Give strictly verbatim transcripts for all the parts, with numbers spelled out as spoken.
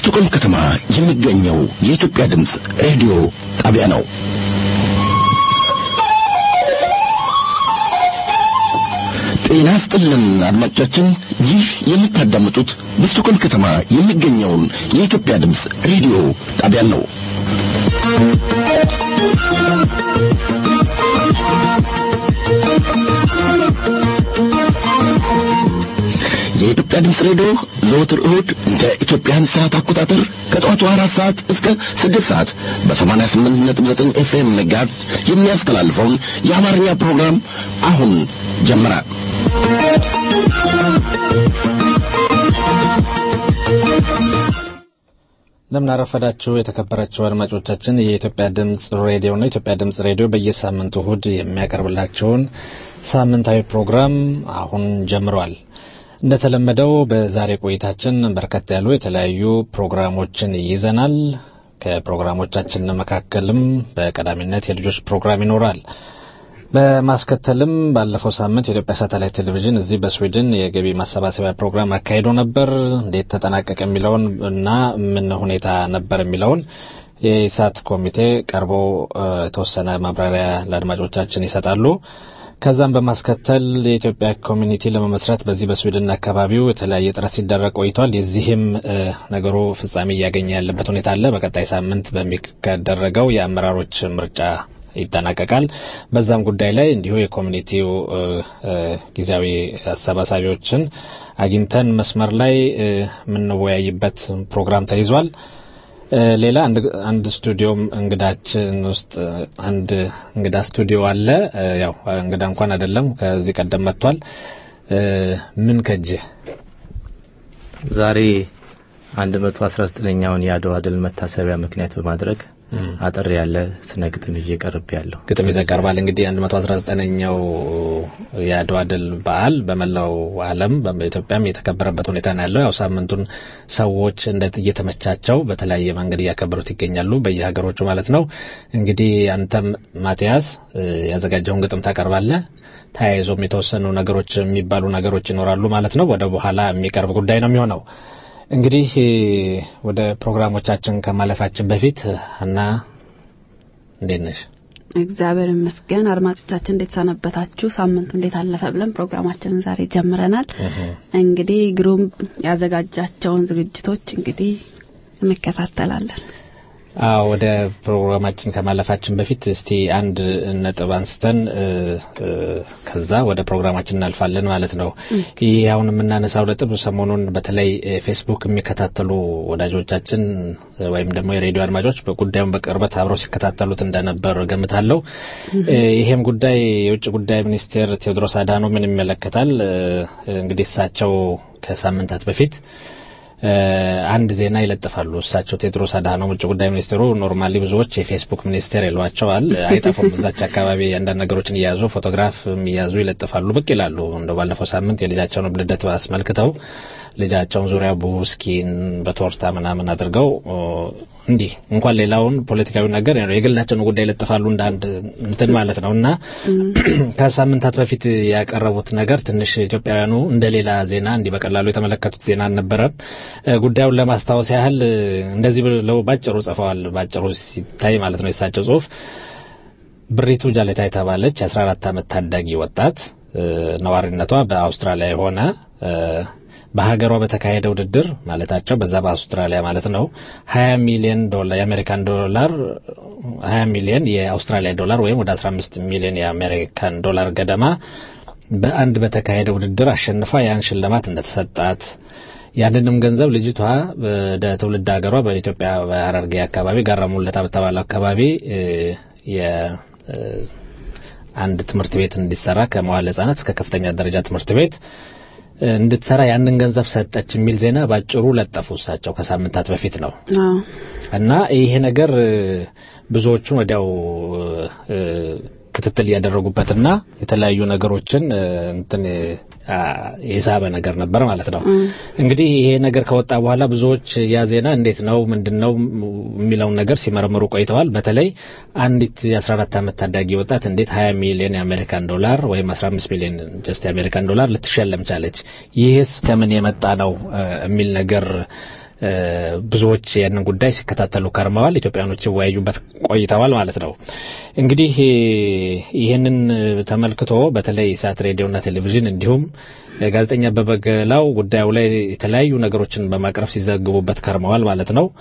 በስቶኮልም ከተማ የሚገኘው የኢትዮጵያ ድምጽ ሬዲዮ ጣቢያ ነው። ጤና ይስጥልን አድማጮቻችን፣ ይህ የምታዳምጡት በስቶኮልም ከተማ የሚገኘውን የኢትዮጵያ ድምጽ ሬዲዮ ጣቢያ ነው። የኢትዮጵያ ድምጽ ሬዲዮ ዘወትር እሁድ እንደ ኢትዮጵያን ሰዓት አቆጣጠር ከጠዋቱ አራት ሰዓት እስከ ስድስት ሰዓት በሰማንያ ስምንት ነጥብ ዘጠኝ ኤፍኤም ሜጋሄርዝ የሚያስተላልፈውን የአማርኛ ፕሮግራም አሁን ጀመረ። እንደምን አረፈዳችሁ የተከበራችሁ አድማጮቻችን። የኢትዮጵያ ድምጽ ሬዲዮ ነው። የኢትዮጵያ ድምጽ ሬዲዮ በየሳምንቱ እሁድ የሚያቀርብላችሁን ሳምንታዊ ፕሮግራም አሁን ጀምሯል። እንደተለመደው በዛሬ ቆይታችን በርከት ያሉ የተለያዩ ፕሮግራሞችን ይዘናል። ከፕሮግራሞቻችን መካከልም በቀዳሚነት የልጆች ፕሮግራም ይኖራል። በማስከተልም ባለፈው ሳምንት የኢትዮጵያ ሳተላይት ቴሌቪዥን እዚህ በስዊድን የገቢ ማሰባሰቢያ ፕሮግራም አካሂዶ ነበር። እንዴት ተጠናቀቀ የሚለውን እና ምን ሁኔታ ነበር የሚለውን የኢሳት ኮሚቴ ቀርቦ የተወሰነ ማብራሪያ ለአድማጮቻችን ይሰጣሉ። ከዛም በማስከተል የኢትዮጵያ ኮሚኒቲ ለመመስረት በዚህ በስዊድን አካባቢው የተለያየ ጥረት ሲደረግ ቆይቷል። የዚህም ነገሩ ፍጻሜ እያገኘ ያለበት ሁኔታ አለ። በቀጣይ ሳምንት በሚደረገው የአመራሮች ምርጫ ይጠናቀቃል። በዛም ጉዳይ ላይ እንዲሁ የኮሚኒቲው ጊዜያዊ አሰባሳቢዎችን አግኝተን መስመር ላይ የምንወያይበት ፕሮግራም ተይዟል። ሌላ አንድ አንድ ስቱዲዮም እንግዳችን ውስጥ አንድ እንግዳ ስቱዲዮ አለ። ያው እንግዳ እንኳን አይደለም፣ ከዚህ ቀደም መጥቷል። ምን ከጀ ዛሬ አንድ መቶ አስራ ዘጠነኛውን የአድዋ ድል መታሰቢያ ምክንያት በማድረግ አጠር ያለ ስነ ግጥም እየቀርብ ያለው ግጥም ይዘቀርባል። እንግዲህ አንድ መቶ አስራ ዘጠነኛው የአድዋ ድል በዓል በመላው ዓለም በኢትዮጵያም የተከበረበት ሁኔታ ነው ያለው። ያው ሳምንቱን ሰዎች እንዴት እየተመቻቸው በተለያየ መንገድ እያከበሩት ይገኛሉ በየሀገሮቹ ማለት ነው። እንግዲህ አንተም ማቲያስ ያዘጋጀውን ግጥም ታቀርባለህ። ተያይዞም የተወሰኑ ነገሮች የሚባሉ ነገሮች ይኖራሉ ማለት ነው። ወደ በኋላ የሚቀርብ ጉዳይ ነው የሚሆነው። እንግዲህ ወደ ፕሮግራሞቻችን ከማለፋችን በፊት እና እንዴት ነሽ? እግዚአብሔር ይመስገን። አድማጮቻችን እንዴት ሰነበታችሁ? ሳምንቱ እንዴት አለፈ ብለን ፕሮግራማችንን ዛሬ ጀምረናል። እንግዲህ ግሩም ያዘጋጃቸውን ዝግጅቶች እንግዲህ እንከታተላለን። አዎ፣ ወደ ፕሮግራማችን ከማለፋችን በፊት እስቲ አንድ ነጥብ አንስተን ከዛ ወደ ፕሮግራማችን እናልፋለን ማለት ነው። ይሄ አሁን የምናነሳው ነጥብ ሰሞኑን በተለይ ፌስቡክ የሚከታተሉ ወዳጆቻችን ወይም ደግሞ የሬዲዮ አድማጮች በጉዳዩን በቅርበት አብረው ሲከታተሉት እንደነበር ገምታለሁ። ይሄም ጉዳይ የውጭ ጉዳይ ሚኒስቴር ቴዎድሮስ አድሃኖምን ይመለከታል። እንግዲህ እሳቸው ከሳምንታት በፊት አንድ ዜና ይለጥፋሉ። እሳቸው ቴዎድሮስ አድሃኖም ውጭ ጉዳይ ሚኒስትሩ ኖርማሊ ብዙዎች የፌስቡክ ሚኒስቴር ይሏቸዋል። አይጠፉም። እዛች አካባቢ አንዳንድ ነገሮችን ይያዙ ፎቶግራፍ ይያዙ ይለጥፋሉ፣ ብቅ ይላሉ። እንደው ባለፈው ሳምንት የልጃቸውን ልደት አስመልክተው ልጃቸውን ዙሪያ ቡስኪን በቶርታ ምናምን አድርገው እንዲህ እንኳን ሌላውን ፖለቲካዊ ነገር የግላቸውን ጉዳይ ይለጥፋሉ እንዳንድ እንትን ማለት ነውና ከሳምንታት በፊት ያቀረቡት ነገር ትንሽ ኢትዮጵያውያኑ እንደሌላ ዜና እንዲህ በቀላሉ የተመለከቱት ዜና አልነበረም። ጉዳዩን ለማስታወስ ያህል እንደዚህ ብለው ባጭሩ ጽፈዋል። ባጭሩ ሲታይ ማለት ነው የሳቸው ጽሁፍ ብሪቱ ጃለታ የተባለች የአስራ አራት ዓመት ታዳጊ ወጣት ነዋሪነቷ በአውስትራሊያ የሆነ በሀገሯ በተካሄደ ውድድር ማለታቸው በዛ በአውስትራሊያ ማለት ነው ሀያ ሚሊዮን ዶላር የአሜሪካን ዶላር ሀያ ሚሊዮን የአውስትራሊያ ዶላር ወይም ወደ አስራ አምስት ሚሊዮን የአሜሪካን ዶላር ገደማ በአንድ በተካሄደ ውድድር አሸንፋ ያን ሽልማት እንደተሰጣት ያንንም ገንዘብ ልጅቷ ወደ ትውልድ ሀገሯ በኢትዮጵያ በሐረርጌ አካባቢ ጋራሙለታ በተባለው አካባቢ የ አንድ ትምህርት ቤት እንዲሰራ ከመዋለ ሕጻናት እስከ ከፍተኛ ደረጃ ትምህርት ቤት እንድትሰራ ያንን ገንዘብ ሰጠች የሚል ዜና ባጭሩ ለጠፉ እሳቸው ከሳምንታት በፊት ነው። እና ይሄ ነገር ብዙዎቹን ወዲያው ክትትል ያደረጉበትና የተለያዩ ነገሮችን እንትን የሳበ ነገር ነበር ማለት ነው። እንግዲህ ይሄ ነገር ከወጣ በኋላ ብዙዎች ያ ዜና እንዴት ነው ምንድነው የሚለው ነገር ሲመረምሩ ቆይተዋል። በተለይ አንዲት የአስራ አራት ዓመት ታዳጊ ወጣት እንዴት ሀያ ሚሊዮን የአሜሪካን ዶላር ወይም አስራ አምስት ሚሊዮን ጀስት የአሜሪካን ዶላር ልትሸለም ቻለች? ይህስ ከምን የመጣ ነው የሚል ነገር ብዙዎች ያንን ጉዳይ ሲከታተሉ ከርመዋል ኢትዮጵያኖች ወያዩበት ቆይተዋል ማለት ነው እንግዲህ ይሄንን ተመልክቶ በተለይ ኢሳት ሬዲዮና ቴሌቪዥን እንዲሁም ጋዜጠኛ በበገላው ጉዳዩ ላይ የተለያዩ ነገሮችን በማቅረብ ሲዘግቡበት ከርመዋል ማለት ነው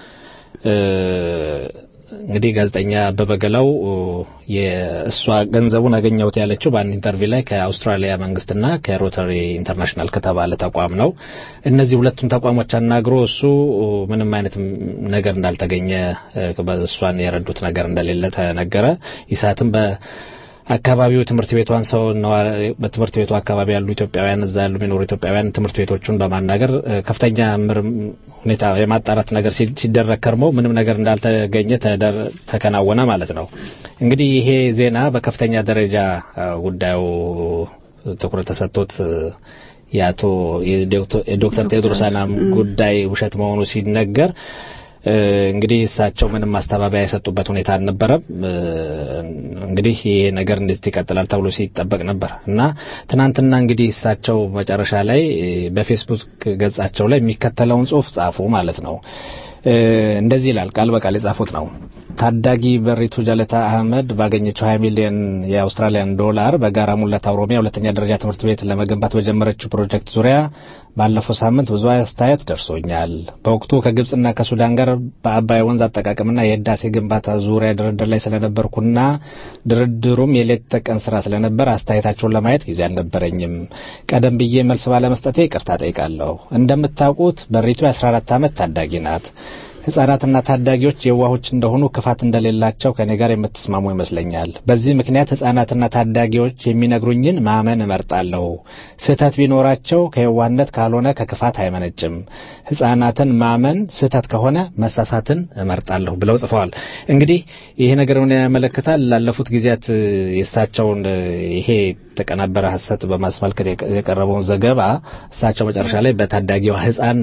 እንግዲህ ጋዜጠኛ በበገላው የእሷ ገንዘቡን አገኘውት ያለችው በአንድ ኢንተርቪው ላይ ከአውስትራሊያ መንግስትና ከሮተሪ ኢንተርናሽናል ከተባለ ተቋም ነው እነዚህ ሁለቱም ተቋሞች አናግሮ እሱ ምንም አይነት ነገር እንዳልተገኘ በእሷን የረዱት ነገር እንደሌለ ተነገረ ኢሳትም በ አካባቢው ትምርት ቤቷን ሰው ነው በትምርት ቤቱ አካባቢ ያሉ ኢትዮጵያውያን እዛ ያሉ ሚኖር ኢትዮጵያውያን ትምርት ቤቶቹን በማናገር ከፍተኛ ሁኔታ የማጣራት ነገር ሲደረግ ከርሞ ምንም ነገር እንዳልተገኘ ተከናወነ ማለት ነው እንግዲህ ይሄ ዜና በከፍተኛ ደረጃ ጉዳዩ ትኩረት ተሰጥቶት ያቶ የዶክተር ቴድሮስ አናም ጉዳይ ውሸት መሆኑ ሲነገር እንግዲህ እሳቸው ምንም ማስተባበያ የሰጡበት ሁኔታ አልነበረም እንግዲህ ይሄ ነገር እንዴት ይቀጥላል ተብሎ ሲጠበቅ ነበር እና ትናንትና እንግዲህ እሳቸው መጨረሻ ላይ በፌስቡክ ገጻቸው ላይ የሚከተለውን ጽሑፍ ጻፉ ማለት ነው እንደዚህ ይላል ቃል በቃል የጻፉት ነው ታዳጊ በሪቱ ጀለታ አህመድ ባገኘችው ሃያ ሚሊዮን የአውስትራሊያን ዶላር በጋራ ሙላት ኦሮሚያ ሁለተኛ ደረጃ ትምህርት ቤት ለመገንባት በጀመረችው ፕሮጀክት ዙሪያ ባለፈው ሳምንት ብዙ አስተያየት ደርሶኛል በወቅቱ ከግብጽና ከሱዳን ጋር በአባይ ወንዝ አጠቃቀምና የህዳሴ ግንባታ ዙሪያ ድርድር ላይ ስለነበርኩና ድርድሩም የሌት ተቀን ስራ ስለነበር አስተያየታቸውን ለማየት ጊዜ አልነበረኝም ቀደም ብዬ መልስ ባለመስጠቴ ይቅርታ ጠይቃለሁ እንደምታውቁት በሪቱ የአስራ አራት ዓመት ታዳጊ ናት ህፃናትና ታዳጊዎች የዋሆች እንደሆኑ ክፋት እንደሌላቸው ከኔ ጋር የምትስማሙ ይመስለኛል በዚህ ምክንያት ህፃናትና ታዳጊዎች የሚነግሩኝን ማመን እመርጣለሁ ስህተት ቢኖራቸው ከየዋህነት ካልሆነ ከክፋት አይመነጭም ህፃናትን ማመን ስህተት ከሆነ መሳሳትን እመርጣለሁ ብለው ጽፈዋል እንግዲህ ይሄ ነገር ምን ያመለክታል ላለፉት ጊዜያት የእሳቸውን ይሄ ተቀናበረ ሐሰት በማስመልከት የቀረበውን ዘገባ እሳቸው መጨረሻ ላይ በታዳጊዋ ህፃን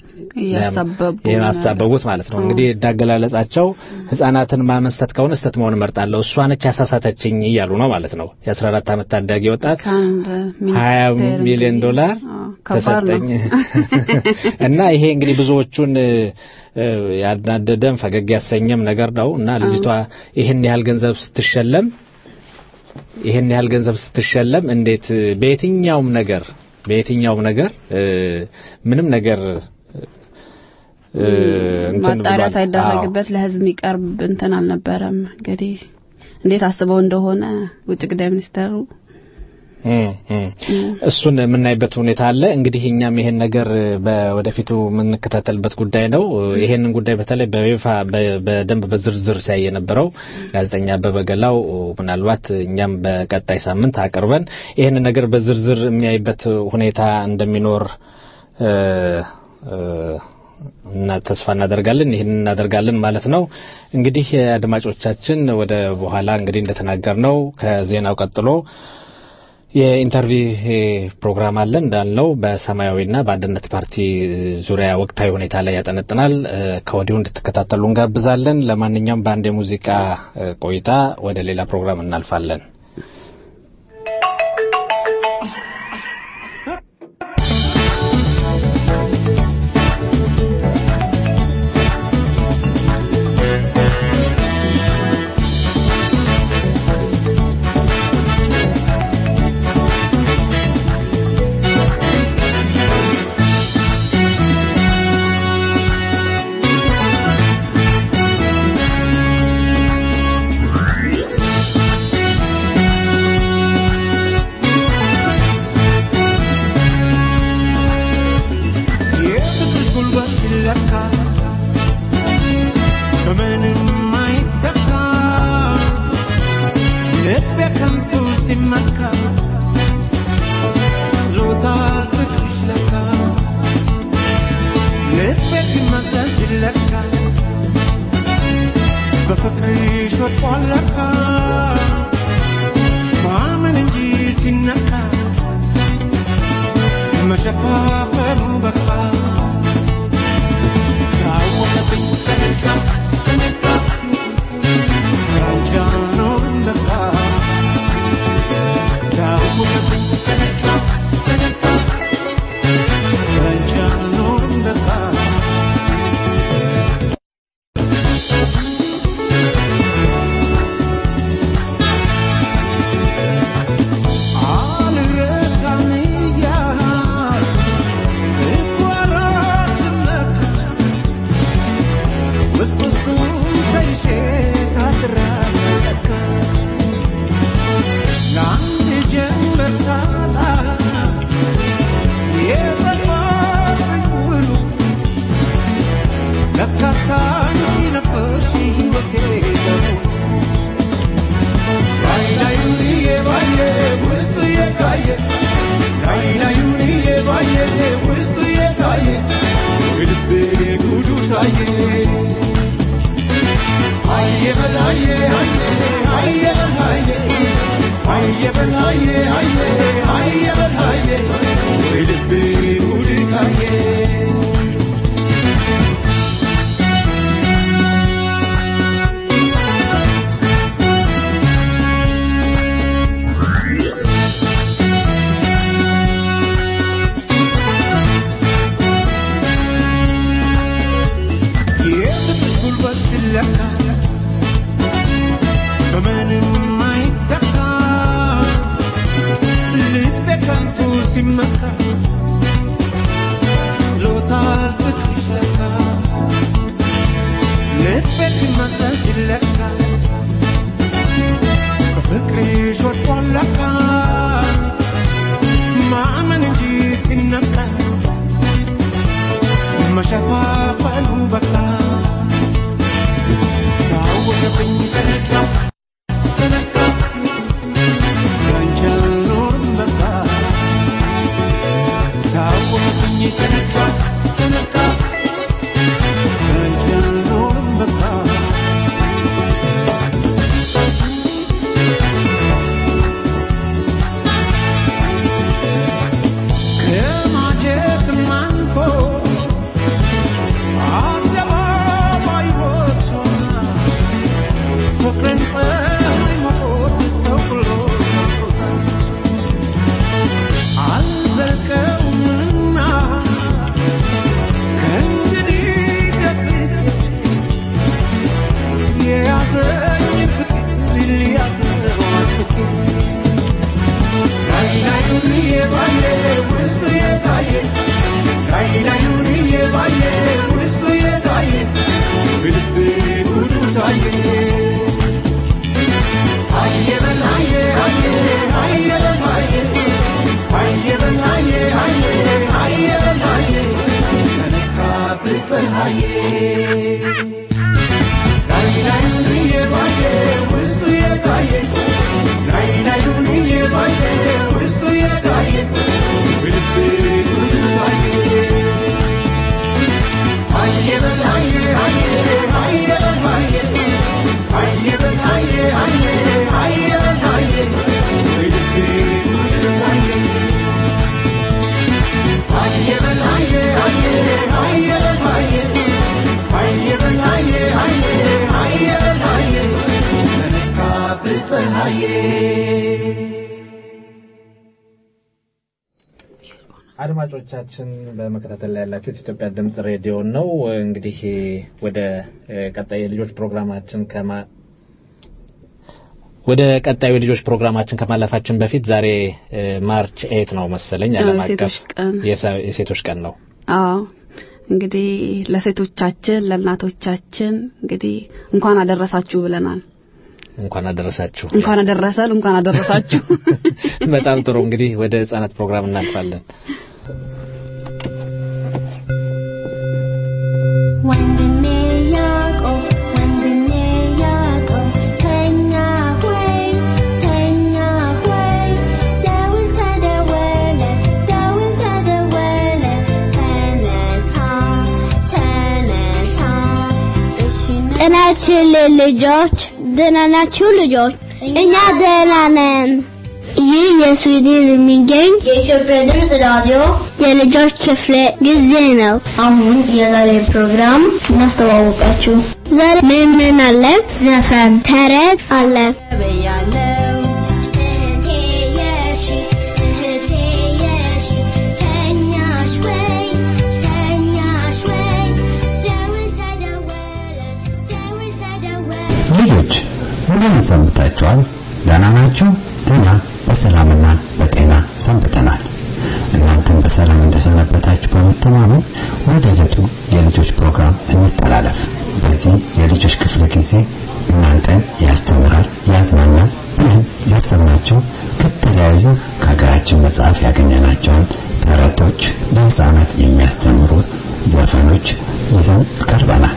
ያሳበቡት ማለት ነው እንግዲህ ዳገላለጻቸው ህፃናትን ማመንስተት ከሆነ ስተት መሆን መርጣለሁ እሷ ነች ያሳሳተችኝ ይያሉ ነው ማለት ነው የ14 ዓመት ታዳጊ ወጣት ሃያ ሚሊዮን ዶላር ተሰጠኝ እና ይሄ እንግዲህ ብዙዎቹን ያናደደም ፈገግ ያሰኘም ነገር ነው እና ልጅቷ ይሄን ያህል ገንዘብ ስትሸለም ይሄን ያህል ገንዘብ ስትሸለም እንዴት በየትኛውም ነገር በየትኛውም ነገር ምንም ነገር ማጣሪያ ሳይደረግበት ለህዝብ የሚቀርብ እንትን አልነበረም እንግዲህ እንዴት አስበው እንደሆነ ውጭ ጉዳይ ሚኒስተሩ እሱን የምናይበት ሁኔታ አለ እንግዲህ እኛም ይሄን ነገር በወደፊቱ የምንከታተልበት ጉዳይ ነው ይሄንን ጉዳይ በተለይ በይፋ በደንብ በዝርዝር ሳይ የነበረው ጋዜጠኛ በበገላው ምናልባት እኛም በቀጣይ ሳምንት አቀርበን ይሄንን ነገር በዝርዝር የሚያይበት ሁኔታ እንደሚኖር እና ተስፋ እናደርጋለን ይሄን እናደርጋለን ማለት ነው እንግዲህ አድማጮቻችን ወደ በኋላ እንግዲህ እንደተናገርነው ከዜናው ቀጥሎ የኢንተርቪው ፕሮግራም አለ እንዳልነው በሰማያዊና በአንድነት ፓርቲ ዙሪያ ወቅታዊ ሁኔታ ላይ ያጠነጥናል ከወዲሁ እንድትከታተሉ እንጋብዛለን ለማንኛውም በአንድ የሙዚቃ ቆይታ ወደ ሌላ ፕሮግራም እናልፋለን አድማጮቻችን በመከታተል ላይ ያላችሁት ኢትዮጵያ ድምጽ ሬዲዮ ነው። እንግዲህ ወደ ቀጣይ የልጆች ፕሮግራማችን ከማ ወደ ቀጣዩ የልጆች ፕሮግራማችን ከማለፋችን በፊት ዛሬ ማርች ኤይት ነው መሰለኝ ዓለም አቀፍ የሴቶች ቀን ነው። አዎ እንግዲህ ለሴቶቻችን ለእናቶቻችን እንግዲህ እንኳን አደረሳችሁ ብለናል። እንኳን አደረሳችሁ እንኳን አደረሰን እንኳን አደረሳችሁ። በጣም ጥሩ። እንግዲህ ወደ ህፃናት ፕሮግራም እናልፋለን። ወንድሜ ያዕቆብ ወንድሜ ያዕቆብ ተኛ ሆይ ተኛ ሆይ ደውል ተደወለ ደውል ተደወለ ተነሳ ተነሳ እሺ ጤናችን ልጆች ደህና ናችሁ ልጆች? እኛ ደህና ነን። ይህ የስዊድን የሚገኝ የኢትዮጵያ ድምፅ ራዲዮ የልጆች ክፍለ ጊዜ ነው። አሁን የዛሬ ፕሮግራም እናስተዋውቃችሁ። ዛሬ ምን ምን አለ? ዘፈን፣ ተረት አለ። ልጆች እንደምን ሰንብታችኋል? ደህና ናችሁ? እኛ በሰላምና በጤና ሰንብተናል። እናንተም በሰላም እንደሰነበታችሁ በመተማመን ወደ ዕለቱ የልጆች ፕሮግራም እንተላለፍ። በዚህ የልጆች ክፍለ ጊዜ እናንተን ያስተምራል፣ ያዝናናል ብለን ያሰብናቸው ከተለያዩ ከሀገራችን መጽሐፍ ያገኘናቸውን ተረቶች፣ ለህፃናት የሚያስተምሩ ዘፈኖች ይዘን ቀርበናል።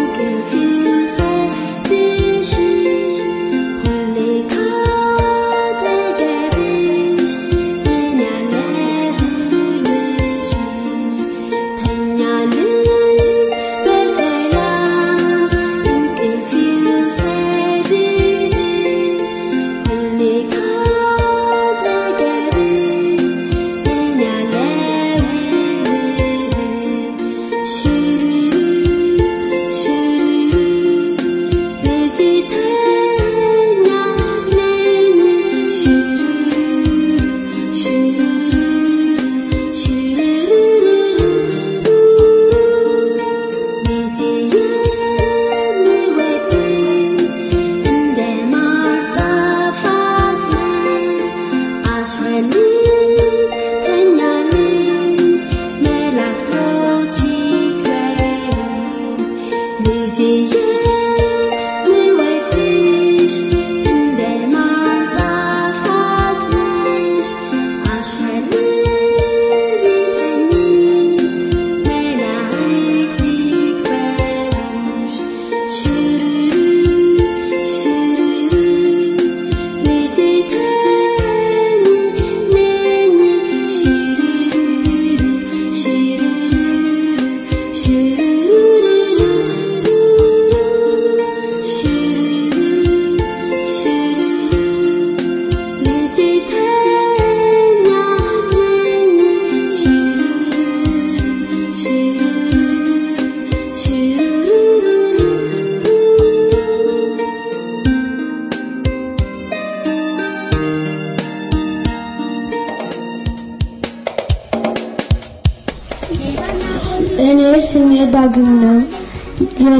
ልጆች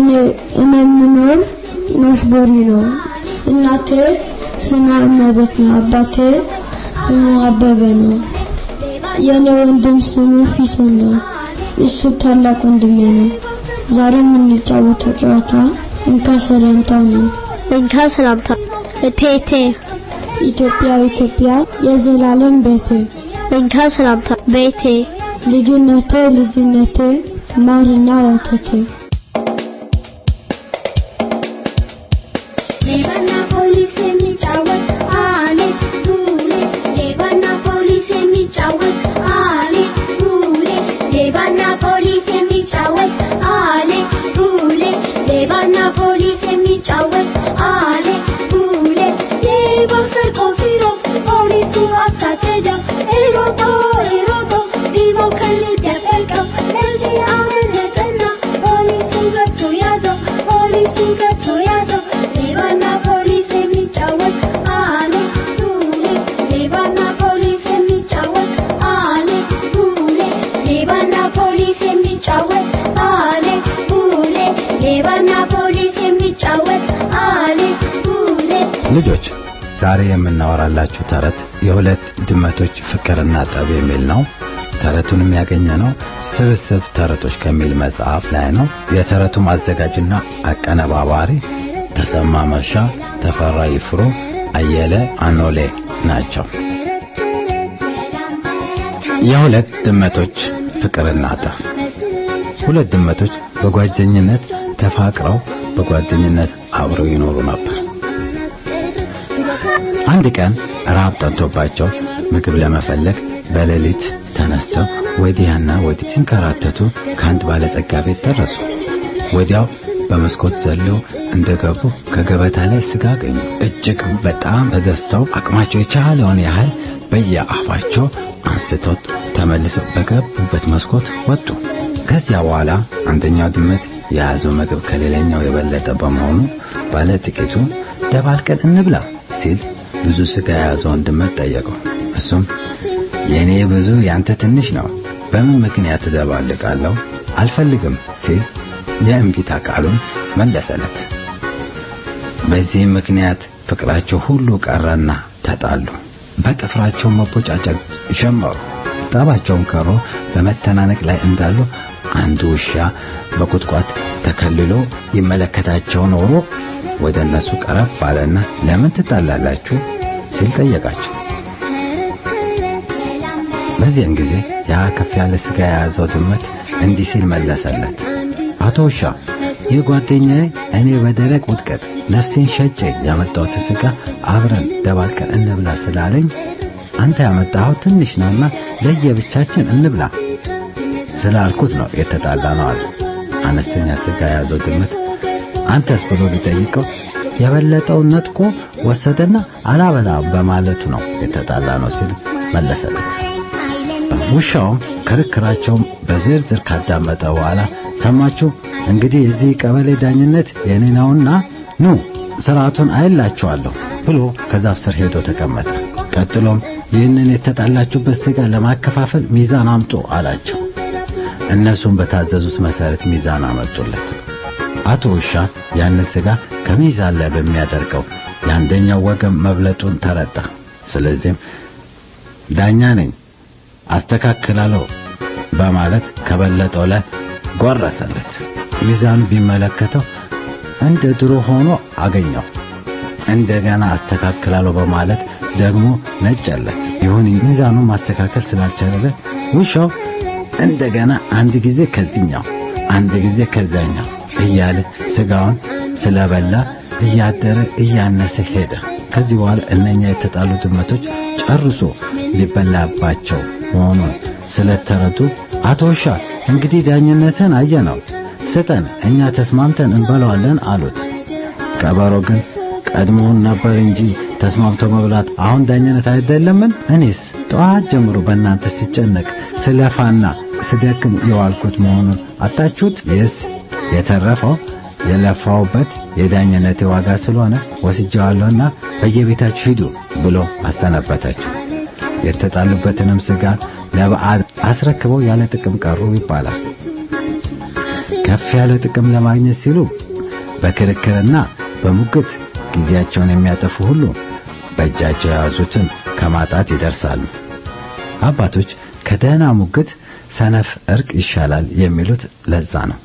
እኔ እኔ የምኖር መስቦሪ ነው። እናቴ ስሟ እመቤት ነው። አባቴ ስሙ አበበ ነው። የኔ ወንድም ስሙ ፊሶን ነው። እሱ ታላቅ ወንድሜ ነው። ዛሬ የምንጫወተው ጨዋታ እንካ ሰላምታ ነው። እንካ ሰላምታ እቴቴ ኢትዮጵያ ኢትዮጵያ የዘላለም ቤቴ እንካ ሰላምታ ቤቴ ልጅነቴ ልጅነቴ ማርና ወተቴ ሌባና ፖሊስ የሚጫወት አሌ ቡሌ ሌባና ፖሊስ የሚጫወት አሌ ቡሌ ሌባና ፖሊስ የሚጫወት አሌ ቡሌ ሌባና ፖሊስ የሚጫወት አሌ ቡሌ ሌባው ሰርቆ ሲሮጥ ፖሊሱ አሳደደው ሮጦ ሮጦ ቢሞክር ሊደበቀው እንጂ አመለጠና ፖሊሱ ገብቶ ያዘው ፖሊሱ ገብቶ ያዘው ሌባና ፖሊስ የሚጫወት አሌ ቡሌ ሌባና ፖሊስ የሚጫወት አሌ ቡሌ ሌባና ፖሊስ የሚጫወት አሌ ቡሌ ሌባና ፖሊስ የሚጫወት አሌ ቡሌ ልጆች ዛሬ የምናወራላችሁ ተረት የሁለት ድመቶች ፍቅርና ጠብ የሚል ነው። ተረቱንም ያገኘነው ስብስብ ተረቶች ከሚል መጽሐፍ ላይ ነው። የተረቱ ማዘጋጅና አቀነባባሪ ተሰማ መርሻ፣ ተፈራ ይፍሩ፣ አየለ አኖሌ ናቸው። የሁለት ድመቶች ፍቅርና ጠብ። ሁለት ድመቶች በጓደኝነት ተፋቅረው በጓደኝነት አብረው ይኖሩ ነበር። አንድ ቀን ራብ ጠንቶባቸው ምግብ ለመፈለግ በሌሊት ተነስተው ወዲያና ወዲህ ሲንከራተቱ ከአንድ ባለጸጋ ቤት ደረሱ። ወዲያው በመስኮት ዘለው እንደገቡ ከገበታ ላይ ስጋ አገኙ። እጅግ በጣም ተደስተው አቅማቸው የቻለውን ያህል በየአፋቸው አንስተው ተመልሰው በገቡበት መስኮት ወጡ። ከዚያ በኋላ አንደኛው ድመት የያዘው ምግብ ከሌላኛው የበለጠ በመሆኑ ባለ ጥቂቱ ደባልቀን እንብላ ሲል ብዙ ስጋ የያዘውን ድመት ጠየቀው። እሱም የኔ ብዙ ያንተ ትንሽ ነው፣ በምን ምክንያት ተደባልቃለሁ? አልፈልግም ሲል የእምቢታ ቃሉን መለሰለት። በዚህ ምክንያት ፍቅራቸው ሁሉ ቀረና ተጣሉ። በጥፍራቸው መቦጫጨቅ ጀመሩ። ጠባቸውን ቀሮ በመተናነቅ ላይ እንዳሉ አንድ ውሻ በቁጥቋጥ ተከልሎ ይመለከታቸው ኖሮ ወደ እነሱ ቀረብ ባለና ለምን ትጣላላችሁ ሲል ጠየቃቸው። በዚያን ጊዜ ያ ከፍ ያለ ስጋ የያዘው ድመት እንዲህ ሲል መለሰለት። አቶ ውሻ፣ ይህ ጓደኛዬ እኔ በደረቅ ውድቀት ነፍሴን ሸጬ ያመጣሁት ስጋ አብረን ደባልቀን እንብላ ስላለኝ አንተ ያመጣኸው ትንሽ ነውና ለየብቻችን እንብላ ስላልኩት ነው የተጣላነው አለ። አነስተኛ ስጋ የያዘው ድመት አንተስ ብሎ ቢጠይቀው የበለጠውን ነጥቆ ወሰደና አላበላ በማለቱ ነው የተጣላነው ሲል መለሰለት። ውሻውም ክርክራቸውን በዝርዝር ካዳመጠ በኋላ ሰማችሁ፣ እንግዲህ የዚህ ቀበሌ ዳኝነት የኔ ነውና ኑ ስርዓቱን አይላችኋለሁ ብሎ ከዛፍ ስር ሄዶ ተቀመጠ። ቀጥሎም ይህንን የተጣላችሁበት ስጋ ለማከፋፈል ሚዛን አምጡ አላቸው። እነሱም በታዘዙት መሰረት ሚዛን አመጡለት። አቶ ውሻ ያን ስጋ ከሚዛን ላይ በሚያደርገው የአንደኛው ወገን መብለጡን ተረዳ። ስለዚህም ዳኛ ነኝ አስተካክላለሁ በማለት ከበለጠው ላይ ጎረሰለት። ሚዛን ቢመለከተው እንደ ድሮ ሆኖ አገኘው። እንደገና አስተካክላለሁ በማለት ደግሞ ነጨለት። ይሁን ሚዛኑ ማስተካከል ስላልቻለ ውሻው እንደገና አንድ ጊዜ ከዚህኛው አንድ ጊዜ ከዛኛው እያለ ስጋውን ስለበላ እያደረ እያነሰ ሄደ። ከዚህ በኋላ እነኛ የተጣሉ ድመቶች ጨርሶ ሊበላባቸው መሆኑን ስለተረዱ አቶ ውሻ እንግዲህ ዳኝነትን አየነው፣ ስጠን፣ እኛ ተስማምተን እንበላዋለን አሉት። ቀበሮ ግን ቀድሞውን ነበር እንጂ ተስማምቶ መብላት አሁን ዳኝነት አይደለምን? እኔስ ጠዋት ጀምሮ በእናንተ ሲጨነቅ ስለፋና ስደክም የዋልኩት መሆኑን አጣችሁት? ይስ የተረፈው የለፋውበት የዳኝነት ዋጋ ስለሆነ ወስጄዋለሁና በየቤታችሁ ሂዱ ብሎ አሰናበታቸው። የተጣሉበትንም ስጋ ለበዓል አስረክበው ያለ ጥቅም ቀሩ ይባላል። ከፍ ያለ ጥቅም ለማግኘት ሲሉ በክርክርና በሙግት ጊዜያቸውን የሚያጠፉ ሁሉ በእጃቸው የያዙትን ከማጣት ይደርሳሉ። አባቶች ከደህና ሙግት ሰነፍ እርቅ ይሻላል የሚሉት ለዛ ነው።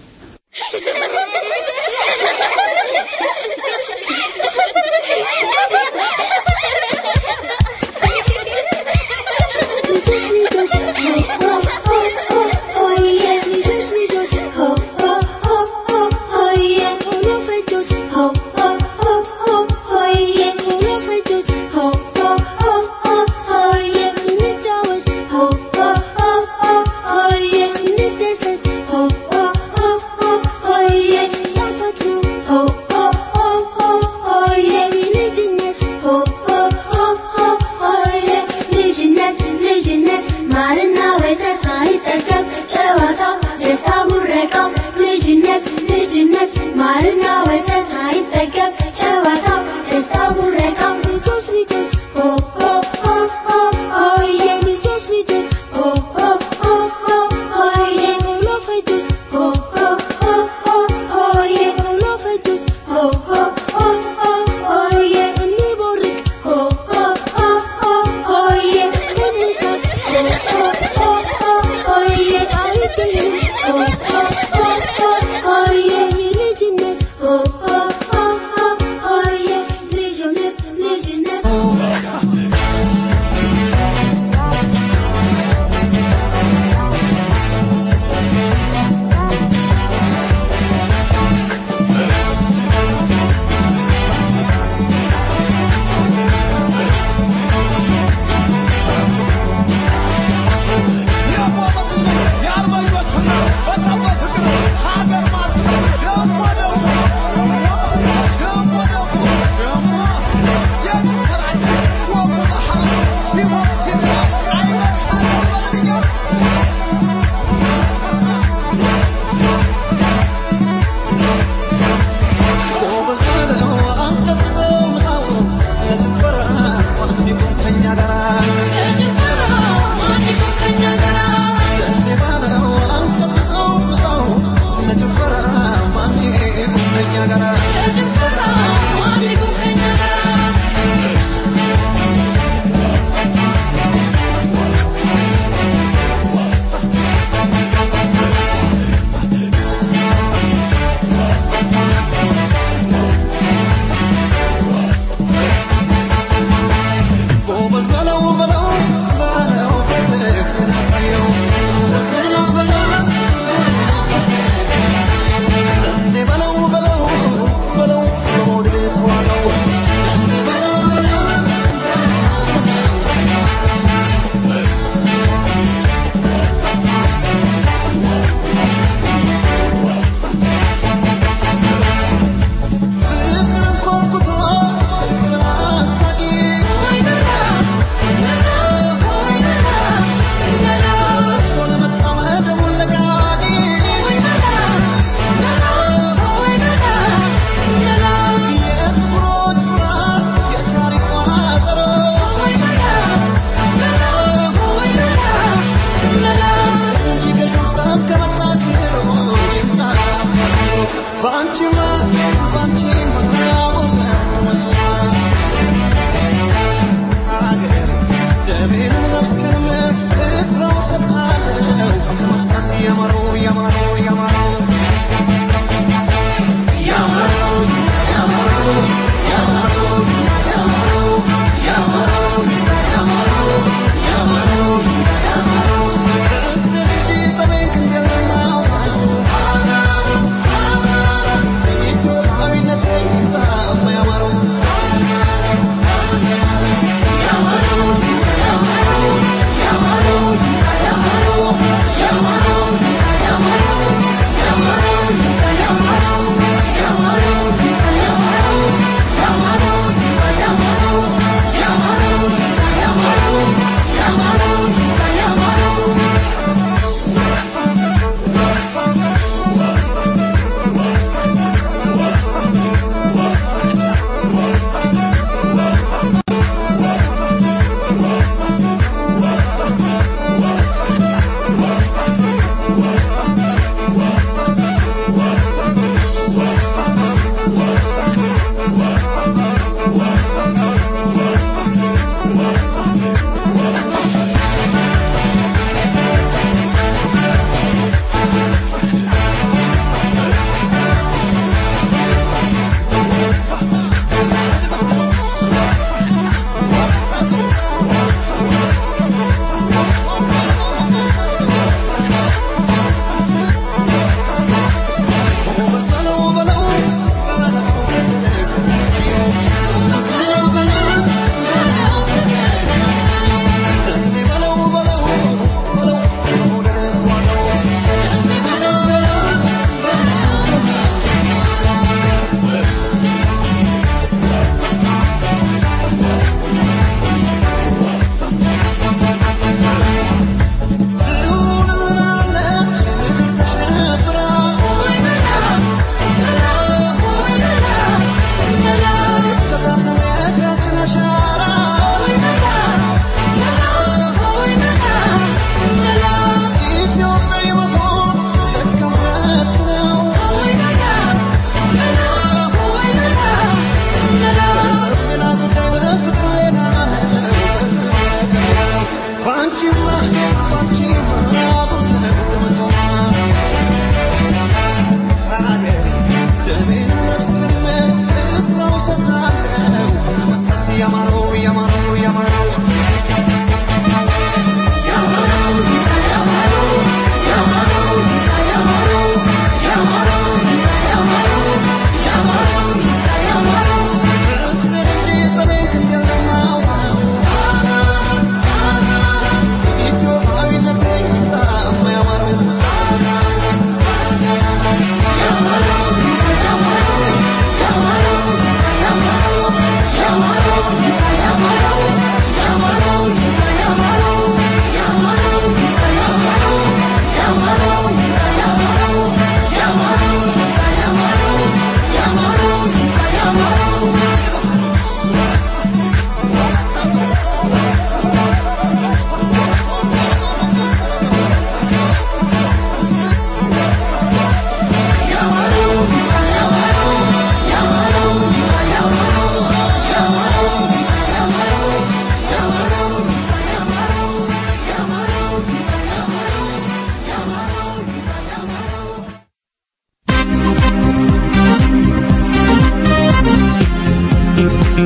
Oh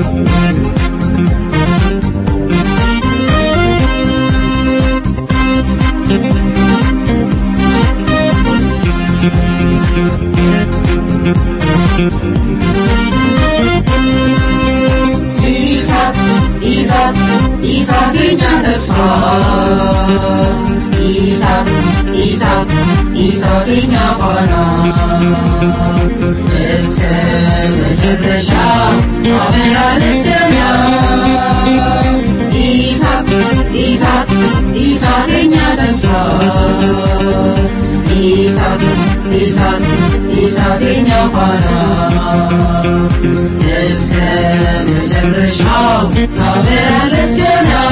Isat, Isat, Isatnya tesma. Isat, Isat, Isatnya pana. Eskemecerresha, ameralesnya. Isat, Isat, Isatnya tesma. Isat, Isat, Isatnya pana. Eskemecerresha, ameralesnya.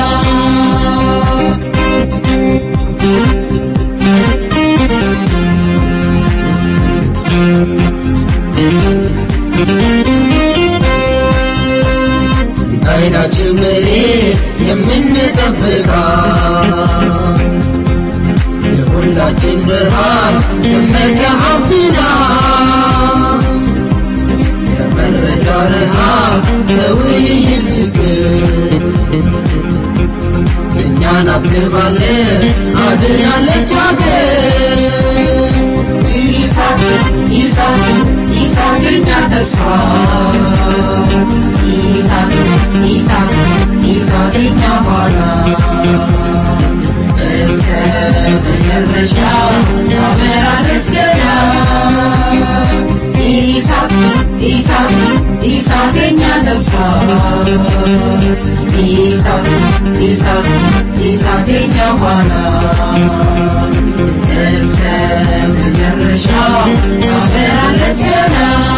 አይናችን መሬት የምንጠብቃ የሁላችን ብርሃን የመመኪያ ሀብትና ከመረጃ ረሃብ ከውይይት ችግር እኛን አስገባለን አድናለች አገር ኢሳት ኢሳት ኢሳት የኛ ተስፋ ኢሳት ኢሳት ኢሳት የኛ ፋና እስከ መጨረሻው ያበራለች ገና ኢሳት ኢሳት ኢሳት የኛ ተስፋ ኢሳት ኢሳት ኢሳት የኛ ፋና እስከ መጨረሻው ያበራለች ገና።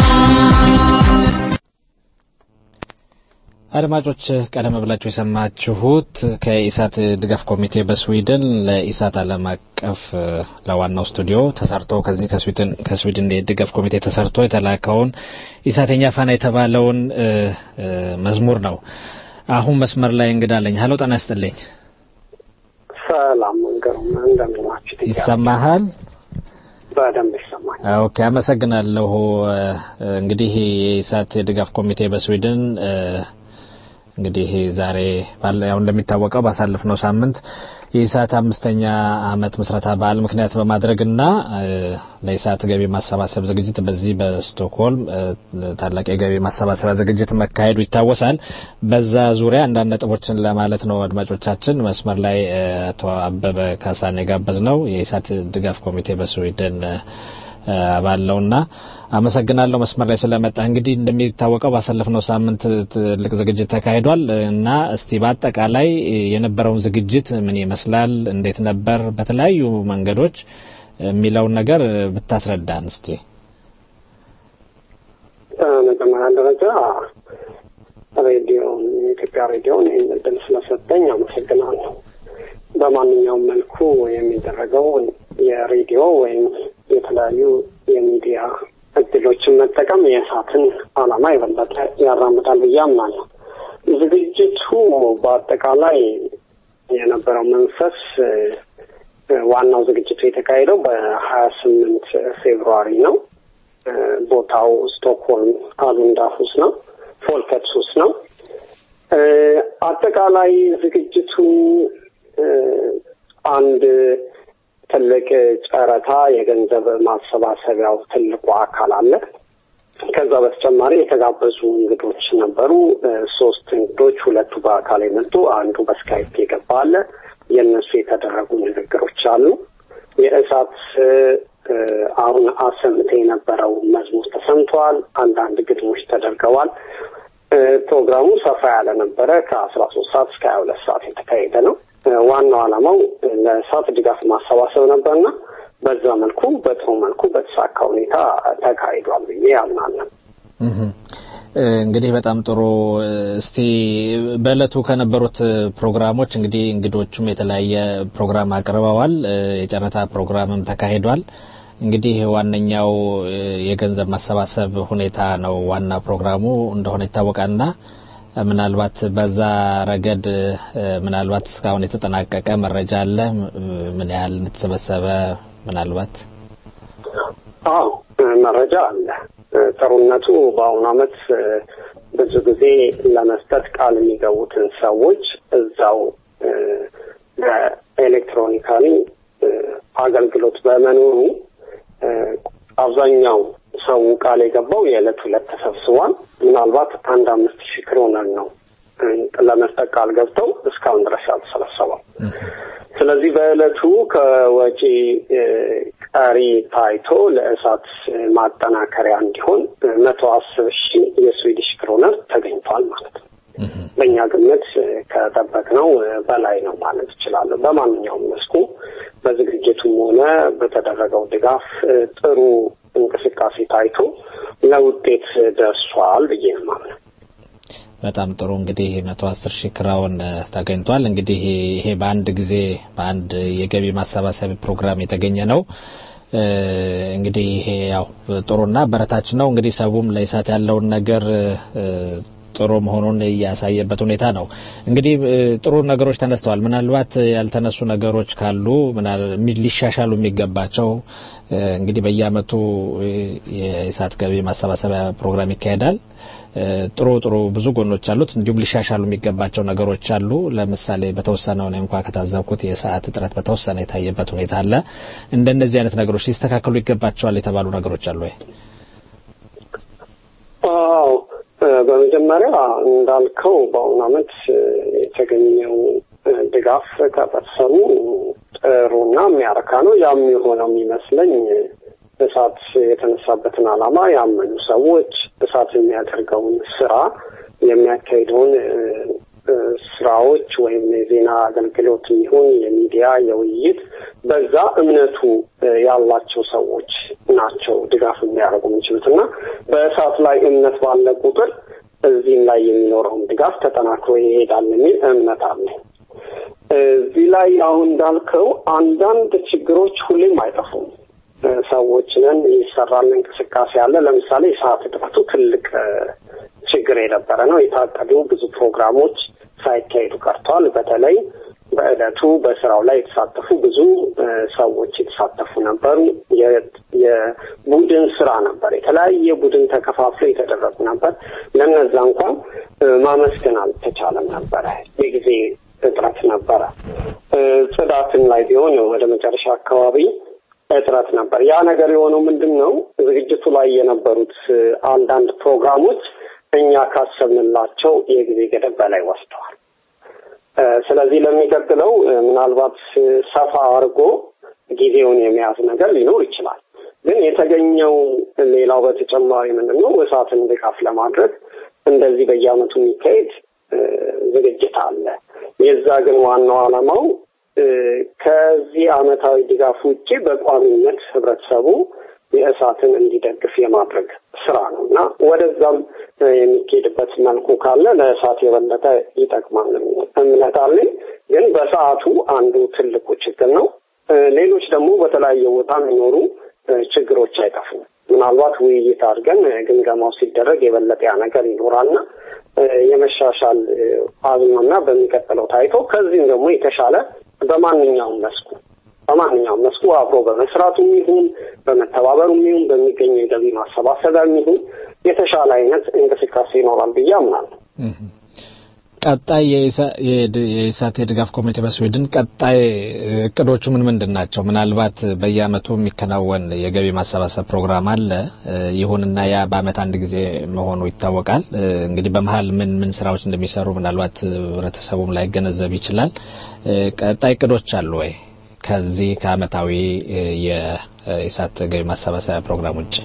አድማጮች ቀደም ብላችሁ የሰማችሁት ከኢሳት ድጋፍ ኮሚቴ በስዊድን ለኢሳት ዓለም አቀፍ ለዋናው ስቱዲዮ ተሰርቶ ከዚህ ከስዊድን ከስዊድን የድጋፍ ኮሚቴ ተሰርቶ የተላከውን ኢሳተኛ ፋና የተባለውን መዝሙር ነው። አሁን መስመር ላይ እንግዳለኝ። ሀሎ ጤና ይስጥልኝ። ሰላም እንገሩም እንደምናችሁ ይሰማሃል? በደንብ ይሰማል። ኦኬ አመሰግናለሁ። እንግዲህ የኢሳት የድጋፍ ኮሚቴ በስዊድን እንግዲህ ዛሬ ባለው እንደሚታወቀው ባሳለፍነው ሳምንት የኢሳት አምስተኛ ዓመት ምስረታ በዓል ምክንያት በማድረግና ለኢሳት ገቢ ማሰባሰብ ዝግጅት በዚህ በስቶክሆልም ታላቅ የገቢ ማሰባሰብ ዝግጅት መካሄዱ ይታወሳል። በዛ ዙሪያ አንዳንድ ነጥቦችን ለማለት ነው አድማጮቻችን። መስመር ላይ አቶ አበበ ካሳን የጋበዝ ነው የኢሳት ድጋፍ ኮሚቴ በስዊድን አባለውና አመሰግናለሁ መስመር ላይ ስለመጣ። እንግዲህ እንደሚታወቀው ባሳለፍነው ሳምንት ትልቅ ዝግጅት ተካሂዷል እና እስቲ በአጠቃላይ የነበረውን ዝግጅት ምን ይመስላል፣ እንዴት ነበር፣ በተለያዩ መንገዶች የሚለውን ነገር ብታስረዳን እስቲ። በመጀመሪያ ደረጃ ሬዲዮን የኢትዮጵያ ሬዲዮን ይህን እድል ስለሰጠኝ አመሰግናለሁ። በማንኛውም መልኩ የሚደረገው የሬዲዮ ወይም የተለያዩ የሚዲያ እድሎችን መጠቀም የኢሳትን ዓላማ የበለጠ ያራምዳል ብዬ አምናለሁ። ዝግጅቱ በአጠቃላይ የነበረው መንፈስ ዋናው ዝግጅቱ የተካሄደው በሀያ ስምንት ፌብሩዋሪ ነው። ቦታው ስቶክሆልም አሉንዳሁስ ነው፣ ፎልከትስ ውስጥ ነው። አጠቃላይ ዝግጅቱ አንድ ትልቅ ጨረታ የገንዘብ ማሰባሰቢያው ትልቁ አካል አለ። ከዛ በተጨማሪ የተጋበዙ እንግዶች ነበሩ። ሶስት እንግዶች፣ ሁለቱ በአካል የመጡ አንዱ በስካይፕ የገባ አለ። የእነሱ የተደረጉ ንግግሮች አሉ። የኢሳት አሁን አሰምተ የነበረው መዝሙር ተሰምተዋል። አንዳንድ ግጥሞች ተደርገዋል። ፕሮግራሙ ሰፋ ያለ ነበረ። ከአስራ ሶስት ሰዓት እስከ ሀያ ሁለት ሰዓት የተካሄደ ነው። ዋናው ዓላማው ለኢሳት ድጋፍ ማሰባሰብ ነበርና በዛ መልኩ በጥሩ መልኩ በተሳካ ሁኔታ ተካሂዷል ብዬ አምናለሁ። እንግዲህ በጣም ጥሩ። እስቲ በእለቱ ከነበሩት ፕሮግራሞች እንግዲህ እንግዶቹም የተለያየ ፕሮግራም አቅርበዋል። የጨረታ ፕሮግራምም ተካሂዷል። እንግዲህ ዋነኛው የገንዘብ ማሰባሰብ ሁኔታ ነው ዋና ፕሮግራሙ እንደሆነ ይታወቃልና ምናልባት በዛ ረገድ ምናልባት እስካሁን የተጠናቀቀ መረጃ አለ? ምን ያህል እንደተሰበሰበ ምናልባት? አዎ መረጃ አለ። ጥሩነቱ በአሁኑ ዓመት ብዙ ጊዜ ለመስጠት ቃል የሚገቡትን ሰዎች እዛው በኤሌክትሮኒካሊ አገልግሎት በመኖሩ አብዛኛው ሰው ቃል የገባው የዕለት ሁለት ተሰብስቧል። ምናልባት አንድ አምስት ሺህ ክሮነር ነው ለመስጠት ቃል ገብተው እስካሁን ድረስ አልተሰበሰበም። ስለዚህ በዕለቱ ከወጪ ቀሪ ታይቶ ለእሳት ማጠናከሪያ እንዲሆን መቶ አስር ሺህ የስዊዲሽ ክሮነር ተገኝቷል ማለት ነው። በእኛ ግምት ከጠበቅነው በላይ ነው ማለት እችላለሁ። በማንኛውም መስኩ በዝግጅቱም ሆነ በተደረገው ድጋፍ ጥሩ እንቅስቃሴ ታይቶ ለውጤት ደርሷል ብዬ ነው የማምነው። በጣም ጥሩ። እንግዲህ መቶ አስር ሺህ ክራውን ተገኝቷል። እንግዲህ ይሄ በአንድ ጊዜ በአንድ የገቢ ማሰባሰብ ፕሮግራም የተገኘ ነው። እንግዲህ ይሄ ያው ጥሩና በረታች ነው። እንግዲህ ሰውም ለኢሳት ያለውን ነገር ጥሩ መሆኑን ያሳየበት ሁኔታ ነው። እንግዲህ ጥሩ ነገሮች ተነስተዋል። ምናልባት ያልተነሱ ነገሮች ካሉ ምናልባት ሊሻሻሉ የሚገባቸው እንግዲህ በየአመቱ የኢሳት ገቢ ማሰባሰቢያ ፕሮግራም ይካሄዳል። ጥሩ ጥሩ ብዙ ጎኖች አሉት። እንዲሁም ሊሻሻሉ የሚገባቸው ነገሮች አሉ። ለምሳሌ በተወሰነው ነው እንኳን ከታዘብኩት የሰዓት እጥረት በተወሰነ የታየበት ሁኔታ አለ። እንደነዚህ አይነት ነገሮች ሊስተካከሉ ይገባቸዋል የተባሉ ነገሮች አሉ ወይ? አዎ በመጀመሪያ እንዳልከው በአሁኑ አመት የተገኘው ድጋፍ ከበሰሙ ጥሩና የሚያረካ ነው። ያም የሆነው የሚመስለኝ እሳት የተነሳበትን ዓላማ ያመኑ ሰዎች እሳት የሚያደርገውን ስራ የሚያካሂደውን ስራዎች ወይም የዜና አገልግሎት ይሁን የሚዲያ የውይይት በዛ እምነቱ ያላቸው ሰዎች ናቸው ድጋፍ የሚያደርጉ የሚችሉትና በእሳት ላይ እምነት ባለ ቁጥር እዚህም ላይ የሚኖረው ድጋፍ ተጠናክሮ ይሄዳል የሚል እምነት አለ። እዚህ ላይ አሁን እንዳልከው አንዳንድ ችግሮች ሁሌም አይጠፉም። ሰዎች ነን ይሰራል እንቅስቃሴ አለ። ለምሳሌ ሰዓት እጥረቱ ትልቅ ችግር የነበረ ነው። የታቀዱ ብዙ ፕሮግራሞች ሳይካሄዱ ቀርተዋል። በተለይ በዕለቱ በስራው ላይ የተሳተፉ ብዙ ሰዎች የተሳተፉ ነበሩ። የቡድን ስራ ነበር። የተለያየ ቡድን ተከፋፍለው የተደረጉ ነበር። ለነዛ እንኳን ማመስገን አልተቻለም ነበረ። የጊዜ እጥረት ነበረ። ጽዳትን ላይ ቢሆን ወደ መጨረሻ አካባቢ እጥረት ነበር። ያ ነገር የሆነው ምንድነው? ዝግጅቱ ላይ የነበሩት አንዳንድ ፕሮግራሞች እኛ ካሰብንላቸው የጊዜ ገደብ በላይ ወስደዋል። ስለዚህ ለሚቀጥለው ምናልባት ሰፋ አድርጎ ጊዜውን የሚያዝ ነገር ሊኖር ይችላል። ግን የተገኘው ሌላው በተጨማሪ ምንድነው? እሳትን ድጋፍ ለማድረግ እንደዚህ በየአመቱ የሚካሄድ ዝግጅት አለ። የዛ ግን ዋናው ዓላማው ከዚህ አመታዊ ድጋፍ ውጪ በቋሚነት ህብረተሰቡ የእሳትን እንዲደግፍ የማድረግ ስራ ነውና ወደዛም የሚኬድበት መልኩ ካለ ለእሳት የበለጠ ይጠቅማል እምነት አለኝ። ግን በሰዓቱ አንዱ ትልቁ ችግር ነው። ሌሎች ደግሞ በተለያየ ቦታ የሚኖሩ ችግሮች አይጠፉም። ምናልባት ውይይት አድርገን ግምገማው ሲደረግ የበለጠ ያ ነገር ይኖራልና የመሻሻል አዝማሚያ በሚቀጥለው ታይቶ ከዚህም ደግሞ የተሻለ በማንኛውም መስኩ በማንኛውም መስኩ አብሮ በመስራቱም ይሁን በመተባበሩም ይሁን በሚገኘው የገቢ ማሰባሰቢያም ይሁን የተሻለ አይነት እንቅስቃሴ ይኖራል ብዬ አምናለሁ። ቀጣይ የኢሳት የድጋፍ ኮሚቴ በስዊድን ቀጣይ እቅዶቹ ምን ምንድን ናቸው? ምናልባት በየአመቱ የሚከናወን የገቢ ማሰባሰብ ፕሮግራም አለ። ይሁንና ያ በአመት አንድ ጊዜ መሆኑ ይታወቃል። እንግዲህ በመሃል ምን ምን ስራዎች እንደሚሰሩ ምናልባት ህብረተሰቡም ላይ ገነዘብ ይችላል። ቀጣይ እቅዶች አሉ ወይ ከዚህ ከአመታዊ የኢሳት ገቢ ማሰባሰብ ፕሮግራም ውጪ?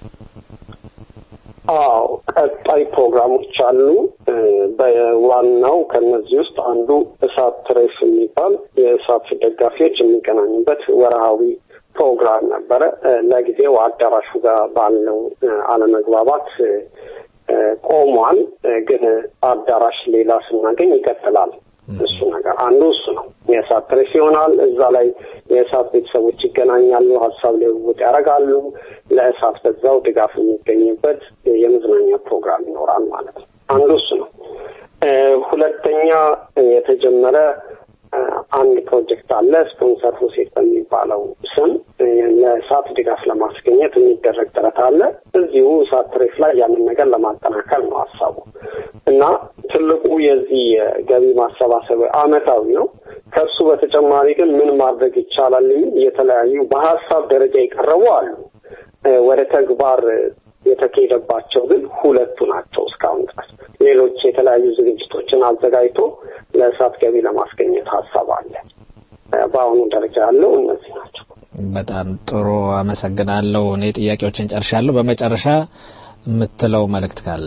አዎ ቀጣይ ፕሮግራሞች አሉ። በዋናው ከነዚህ ውስጥ አንዱ እሳት ትሬፍ የሚባል የእሳት ደጋፊዎች የሚገናኙበት ወርሃዊ ፕሮግራም ነበረ። ለጊዜው አዳራሹ ጋር ባለው አለመግባባት ቆሟል። ግን አዳራሽ ሌላ ስናገኝ ይቀጥላል። እሱ ነገር አንዱ እሱ ነው። የእሳት ትሬፍ ይሆናል። እዛ ላይ የእሳት ቤተሰቦች ይገናኛሉ፣ ሀሳብ ልውውጥ ያደርጋሉ። ለእሳት በዛው ድጋፍ የሚገኝበት የመዝናኛ ፕሮግራም ይኖራል ማለት ነው። አንዱ እሱ ነው። ሁለተኛ የተጀመረ አንድ ፕሮጀክት አለ ስፖንሰር ሁሴት በሚባለው ስም ለእሳት ድጋፍ ለማስገኘት የሚደረግ ጥረት አለ። እዚሁ እሳት ትሬፍ ላይ ያንን ነገር ለማጠናከር ነው ሀሳቡ እና ትልቁ የዚህ ገቢ ማሰባሰብ አመታዊ ነው። ከሱ በተጨማሪ ግን ምን ማድረግ ይቻላል የተለያዩ በሐሳብ ደረጃ ይቀርቡ አሉ። ወደ ተግባር የተከደባቸው ግን ሁለቱ ናቸው እስካሁን ድረስ። ሌሎች የተለያዩ ዝግጅቶችን አዘጋጅቶ ለእሳት ገቢ ለማስገኘት ሐሳብ አለ። በአሁኑ ደረጃ ያለው እነዚህ ናቸው። በጣም ጥሩ አመሰግናለሁ። እኔ ጥያቄዎችን ጨርሻለሁ። በመጨረሻ የምትለው መልእክት ካለ?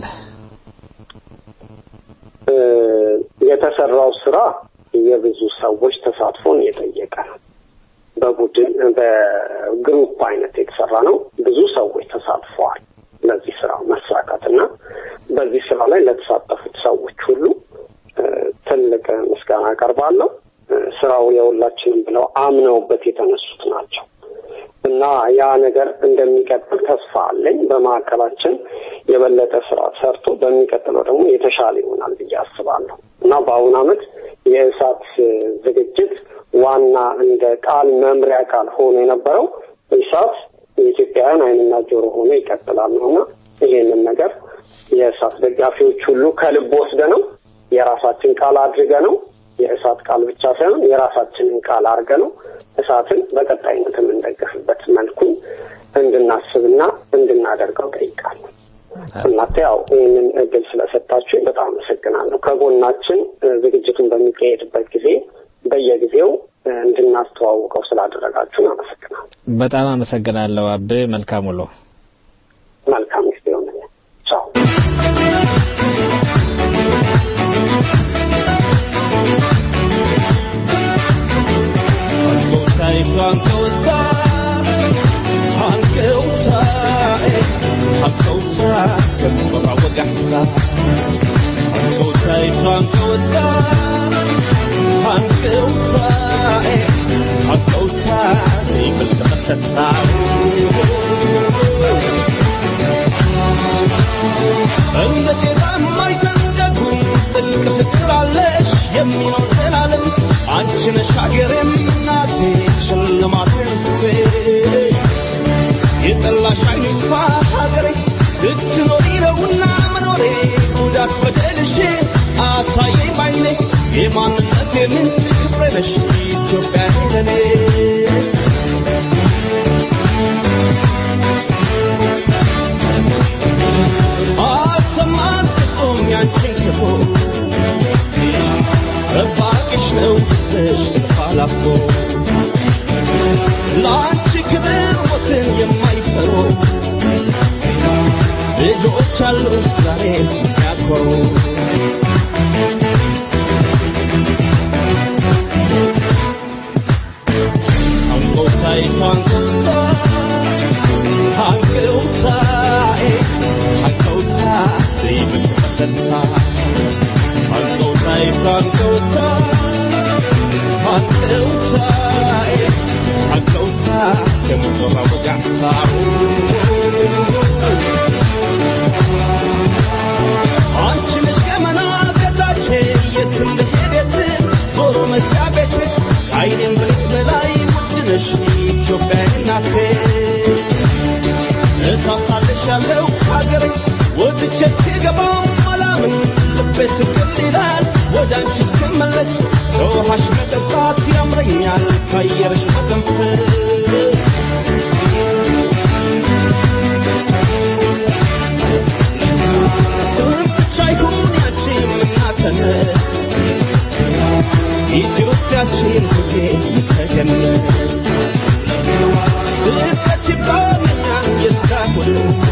የተሰራው ስራ የብዙ ሰዎች ተሳትፎን የጠየቀ ነው። በቡድን በግሩፕ አይነት የተሰራ ነው። ብዙ ሰዎች ተሳትፈዋል ለዚህ ስራ መሳካትና በዚህ ስራ ላይ ለተሳተፉት ሰዎች ሁሉ ትልቅ ምስጋና አቀርባለሁ። ስራው የሁላችንም ብለው አምነውበት የተነሱት ናቸው እና ያ ነገር እንደሚቀጥል ተስፋ አለኝ። በማዕከላችን የበለጠ ስራ ሰርቶ በሚቀጥለው ደግሞ የተሻለ ይሆናል ብዬ አስባለሁ እና በአሁኑ ዓመት የእሳት ዝግጅት ዋና እንደ ቃል መምሪያ ቃል ሆኖ የነበረው እሳት የኢትዮጵያውያን ዓይንና ጆሮ ሆኖ ይቀጥላል ነውና ይሄንን ነገር የእሳት ደጋፊዎች ሁሉ ከልብ ወስደነው የራሳችን ቃል አድርገነው የእሳት ቃል ብቻ ሳይሆን የራሳችንን ቃል አድርገነው እሳትን በቀጣይነት እንደገፍበት መልኩ እንድናስብና እንድናደርገው ጠይቃለሁ። እናንተ ያው ይህንን እድል ስለሰጣችሁ በጣም አመሰግናለሁ። ከጎናችን ዝግጅቱን በሚካሄድበት ጊዜ በየጊዜው እንድናስተዋውቀው ስላደረጋችሁ አመሰግናለሁ። በጣም አመሰግናለሁ አቤ። መልካም ውሎ። መልካም ጊዜ ይሁን። ቻው። Ankota, Ankota, Ankota, Ankota, Wagahza. Ankota, Ankota, Ankota, Ankota, Ibn Kasata. الذي ضمر تندقون تلك تترالش يمين العالم عنشنا شاقر الناتي شلمات الفتي يطلع شعيني تفاح هاقري ستنوري لونا منوري ودات بدلشي آتايي بعيني إيمان الناتي من تكبرنش يتوبعني لني رباكش لو تسلش الخلافو لانش كبير وطن يما يفرو ልጆች አሉ ዛሬ ያኮሩ አንጎታይ አንጎታ አንጎታ አንጎታ ሊብት ተሰታ አንጎታይ አንጎታ አንጎታ አንጎታ ከመቶራ ወጋሳው አንቺ ነሽ ገመና ከታች የትም ሄደት ዞሮ መጋቤት አይኔም ብልክ በላይ ውድነሽ ኢትዮጵያ እናቴ እሳሳልሻለሁ ሀገሬ ወጥቼ እስክገባም አላምን ልቤ ስቅል ይላል ወደ አንቺ ስመለስ ከውሃሽ መጠጣት ያምረኛል ከአየርሽ መተንፈስ ኢትዮጵያችን ሁሌ ተገነት ስደት ይባልኛል የስካሁሉ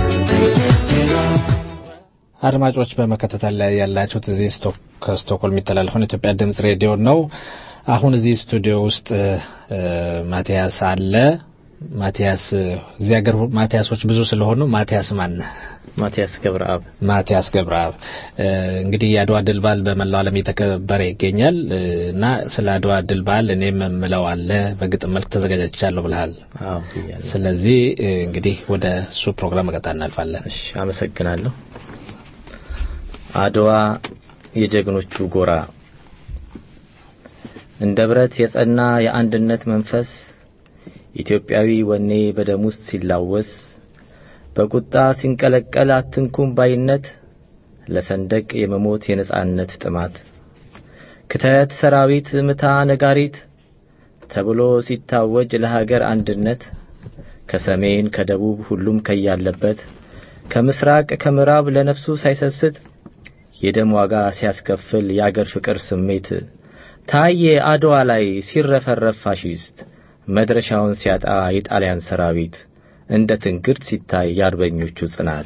አድማጮች በመከታተል ላይ ያላችሁት እዚህ ስቶክ ከስቶክሆልም የሚተላለፈው ኢትዮጵያ ድምጽ ሬዲዮ ነው። አሁን እዚህ ስቱዲዮ ውስጥ ማቲያስ አለ። ማቲያስ እዚህ ሀገር ማቲያሶች ብዙ ስለሆኑ ማቲያስ ማን? ማቲያስ ገብረአብ። ማቲያስ ገብረአብ እንግዲህ የአድዋ ድል በዓል በመላው ዓለም እየተከበረ ይገኛል እና ስለ አድዋ ድል በዓል እኔም የምለው አለ በግጥም መልክ ተዘጋጅቻለሁ ብለሃል። አዎ። ስለዚህ እንግዲህ ወደ እሱ ፕሮግራም መቀጣ እናልፋለን። እሺ፣ አመሰግናለሁ። አድዋ የጀግኖቹ ጎራ እንደ ብረት የጸና የአንድነት መንፈስ ኢትዮጵያዊ ወኔ በደም ውስጥ ሲላወስ በቁጣ ሲንቀለቀል አትንኩም ባይነት ለሰንደቅ የመሞት የነጻነት ጥማት ክተት ሰራዊት ምታ ነጋሪት ተብሎ ሲታወጅ ለሀገር አንድነት ከሰሜን ከደቡብ ሁሉም ከያለበት ከምስራቅ ከምዕራብ ለነፍሱ ሳይሰስት የደም ዋጋ ሲያስከፍል የአገር ፍቅር ስሜት ታየ አድዋ ላይ ሲረፈረፍ ፋሺስት መድረሻውን ሲያጣ የጣሊያን ሰራዊት እንደ ትንግርት ሲታይ ያርበኞቹ ጽናት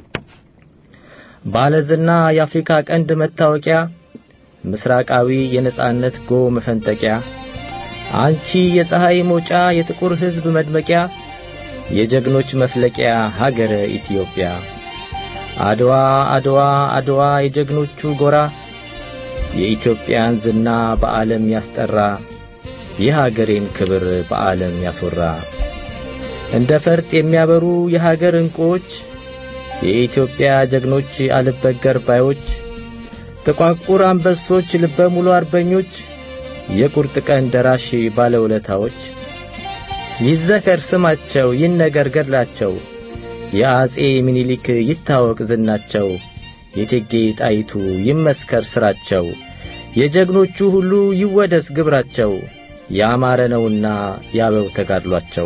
ባለዝና የአፍሪካ ቀንድ መታወቂያ ምስራቃዊ የነጻነት ጎ መፈንጠቂያ አንቺ የፀሐይ ሞጫ የጥቁር ሕዝብ መድመቂያ የጀግኖች መፍለቂያ ሀገረ ኢትዮጵያ አድዋ አድዋ አድዋ የጀግኖቹ ጎራ የኢትዮጵያን ዝና በዓለም ያስጠራ የሀገሬን ክብር በዓለም ያስወራ እንደ ፈርጥ የሚያበሩ የሀገር እንቁዎች የኢትዮጵያ ጀግኖች አልበገር ባዮች ተቋቁር አንበሶች ልበ ሙሉ አርበኞች የቁርጥ ቀን ደራሽ ባለውለታዎች ይዘከር ስማቸው ይነገር ገድላቸው የአጼ ምኒልክ ይታወቅ ዝናቸው የቴጌ ጣይቱ ይመስከር ስራቸው የጀግኖቹ ሁሉ ይወደስ ግብራቸው ያማረ ነውና ያበው ተጋድሏቸው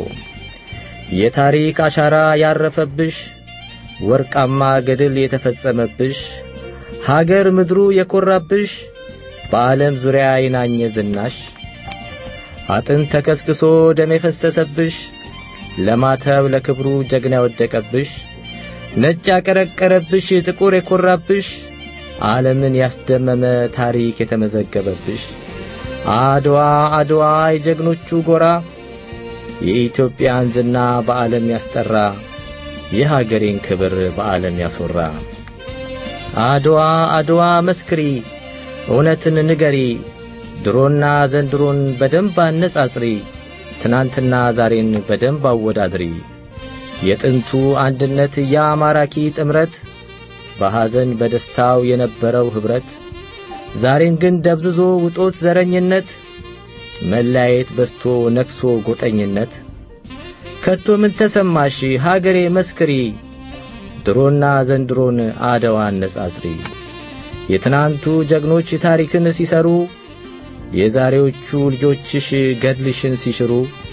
የታሪክ አሻራ ያረፈብሽ ወርቃማ ገድል የተፈጸመብሽ ሀገር ምድሩ የኮራብሽ በዓለም ዙሪያ ይናኘ ዝናሽ አጥንት ተከስክሶ ደም የፈሰሰብሽ ለማተብ ለክብሩ ጀግና ወደቀብሽ ነጭ ያቀረቀረብሽ ጥቁር የኮራብሽ ዓለምን ያስደመመ ታሪክ የተመዘገበብሽ አድዋ አድዋ የጀግኖቹ ጎራ የኢትዮጵያን ዝና በዓለም ያስጠራ የሀገሬን ክብር በዓለም ያስወራ አድዋ አድዋ መስክሪ እውነትን ንገሪ ድሮና ዘንድሮን በደንብ አነጻጽሪ ትናንትና ዛሬን በደንብ አወዳድሪ የጥንቱ አንድነት ያማራኪ ጥምረት በሐዘን በደስታው የነበረው ህብረት ዛሬን ግን ደብዝዞ ውጦት ዘረኝነት መላየት በስቶ ነክሶ ጎጠኝነት ከቶ ምን ተሰማሽ ሀገሬ መስክሪ ድሮና ዘንድሮን አድዋ አነጻጽሪ የትናንቱ ጀግኖች ታሪክን ሲሰሩ የዛሬዎቹ ልጆችሽ ገድልሽን ሲሽሩ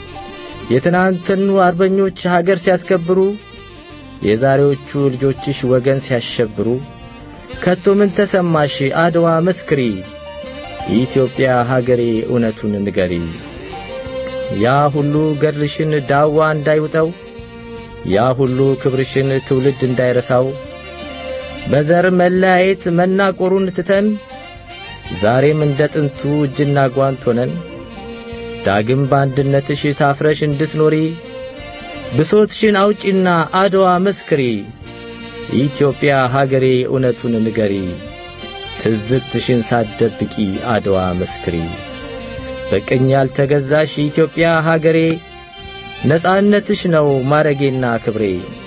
የትናንትኑ አርበኞች ሀገር ሲያስከብሩ የዛሬዎቹ ልጆችሽ ወገን ሲያሸብሩ ከቶ ምን ተሰማሽ አድዋ መስክሪ ኢትዮጵያ ሀገሬ እውነቱን ንገሪ ያ ሁሉ ገድልሽን ዳዋ እንዳይውጠው ያ ሁሉ ክብርሽን ትውልድ እንዳይረሳው በዘር መለያየት መናቆሩን ትተን ዛሬም እንደ ጥንቱ እጅና ጓንት ሆነን ዳግም በአንድነትሽ ታፍረሽ እንድትኖሪ ብሶትሽን አውጪና አድዋ መስክሪ ኢትዮጵያ ሀገሬ እውነቱን ንገሪ ትዝብትሽን ሳትደብቂ አድዋ መስክሪ በቀኝ ያልተገዛሽ ኢትዮጵያ ሀገሬ ነጻነትሽ ነው ማረጌና ክብሬ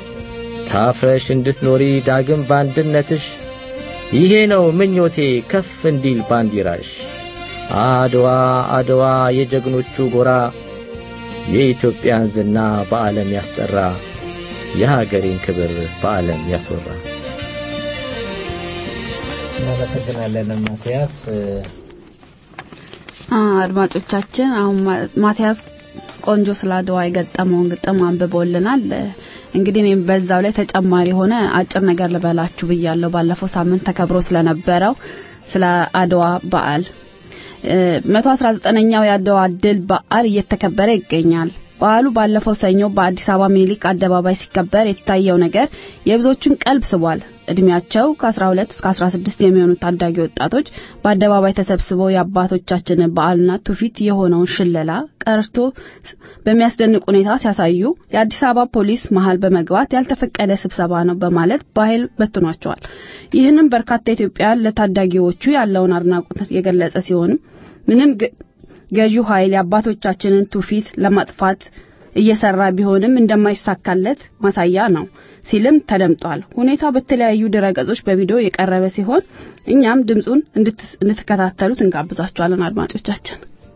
ታፍረሽ እንድትኖሪ ዳግም በአንድነትሽ ይሄ ነው ምኞቴ ከፍ እንዲል ባንዲራሽ አድዋ አድዋ የጀግኖቹ ጎራ የኢትዮጵያን ዝና በዓለም ያስጠራ የሀገሬን ክብር በዓለም ያስወራ እናመሰግናለን ማቲያስ አድማጮቻችን አሁን ማቲያስ ቆንጆ ስላድዋ የገጠመውን ግጥም አንብቦልናል እንግዲህ እኔም በዛው ላይ ተጨማሪ ሆነ አጭር ነገር ልበላችሁ ብያለሁ ባለፈው ሳምንት ተከብሮ ስለነበረው ስለ አድዋ በዓል መቶ አስራ ዘጠነኛው የአድዋ ድል በዓል እየተከበረ ይገኛል በዓሉ ባለፈው ሰኞ በአዲስ አበባ ሚኒሊክ አደባባይ ሲከበር የታየው ነገር የብዙዎችን ቀልብ ስቧል እድሜያቸው ከ12 እስከ አስራ ስድስት የሚሆኑ ታዳጊ ወጣቶች በአደባባይ ተሰብስበው የአባቶቻችንን በዓልና ትውፊት የሆነውን ሽለላ ቀርቶ በሚያስደንቅ ሁኔታ ሲያሳዩ የአዲስ አበባ ፖሊስ መሃል በመግባት ያልተፈቀደ ስብሰባ ነው በማለት በኃይል በትኗቸዋል ይህንን በርካታ ኢትዮጵያውያን ለታዳጊዎቹ ያለውን አድናቆት የገለጸ ሲሆን ምንም ገዢው ኃይል የአባቶቻችንን ትውፊት ለማጥፋት እየሰራ ቢሆንም እንደማይሳካለት ማሳያ ነው ሲልም ተደምጧል ሁኔታው በተለያዩ ድረገጾች በቪዲዮ የቀረበ ሲሆን እኛም ድምጹን እንድትከታተሉት እንጋብዛችኋለን አድማጮቻችን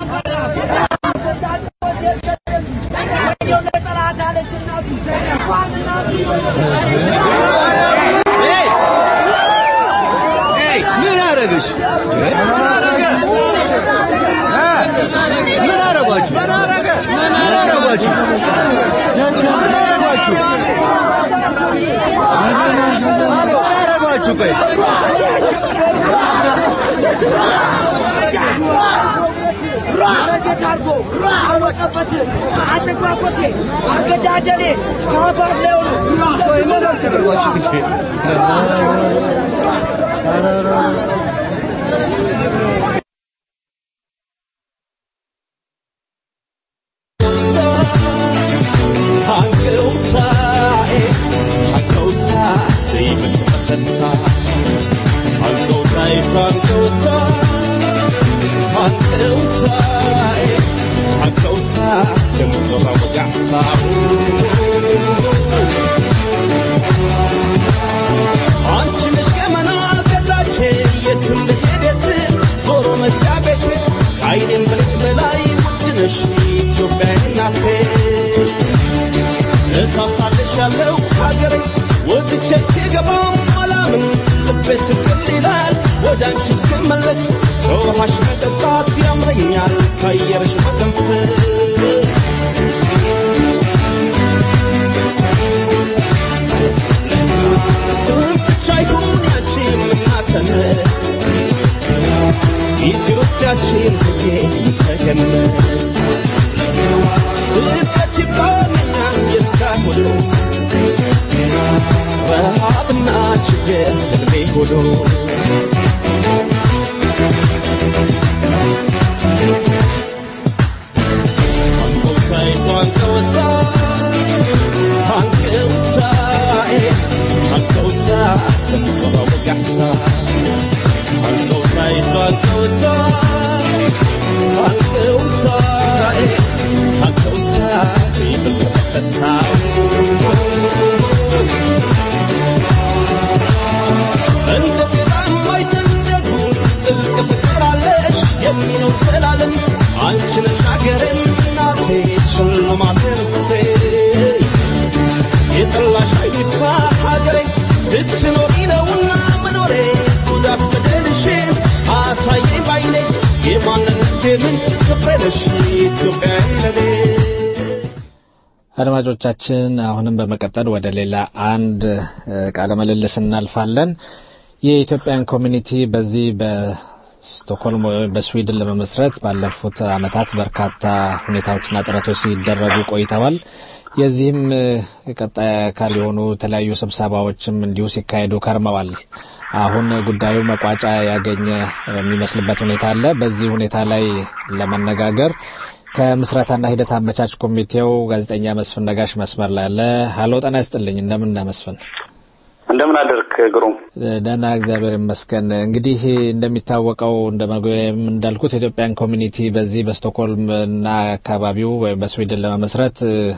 አድማጮቻችን አሁንም በመቀጠል ወደ ሌላ አንድ ቃለ ምልልስ እናልፋለን። የኢትዮጵያን ኮሚኒቲ በዚህ በስቶክሆልም በስዊድን ለመመስረት ባለፉት አመታት በርካታ ሁኔታዎችና ጥረቶች ሲደረጉ ቆይተዋል። የዚህም ቀጣይ አካል የሆኑ የተለያዩ ስብሰባዎችም እንዲሁ ሲካሄዱ ከርመዋል። አሁን ጉዳዩ መቋጫ ያገኘ የሚመስልበት ሁኔታ አለ። በዚህ ሁኔታ ላይ ለመነጋገር ከምስረታና ሂደት አመቻች ኮሚቴው ጋዜጠኛ መስፍን ነጋሽ መስመር ላይ አለ። ሃሎ ጤና ይስጥልኝ። እንደምን እና መስፍን? እንደምን አደርክ ግሩም? ደህና እግዚአብሔር ይመስገን። እንግዲህ እንደሚታወቀው እንደመግቢያም እንዳልኩት የኢትዮጵያን ኮሚኒቲ በዚህ በስቶክሆልም እና አካባቢው ወይ በስዊድን ለመመስረት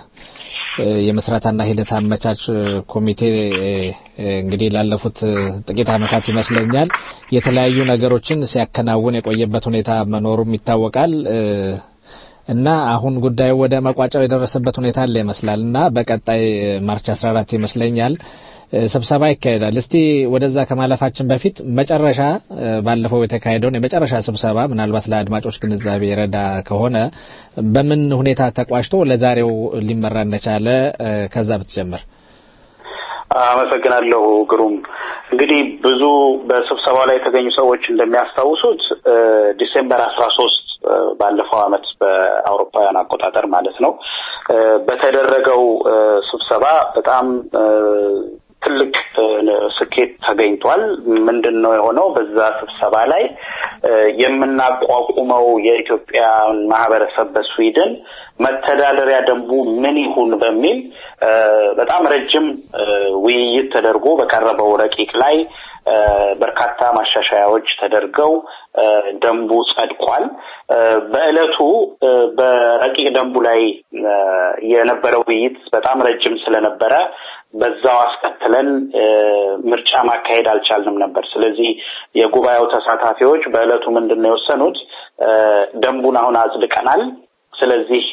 የምስረታና ሂደት አመቻች ኮሚቴ እንግዲህ ላለፉት ጥቂት አመታት ይመስለኛል የተለያዩ ነገሮችን ሲያከናውን የቆየበት ሁኔታ መኖሩም ይታወቃል። እና አሁን ጉዳዩ ወደ መቋጫው የደረሰበት ሁኔታ አለ ይመስላልና በቀጣይ ማርች አስራ አራት ይመስለኛል ስብሰባ ይካሄዳል። እስቲ ወደዛ ከማለፋችን በፊት መጨረሻ ባለፈው የተካሄደውን የመጨረሻ ስብሰባ ምናልባት ለአድማጮች ግንዛቤ ይረዳ ከሆነ በምን ሁኔታ ተቋጭቶ ለዛሬው ሊመራ እንደቻለ ከዛ ብትጀምር። አመሰግናለሁ ግሩም። እንግዲህ ብዙ በስብሰባው ላይ የተገኙ ሰዎች እንደሚያስታውሱት ዲሴምበር አስራ ሶስት ባለፈው አመት በአውሮፓውያን አቆጣጠር ማለት ነው በተደረገው ስብሰባ በጣም ትልቅ ስኬት ተገኝቷል። ምንድነው የሆነው? በዛ ስብሰባ ላይ የምናቋቁመው የኢትዮጵያ ማህበረሰብ በስዊድን መተዳደሪያ ደንቡ ምን ይሁን በሚል በጣም ረጅም ውይይት ተደርጎ በቀረበው ረቂቅ ላይ በርካታ ማሻሻያዎች ተደርገው ደንቡ ጸድቋል። በእለቱ በረቂቅ ደንቡ ላይ የነበረው ውይይት በጣም ረጅም ስለነበረ በዛው አስከትለን ምርጫ ማካሄድ አልቻልንም ነበር። ስለዚህ የጉባኤው ተሳታፊዎች በእለቱ ምንድነው የወሰኑት? ደንቡን አሁን አጽድቀናል ስለዚህ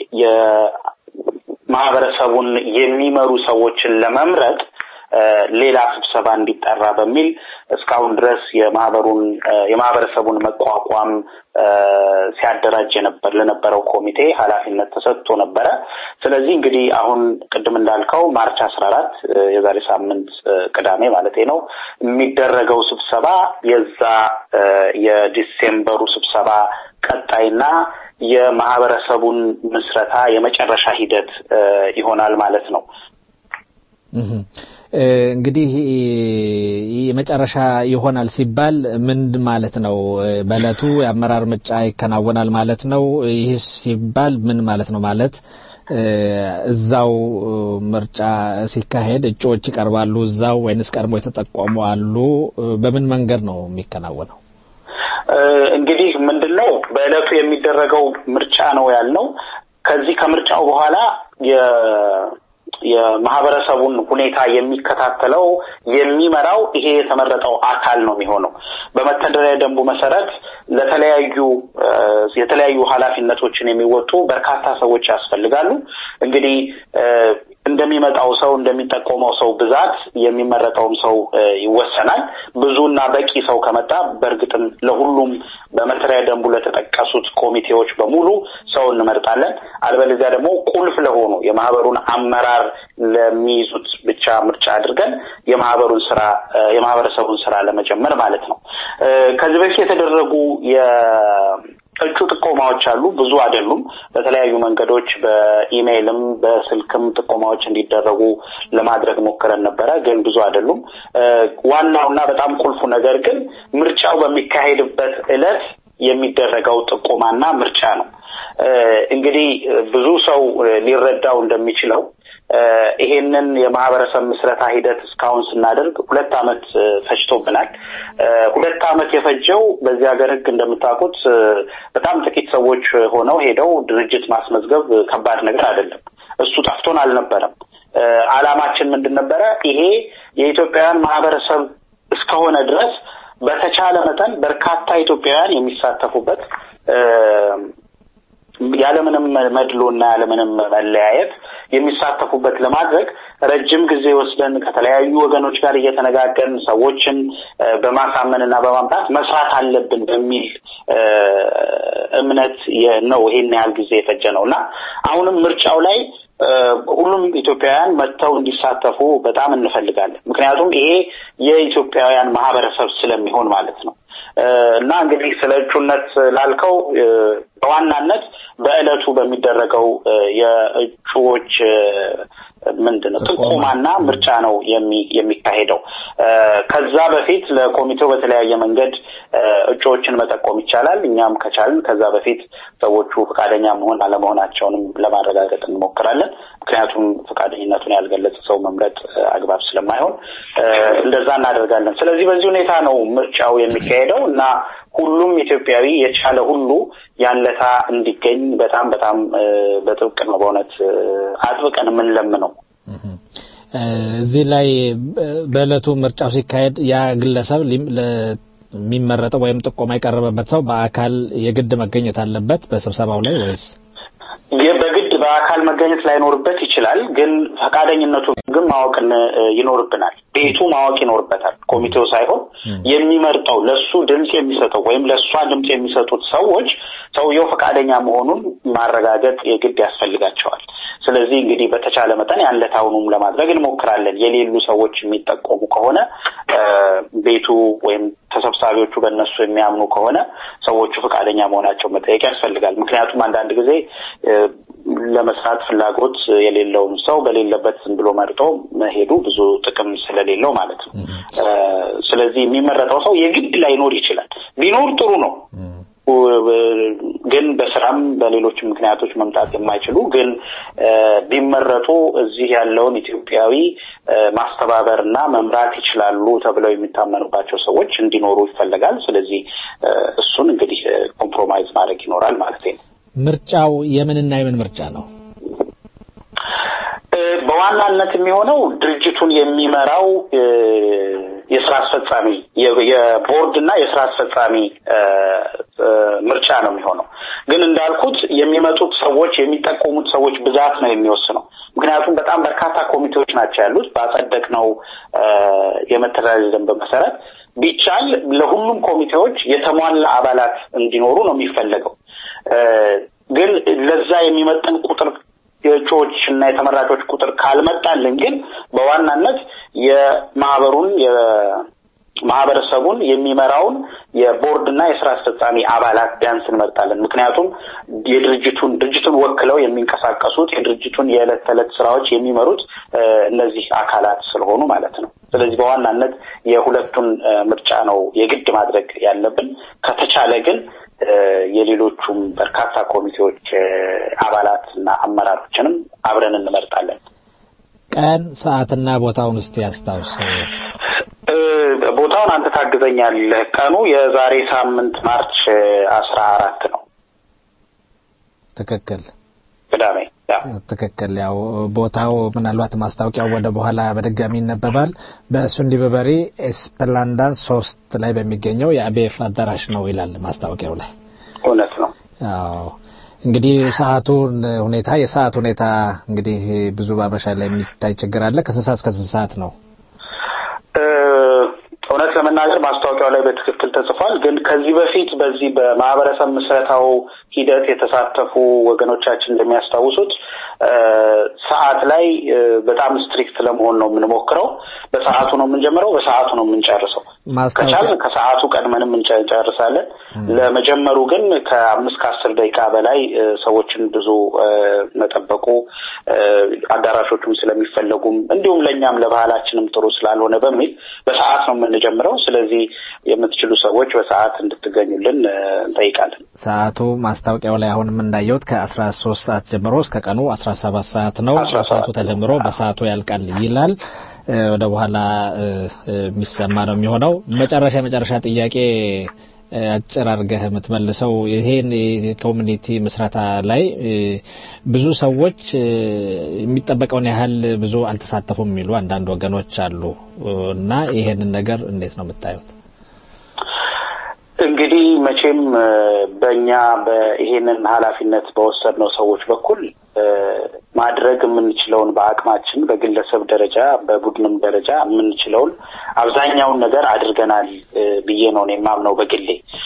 የማህበረሰቡን የሚመሩ ሰዎችን ለመምረጥ ሌላ ስብሰባ እንዲጠራ በሚል እስካሁን ድረስ የማህበሩን የማህበረሰቡን መቋቋም ሲያደራጅ ነበር ለነበረው ኮሚቴ ኃላፊነት ተሰጥቶ ነበር ስለዚህ እንግዲህ አሁን ቅድም እንዳልከው ማርች አስራ አራት የዛሬ ሳምንት ቅዳሜ ማለት ነው የሚደረገው ስብሰባ የዛ የዲሴምበሩ ስብሰባ ቀጣይና የማህበረሰቡን ምስረታ የመጨረሻ ሂደት ይሆናል ማለት ነው እንግዲህ የመጨረሻ ይሆናል ሲባል ምን ማለት ነው በለቱ የአመራር ምርጫ ይከናወናል ማለት ነው ይህ ሲባል ምን ማለት ነው ማለት እዛው ምርጫ ሲካሄድ እጩዎች ይቀርባሉ እዛው ወይንስ ቀድሞ የተጠቆሙ አሉ በምን መንገድ ነው የሚከናወነው እንግዲህ ምንድነው በእለቱ የሚደረገው ምርጫ ነው ያልነው ከዚህ ከምርጫው በኋላ የ የማህበረሰቡን ሁኔታ የሚከታተለው የሚመራው ይሄ የተመረጠው አካል ነው የሚሆነው በመተዳደሪያ ደንቡ መሰረት ለተለያዩ የተለያዩ ኃላፊነቶችን የሚወጡ በርካታ ሰዎች ያስፈልጋሉ እንግዲህ እንደሚመጣው ሰው እንደሚጠቆመው ሰው ብዛት የሚመረጠውም ሰው ይወሰናል ብዙና በቂ ሰው ከመጣ በርግጥም ለሁሉም በመተዳደሪያ ደንቡ ለተጠቀሱት ኮሚቴዎች በሙሉ ሰው እንመርጣለን አልበለዚያ ደግሞ ቁልፍ ለሆኑ የማህበሩን አመራር ለሚይዙት ብቻ ምርጫ አድርገን የማህበሩን ስራ የማህበረሰቡን ስራ ለመጀመር ማለት ነው ከዚህ በፊት የተደረጉ የ እጩ ጥቆማዎች አሉ ብዙ አይደሉም በተለያዩ መንገዶች በኢሜይልም በስልክም ጥቆማዎች እንዲደረጉ ለማድረግ ሞከረን ነበር ግን ብዙ አይደሉም ዋናውና በጣም ቁልፉ ነገር ግን ምርጫው በሚካሄድበት ዕለት የሚደረገው ጥቆማና ምርጫ ነው እንግዲህ ብዙ ሰው ሊረዳው እንደሚችለው ይሄንን የማህበረሰብ ምስረታ ሂደት እስካሁን ስናደርግ ሁለት አመት ፈጅቶብናል ሁለት አመት የፈጀው በዚህ ሀገር ህግ እንደምታውቁት በጣም ጥቂት ሰዎች ሆነው ሄደው ድርጅት ማስመዝገብ ከባድ ነገር አይደለም እሱ ጠፍቶን አልነበረም አላማችን ምንድነው ይሄ የኢትዮጵያውያን ማህበረሰብ እስከሆነ ድረስ በተቻለ መጠን በርካታ ኢትዮጵያውያን የሚሳተፉበት ያለምንም መድሎና ያለምንም መለያየት የሚሳተፉበት ለማድረግ ረጅም ጊዜ ወስደን ከተለያዩ ወገኖች ጋር እየተነጋገርን ሰዎችን በማሳመንና በማምጣት መስራት አለብን በሚል እምነት ነው ይሄን ያህል ጊዜ የፈጀነውና አሁንም ምርጫው ላይ ሁሉም ኢትዮጵያውያን መጥተው እንዲሳተፉ በጣም እንፈልጋለን ምክንያቱም ይሄ የኢትዮጵያውያን ማህበረሰብ ስለሚሆን ማለት ነው እና እንግዲህ ስለእጩነት ላልከው በዋናነት በእለቱ በሚደረገው የእጩዎች ምንድነው ጥቆማና ምርጫ ነው የሚካሄደው ከዛ በፊት ለኮሚቴው በተለያየ መንገድ እጩዎችን መጠቆም ይቻላል እኛም ከቻልን ከዛ በፊት ሰዎቹ ፈቃደኛ መሆን አለመሆናቸውንም ለማረጋገጥ እንሞክራለን ምክንያቱም ፈቃደኝነቱን ያልገለጸ ሰው መምረጥ አግባብ ስለማይሆን እንደዛ እናደርጋለን ስለዚህ በዚህ ሁኔታ ነው ምርጫው የሚካሄደው እና ሁሉም ኢትዮጵያዊ የቻለ ሁሉ ያንለታ እንዲገኝ በጣም በጣም በጥብቅ ነው በእውነት አጥብቀን የምንለምነው እዚህ ላይ በእለቱ ምርጫው ሲካሄድ ያ ግለሰብ የሚመረጠው ወይም ጥቆማ የቀረበበት ሰው በአካል የግድ መገኘት አለበት በስብሰባው ላይ ወይስ የበግድ በአካል መገኘት ላይኖርበት ይችላል ግን ፈቃደኝነቱ ግን ማወቅ ይኖርብናል ቤቱ ማወቅ ይኖርበታል ኮሚቴው ሳይሆን የሚመርጠው ለሱ ድምጽ የሚሰጠው ወይም ለሷ ድምጽ የሚሰጡት ሰዎች ሰውየው ፈቃደኛ መሆኑን ማረጋገጥ የግድ ያስፈልጋቸዋል ስለዚህ እንግዲህ በተቻለ መጠን ያለታውንም ለማድረግ እንሞክራለን የሌሉ ሰዎች የሚጠቆሙ ከሆነ ቤቱ ወይም ተሰብሳቢዎቹ በእነሱ የሚያምኑ ከሆነ ሰዎቹ ፈቃደኛ መሆናቸው መጠየቅ ያስፈልጋል ምክንያቱም አንዳንድ ጊዜ ለመስራት ፍላጎት የሌለውን ሰው በሌለበት ዝም ብሎ መርጦ መሄዱ ብዙ ጥቅም ስለሌለው ማለት ነው ስለዚህ የሚመረጠው ሰው የግድ ላይኖር ይችላል ቢኖር ጥሩ ነው ግን በስራም በሌሎች ምክንያቶች መምጣት የማይችሉ ግን ቢመረጡ እዚህ ያለውን ኢትዮጵያዊ ማስተባበርና መምራት ይችላሉ ተብለው የሚታመኑባቸው ሰዎች እንዲኖሩ ይፈልጋል ስለዚህ እሱን እንግዲህ ኮምፕሮማይዝ ማድረግ ይኖራል ማለት ነው ምርጫው የምንና የምን ምርጫ ነው በዋናነት የሚሆነው ድርጅቱን የሚመራው የስራ አስፈጻሚ የቦርድና የስራ አስፈጻሚ ምርጫ ነው የሚሆነው። ግን እንዳልኩት የሚመጡት ሰዎች የሚጠቆሙት ሰዎች ብዛት ነው የሚወስነው። ምክንያቱም በጣም በርካታ ኮሚቴዎች ናቸው ያሉት። ባጸደቅነው የመተዳደሪያ ደንብ መሰረት ቢቻል ለሁሉም ኮሚቴዎች የተሟላ አባላት እንዲኖሩ ነው የሚፈለገው። ግን ለዛ የሚመጥን ቁጥር የእጩዎች እና የተመራጮች ቁጥር ካልመጣልን ግን በዋናነት የማህበሩን የማህበረሰቡን የሚመራውን የቦርድና የስራ አስፈጻሚ አባላት ቢያንስ እንመርጣለን። ምክንያቱም የድርጅቱን ድርጅቱን ወክለው የሚንቀሳቀሱት የድርጅቱን የዕለት ተዕለት ስራዎች የሚመሩት እነዚህ አካላት ስለሆኑ ማለት ነው። ስለዚህ በዋናነት የሁለቱን ምርጫ ነው የግድ ማድረግ ያለብን። ከተቻለ ግን የሌሎቹም በርካታ ኮሚቴዎች አባላትና አመራሮችንም አብረን እንመርጣለን። ቀን ሰዓትና ቦታውን እስቲ ያስታውስ። ቦታውን አንተ ታግዘኛለህ። ቀኑ የዛሬ ሳምንት ማርች አስራ አራት ነው። ትክክል ቅዳሜ። ትክክል። ያው ቦታው ምናልባት ማስታወቂያው ወደ በኋላ በድጋሚ ይነበባል። በሱንዲ በበሪ ኤስፕላንዳ ሶስት ላይ በሚገኘው የአቤፍ አዳራሽ ነው ይላል ማስታወቂያው ላይ። እውነት ነው። አዎ እንግዲህ ሰዓቱን ሁኔታ የሰዓት ሁኔታ እንግዲህ ብዙ ባበሻ ላይ የሚታይ ችግር አለ። ከስንት ሰዓት እስከ ስንት ሰዓት ነው? እውነት ለመናገር ማስታወቂያው ላይ በትክክል ተጽፏል። ግን ከዚህ በፊት በዚህ በማህበረሰብ ምስረታው ሂደት የተሳተፉ ወገኖቻችን እንደሚያስታውሱት ሰዓት ላይ በጣም ስትሪክት ለመሆን ነው የምንሞክረው። በሰዓቱ ነው የምንጀምረው፣ በሰዓቱ ነው የምንጨርሰው። ከቻልን ከሰዓቱ ቀድመንም እንጨርሳለን። ለመጀመሩ ግን ከአምስት ከአስር ደቂቃ በላይ ሰዎችን ብዙ መጠበቁ አዳራሾቹም ስለሚፈለጉም እንዲሁም ለኛም ለባህላችንም ጥሩ ስላልሆነ በሚል በሰዓት ነው የምንጀምረው። ስለዚህ የምትችሉ ሰዎች በሰዓት እንድትገኙልን እንጠይቃለን። ሰዓቱ ማስታወቂያው ላይ አሁንም እንዳየሁት ከአስራ ሶስት ሰዓት ጀምሮ እስከ ቀኑ አስራ ሰባት ሰዓት ነው። ሰዓቱ ተጀምሮ በሰዓቱ ያልቃል ይላል። ወደ በኋላ የሚሰማ ነው የሚሆነው። መጨረሻ መጨረሻ ጥያቄ አጭር አድርገህ የምትመልሰው ይሄን ኮሚኒቲ ምስረታ ላይ ብዙ ሰዎች የሚጠበቀውን ያህል ብዙ አልተሳተፉም የሚሉ አንዳንድ ወገኖች አሉ እና ይሄንን ነገር እንዴት ነው የምታዩት? እንግዲህ መቼም በእኛ በይሄንን ኃላፊነት በወሰድነው ሰዎች በኩል ማድረግ የምንችለውን በአቅማችን በግለሰብ ደረጃ በቡድንም ደረጃ የምንችለውን አብዛኛውን ነገር አድርገናል ብዬ ነው እኔ የማምነው በግሌ።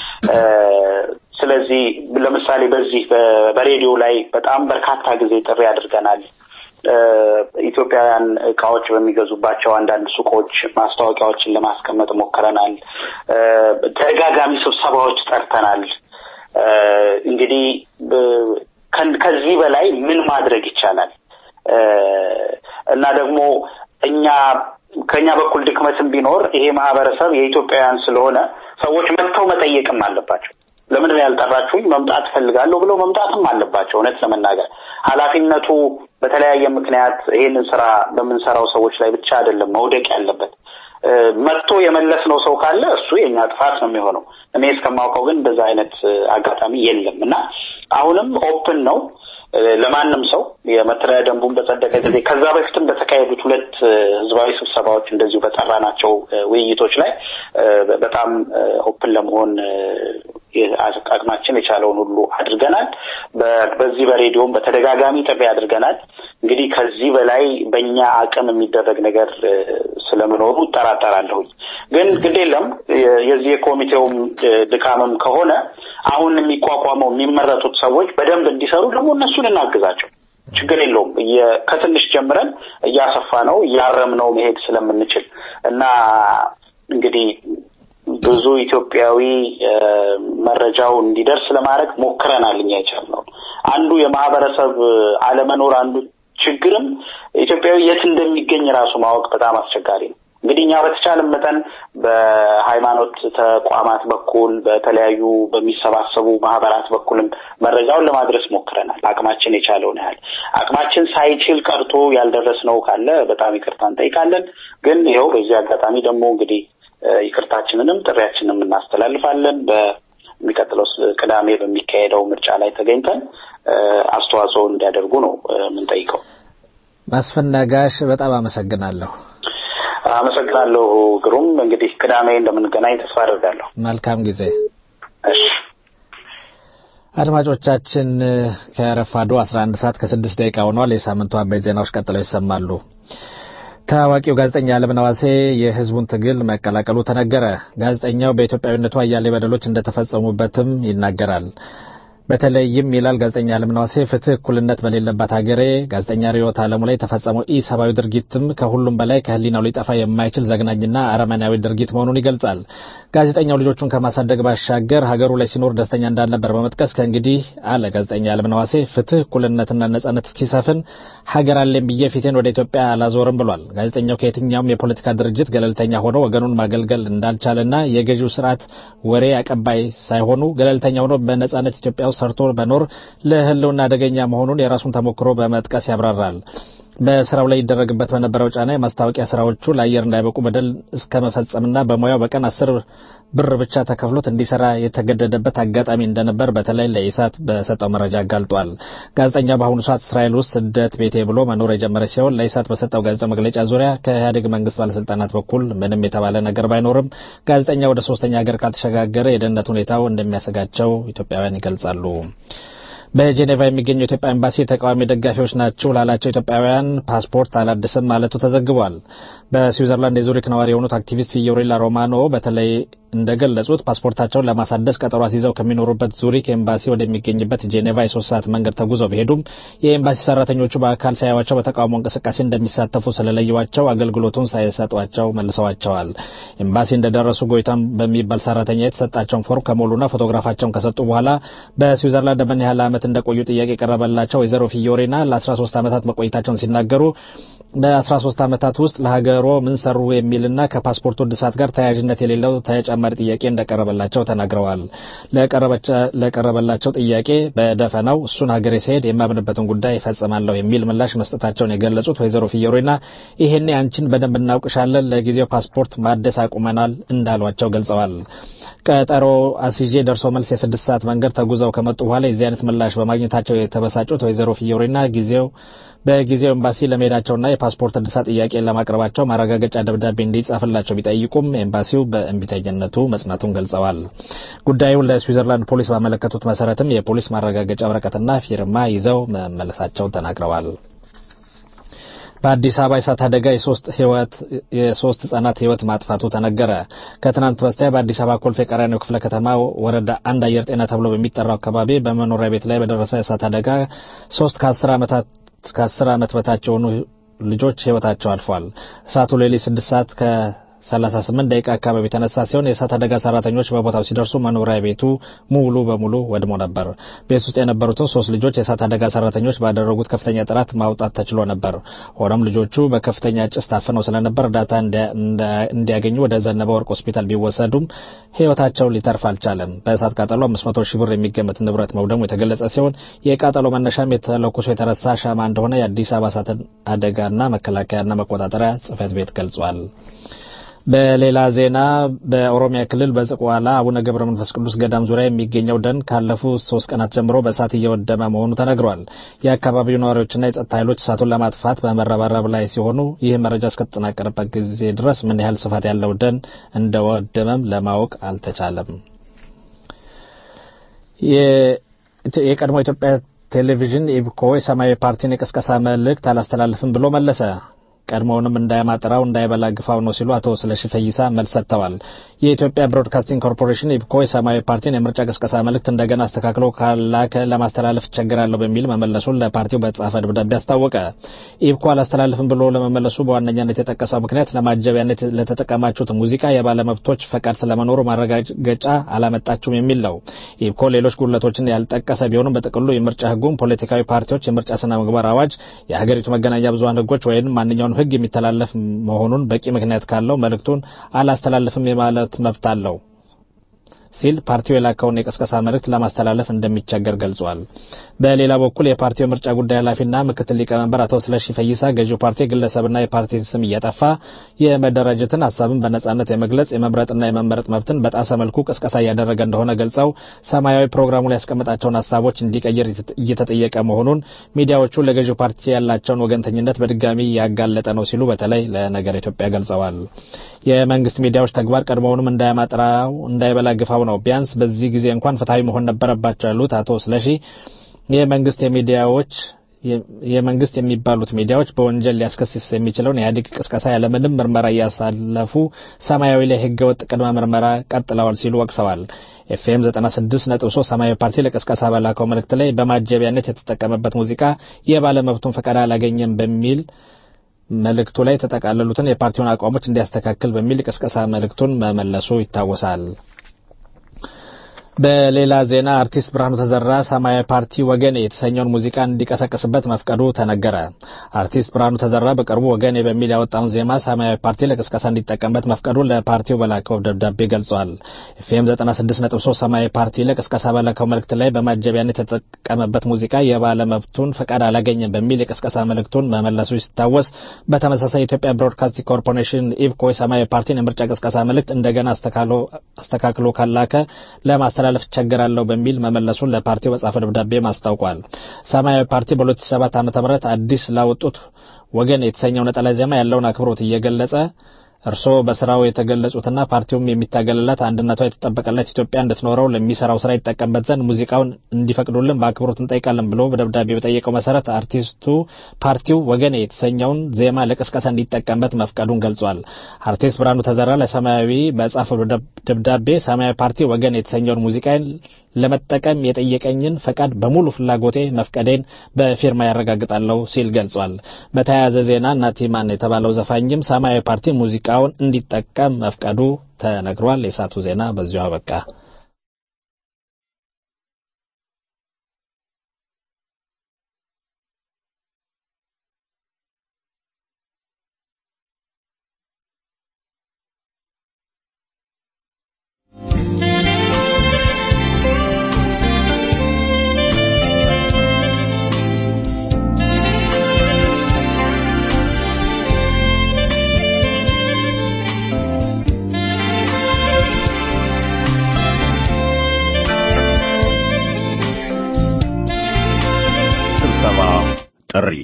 ስለዚህ ለምሳሌ በዚህ በሬዲዮ ላይ በጣም በርካታ ጊዜ ጥሪ አድርገናል። ኢትዮጵያውያን እቃዎች በሚገዙባቸው አንዳንድ ሱቆች ማስታወቂያዎችን ለማስቀመጥ ሞክረናል። ተደጋጋሚ ስብሰባዎች ጠርተናል። እንግዲህ ከዚህ በላይ ምን ማድረግ ይቻላል? እና ደግሞ እኛ ከኛ በኩል ድክመትም ቢኖር ይሄ ማህበረሰብ የኢትዮጵያውያን ስለሆነ ሰዎች መጥተው መጠየቅም አለባቸው። ለምን ያልጠራችሁኝ መምጣት ፈልጋለሁ ብለው መምጣትም አለባቸው። እውነት ለመናገር ኃላፊነቱ በተለያየ ምክንያት ይሄንን ስራ በመንሰራው ሰዎች ላይ ብቻ አይደለም መውደቅ ያለበት። መጥቶ የመለስነው ሰው ካለ እሱ የኛ ጥፋት ነው የሚሆነው። እኔ እስከማውቀው ግን እንደዛ አይነት አጋጣሚ የለም እና አሁንም ኦፕን ነው ለማንም ሰው የመተዳደሪያ ደንቡን በጸደቀ ጊዜ ከዛ በፊትም በተካሄዱት ሁለት ህዝባዊ ስብሰባዎች እንደዚሁ በጠራናቸው ውይይቶች ላይ በጣም ኦፕን ለመሆን አቅማችን የቻለውን ሁሉ አድርገናል። በዚህ በሬዲዮም በተደጋጋሚ ጥሪ አድርገናል። እንግዲህ ከዚህ በላይ በእኛ አቅም የሚደረግ ነገር ስለመኖሩ እጠራጠራለሁ። ግን ግዴለም የዚህ የኮሚቴውም ድካምም ከሆነ አሁን የሚቋቋመው የሚመረጡት ሰዎች በደንብ እንዲሰሩ ደግሞ እነሱን እናግዛቸው። ችግር የለውም። ከትንሽ ጀምረን እያሰፋ ነው እያረም ነው መሄድ ስለምንችል እና እንግዲህ ብዙ ኢትዮጵያዊ መረጃው እንዲደርስ ለማድረግ ሞክረናል። እኛ የቻልነው አንዱ የማህበረሰብ አለመኖር አንዱ ችግርም ኢትዮጵያዊ የት እንደሚገኝ ራሱ ማወቅ በጣም አስቸጋሪ ነው። እንግዲህ እኛ በተቻለ መጠን በሃይማኖት ተቋማት በኩል በተለያዩ በሚሰባሰቡ ማህበራት በኩልም መረጃውን ለማድረስ ሞክረናል። አቅማችን የቻለውን ያህል አቅማችን ሳይችል ቀርቶ ያልደረስነው ካለ በጣም ይቅርታ እንጠይቃለን። ግን ይኸው በዚህ አጋጣሚ ደግሞ እንግዲህ ይቅርታችንንም ጥሪያችንንም እናስተላልፋለን። በሚቀጥለው ቅዳሜ በሚካሄደው ምርጫ ላይ ተገኝተን አስተዋጽኦ እንዲያደርጉ ነው የምንጠይቀው። መስፍን ነጋሽ በጣም አመሰግናለሁ። አመሰግናለሁ ግሩም። እንግዲህ ቅዳሜ እንደምንገናኝ ተስፋ አደርጋለሁ። መልካም ጊዜ። እሺ አድማጮቻችን ከረፋዱ አስራ አንድ ሰዓት ከስድስት ደቂቃ ሆኗል። የሳምንቱ አበይት ዜናዎች ቀጥለው ይሰማሉ። ታዋቂው ጋዜጠኛ አለምነህ ዋሴ የህዝቡን ትግል መቀላቀሉ ተነገረ። ጋዜጠኛው በኢትዮጵያዊነቱ አያሌ በደሎች እንደተፈጸሙበትም ይናገራል። በተለይም ይላል ጋዜጠኛ አለምነህ ዋሴ ፍትህ፣ እኩልነት በሌለባት ሀገሬ ጋዜጠኛ ሪዮት አለሙ ላይ ተፈጸመው ኢሰብአዊ ድርጊትም ከሁሉም በላይ ከህሊናው ሊጠፋ የማይችል ዘግናኝና አረመናዊ ድርጊት መሆኑን ይገልጻል። ጋዜጠኛው ልጆቹን ከማሳደግ ባሻገር ሀገሩ ላይ ሲኖር ደስተኛ እንዳልነበር በመጥቀስ ከእንግዲህ አለ ጋዜጠኛ አለምነህ ዋሴ ፍትህ፣ እኩልነትና ነጻነት እስኪሰፍን ሀገር አለኝ ብዬ ፊቴን ወደ ኢትዮጵያ አላዞርም ብሏል። ጋዜጠኛው ከየትኛውም የፖለቲካ ድርጅት ገለልተኛ ሆኖ ወገኑን ማገልገል እንዳልቻለና የገዢው ስርዓት ወሬ አቀባይ ሳይሆኑ ገለልተኛ ሆኖ በነጻነት ኢትዮጵያ ሰርቶ በኖር ለህልውና አደገኛ መሆኑን የራሱን ተሞክሮ በመጥቀስ ያብራራል። በስራው ላይ ይደረግበት በነበረው ጫና የማስታወቂያ ስራዎቹ ለአየር እንዳይበቁ በደል እስከ መፈጸምና በሙያው በቀን አስር ብር ብቻ ተከፍሎት እንዲሰራ የተገደደበት አጋጣሚ እንደነበር በተለይ ለኢሳት በሰጠው መረጃ አጋልጧል። ጋዜጠኛው በአሁኑ ሰዓት እስራኤል ውስጥ ስደት ቤቴ ብሎ መኖር የጀመረ ሲሆን ለኢሳት በሰጠው ጋዜጣዊ መግለጫ ዙሪያ ከኢህአዴግ መንግስት ባለስልጣናት በኩል ምንም የተባለ ነገር ባይኖርም ጋዜጠኛው ወደ ሶስተኛ ሀገር ካልተሸጋገረ የደህንነት ሁኔታው እንደሚያሰጋቸው ኢትዮጵያውያን ይገልጻሉ። በጄኔቫ የሚገኘው የኢትዮጵያ ኤምባሲ ተቃዋሚ ደጋፊዎች ናቸው ላላቸው ኢትዮጵያውያን ፓስፖርት አላደሰም ማለቱ ተዘግቧል። በስዊዘርላንድ የዙሪክ ነዋሪ የሆኑት አክቲቪስት ፊዮሬላ ሮማኖ በተለይ እንደገለጹት ፓስፖርታቸውን ለማሳደስ ቀጠሮ አስይዘው ከሚኖሩበት ዙሪክ ኤምባሲ ወደሚገኝበት ጄኔቫ የሶስት ሰዓት መንገድ ተጉዘው ቢሄዱም የኤምባሲ ሰራተኞቹ በአካል ሳያዩዋቸው በተቃውሞ እንቅስቃሴ እንደሚሳተፉ ስለለዩዋቸው አገልግሎቱን ሳይሰጧቸው መልሰዋቸዋል። ኤምባሲ እንደደረሱ ጎይታም በሚባል ሰራተኛ የተሰጣቸውን ፎርም ከሞሉና ፎቶግራፋቸውን ከሰጡ በኋላ በስዊዘርላንድ ምን ያህል ዓመት እንደቆዩ ጥያቄ ቀረበላቸው። ወይዘሮ ፊዮሬና ለ13 ዓመታት መቆየታቸውን ሲናገሩ በ13 ዓመታት ውስጥ ለሀገሮ ምን ሰሩ የሚልና ከፓስፖርቱ እድሳት ጋር ተያያዥነት የሌለው ተጨማሪ ጥያቄ እንደቀረበላቸው ተናግረዋል። ለቀረበላቸው ጥያቄ በደፈናው እሱን ሀገሬ ሲሄድ የማምንበትን ጉዳይ ይፈጽማለሁ የሚል ምላሽ መስጠታቸውን የገለጹት ወይዘሮ ፊዮሬና ይሄኔ አንቺን በደንብ እናውቅሻለን፣ ለጊዜው ፓስፖርት ማደስ አቁመናል እንዳሏቸው ገልጸዋል። ቀጠሮ አስይዤ ደርሶ መልስ የስድስት ሰዓት መንገድ ተጉዘው ከመጡ በኋላ የዚህ አይነት ምላሽ በማግኘታቸው የተበሳጩት ወይዘሮ ፊዮሬና ጊዜው በጊዜው ኤምባሲ ለመሄዳቸውና የፓስፖርት እድሳት ጥያቄ ለማቅረባቸው ማረጋገጫ ደብዳቤ እንዲጻፍላቸው ቢጠይቁም ኤምባሲው በእንቢተኝነቱ መጽናቱን ገልጸዋል። ጉዳዩን ለስዊዘርላንድ ፖሊስ ባመለከቱት መሰረትም የፖሊስ ማረጋገጫ ወረቀትና ፊርማ ይዘው መመለሳቸውን ተናግረዋል። በአዲስ አበባ የእሳት አደጋ የሶስት ህይወት የሶስት ህጻናት ህይወት ማጥፋቱ ተነገረ። ከትናንት በስቲያ በአዲስ አበባ ኮልፌ ቀራኒዮ ክፍለ ከተማ ወረዳ አንድ አየር ጤና ተብሎ በሚጠራው አካባቢ በመኖሪያ ቤት ላይ በደረሰ የእሳት አደጋ ሶስት ከአስር ዓመታት ከአስር ዓመት በታች የሆኑ ልጆች ህይወታቸው አልፏል። እሳቱ ሌሊት ስድስት ሰዓት ከ ሰላሳ ስምንት ደቂቃ አካባቢ የተነሳ ሲሆን የእሳት አደጋ ሰራተኞች በቦታው ሲደርሱ መኖሪያ ቤቱ ሙሉ በሙሉ ወድሞ ነበር። ቤት ውስጥ የነበሩትን ሶስት ልጆች የእሳት አደጋ ሰራተኞች ባደረጉት ከፍተኛ ጥረት ማውጣት ተችሎ ነበር። ሆኖም ልጆቹ በከፍተኛ ጭስ ታፍነው ስለነበር እርዳታ እንዲያገኙ ወደ ዘነበ ወርቅ ሆስፒታል ቢወሰዱም ህይወታቸው ሊተርፍ አልቻለም። በእሳት ቃጠሎ አምስት መቶ ሺህ ብር የሚገመት ንብረት መውደሙ የተገለጸ ሲሆን የቃጠሎ መነሻም የተለኮሰ የተረሳ ሻማ እንደሆነ የአዲስ አበባ እሳት አደጋና መከላከያና መቆጣጠሪያ ጽሕፈት ቤት ገልጿል። በሌላ ዜና በኦሮሚያ ክልል በዝቋላ አቡነ ገብረ መንፈስ ቅዱስ ገዳም ዙሪያ የሚገኘው ደን ካለፉት ሶስት ቀናት ጀምሮ በእሳት እየወደመ መሆኑ ተነግሯል። የአካባቢው ነዋሪዎችና የጸጥታ ኃይሎች እሳቱን ለማጥፋት በመረባረብ ላይ ሲሆኑ ይህ መረጃ እስከተጠናቀረበት ጊዜ ድረስ ምን ያህል ስፋት ያለው ደን እንደወደመም ለማወቅ አልተቻለም። የቀድሞ ኢትዮጵያ ቴሌቪዥን ኢብኮ የሰማያዊ ፓርቲን የቅስቀሳ መልእክት አላስተላልፍም ብሎ መለሰ። ቀድሞውንም እንዳያማጥራው እንዳይበላግፋው ነው ሲሉ አቶ ስለሺ ፈይሳ መልስ ሰጥተዋል። የኢትዮጵያ ብሮድካስቲንግ ኮርፖሬሽን ኢብኮ የሰማያዊ ፓርቲን የምርጫ ቅስቀሳ መልእክት እንደገና አስተካክሎ ካላከ ለማስተላለፍ ይቸገራለሁ በሚል መመለሱን ለፓርቲው በተጻፈ ደብዳቤ አስታወቀ። ኢብኮ አላስተላልፍም ብሎ ለመመለሱ በዋነኛነት የጠቀሰው ምክንያት ለማጀቢያነት ለተጠቀማችሁት ሙዚቃ የባለመብቶች ፈቃድ ስለመኖሩ ማረጋገጫ አላመጣችሁም የሚል ነው። ኢብኮ ሌሎች ጉድለቶችን ያልጠቀሰ ቢሆንም በጥቅሉ የምርጫ ሕጉን፣ ፖለቲካዊ ፓርቲዎች የምርጫ ስነ ምግባር አዋጅ፣ የሀገሪቱ መገናኛ ብዙሃን ሕጎች ወይም ማንኛውም ሕግ የሚተላለፍ መሆኑን በቂ ምክንያት ካለው መልእክቱን አላስተላልፍም የማለት መብት አለው ሲል ፓርቲው የላከውን የቅስቀሳ መልእክት ለማስተላለፍ እንደሚቸገር ገልጿል። በሌላ በኩል የፓርቲው ምርጫ ጉዳይ ኃላፊና ምክትል ሊቀመንበር አቶ ስለሺ ፈይሳ ገዢው ፓርቲ ግለሰብና የፓርቲ ስም እያጠፋ የመደራጀትን ሐሳብን በነጻነት የመግለጽ የመምረጥና የመመረጥ መብትን በጣሰ መልኩ ቅስቀሳ እያደረገ እንደሆነ ገልጸው ሰማያዊ ፕሮግራሙ ላይ ያስቀመጣቸውን ሐሳቦች እንዲቀይር እየተጠየቀ መሆኑን ሚዲያዎቹ ለገዢው ፓርቲ ያላቸውን ወገንተኝነት በድጋሚ ያጋለጠ ነው ሲሉ በተለይ ለነገር ኢትዮጵያ ገልጸዋል። የመንግስት ሚዲያዎች ተግባር ቀድሞውንም እንዳያማጥራው እንዳይበላ ግፋው ነው። ቢያንስ በዚህ ጊዜ እንኳን ፍትሃዊ መሆን ነበረባቸው ያሉት አቶ ስለሺ የመንግስት የሚዲያዎች የመንግስት የሚባሉት ሚዲያዎች በወንጀል ሊያስከስስ የሚችለውን የኢህአዴግ ቅስቀሳ ያለምንም ምርመራ እያሳለፉ ሰማያዊ ላይ ህገወጥ ቅድመ ምርመራ ቀጥለዋል ሲሉ ወቅሰዋል። ኤፍኤም ዘጠና ስድስት ነጥብ ሶስት ሰማያዊ ፓርቲ ለቅስቀሳ በላከው መልእክት ላይ በማጀቢያነት የተጠቀመበት ሙዚቃ የባለመብቱን ፈቃድ አላገኘም በሚል መልእክቱ ላይ የተጠቃለሉትን የፓርቲውን አቋሞች እንዲያስተካክል በሚል ቅስቀሳ መልእክቱን መመለሱ ይታወሳል። በሌላ ዜና አርቲስት ብርሃኑ ተዘራ ሰማያዊ ፓርቲ ወገኔ የተሰኘውን ሙዚቃ እንዲቀሰቅስበት መፍቀዱ ተነገረ። አርቲስት ብርሃኑ ተዘራ በቅርቡ ወገኔ በሚል ያወጣውን ዜማ ሰማያዊ ፓርቲ ለቅስቀሳ እንዲጠቀምበት መፍቀዱ ለፓርቲው በላከው ደብዳቤ ገልጿል። ኤፍኤም ዘጠና ስድስት ነጥብ ሶስት ሰማያዊ ፓርቲ ለቅስቀሳ በላከው መልእክት ላይ በማጀቢያነት የተጠቀመበት ሙዚቃ የባለመብቱን ፈቃድ አላገኘም በሚል የቅስቀሳ መልእክቱን መመለሱ ሲታወስ፣ በተመሳሳይ የኢትዮጵያ ብሮድካስቲንግ ኮርፖሬሽን ኢብኮ ሰማያዊ ፓርቲን የምርጫ ቅስቀሳ መልእክት እንደገና አስተካክሎ ካላከ ለማስተላለፍ ለማስተላለፍ ቸገራለሁ በሚል መመለሱን ለፓርቲው በጻፈ ደብዳቤ ማስታውቋል። ሰማያዊ ፓርቲ በሁለት ሺህ ሰባት ዓመተ ምህረት አዲስ ላወጡት ወገን የተሰኘው ነጠላ ዜማ ያለውን አክብሮት እየገለጸ እርሶ በስራው የተገለጹትና ፓርቲውም የሚታገልላት አንድነቷ የተጠበቀላት ኢትዮጵያ እንድትኖረው ለሚሰራው ስራ ይጠቀምበት ዘንድ ሙዚቃውን እንዲፈቅዱልን በአክብሮት እንጠይቃለን ብሎ በደብዳቤው በጠየቀው መሰረት አርቲስቱ ፓርቲው ወገኔ የተሰኘውን ዜማ ለቅስቀሳ እንዲጠቀምበት መፍቀዱን ገልጿል። አርቲስት ብርሃኑ ተዘራ ለሰማያዊ በጻፈው ደብዳቤ ሰማያዊ ፓርቲ ወገኔ የተሰኘውን ሙዚቃን ለመጠቀም የጠየቀኝን ፈቃድ በሙሉ ፍላጎቴ መፍቀዴን በፊርማ ያረጋግጣለሁ ሲል ገልጿል። በተያያዘ ዜና ናቲማን የተባለው ዘፋኝም ሰማያዊ ፓርቲ ሙዚቃውን እንዲጠቀም መፍቀዱ ተነግሯል። የሳቱ ዜና በዚሁ አበቃ። ጥሪ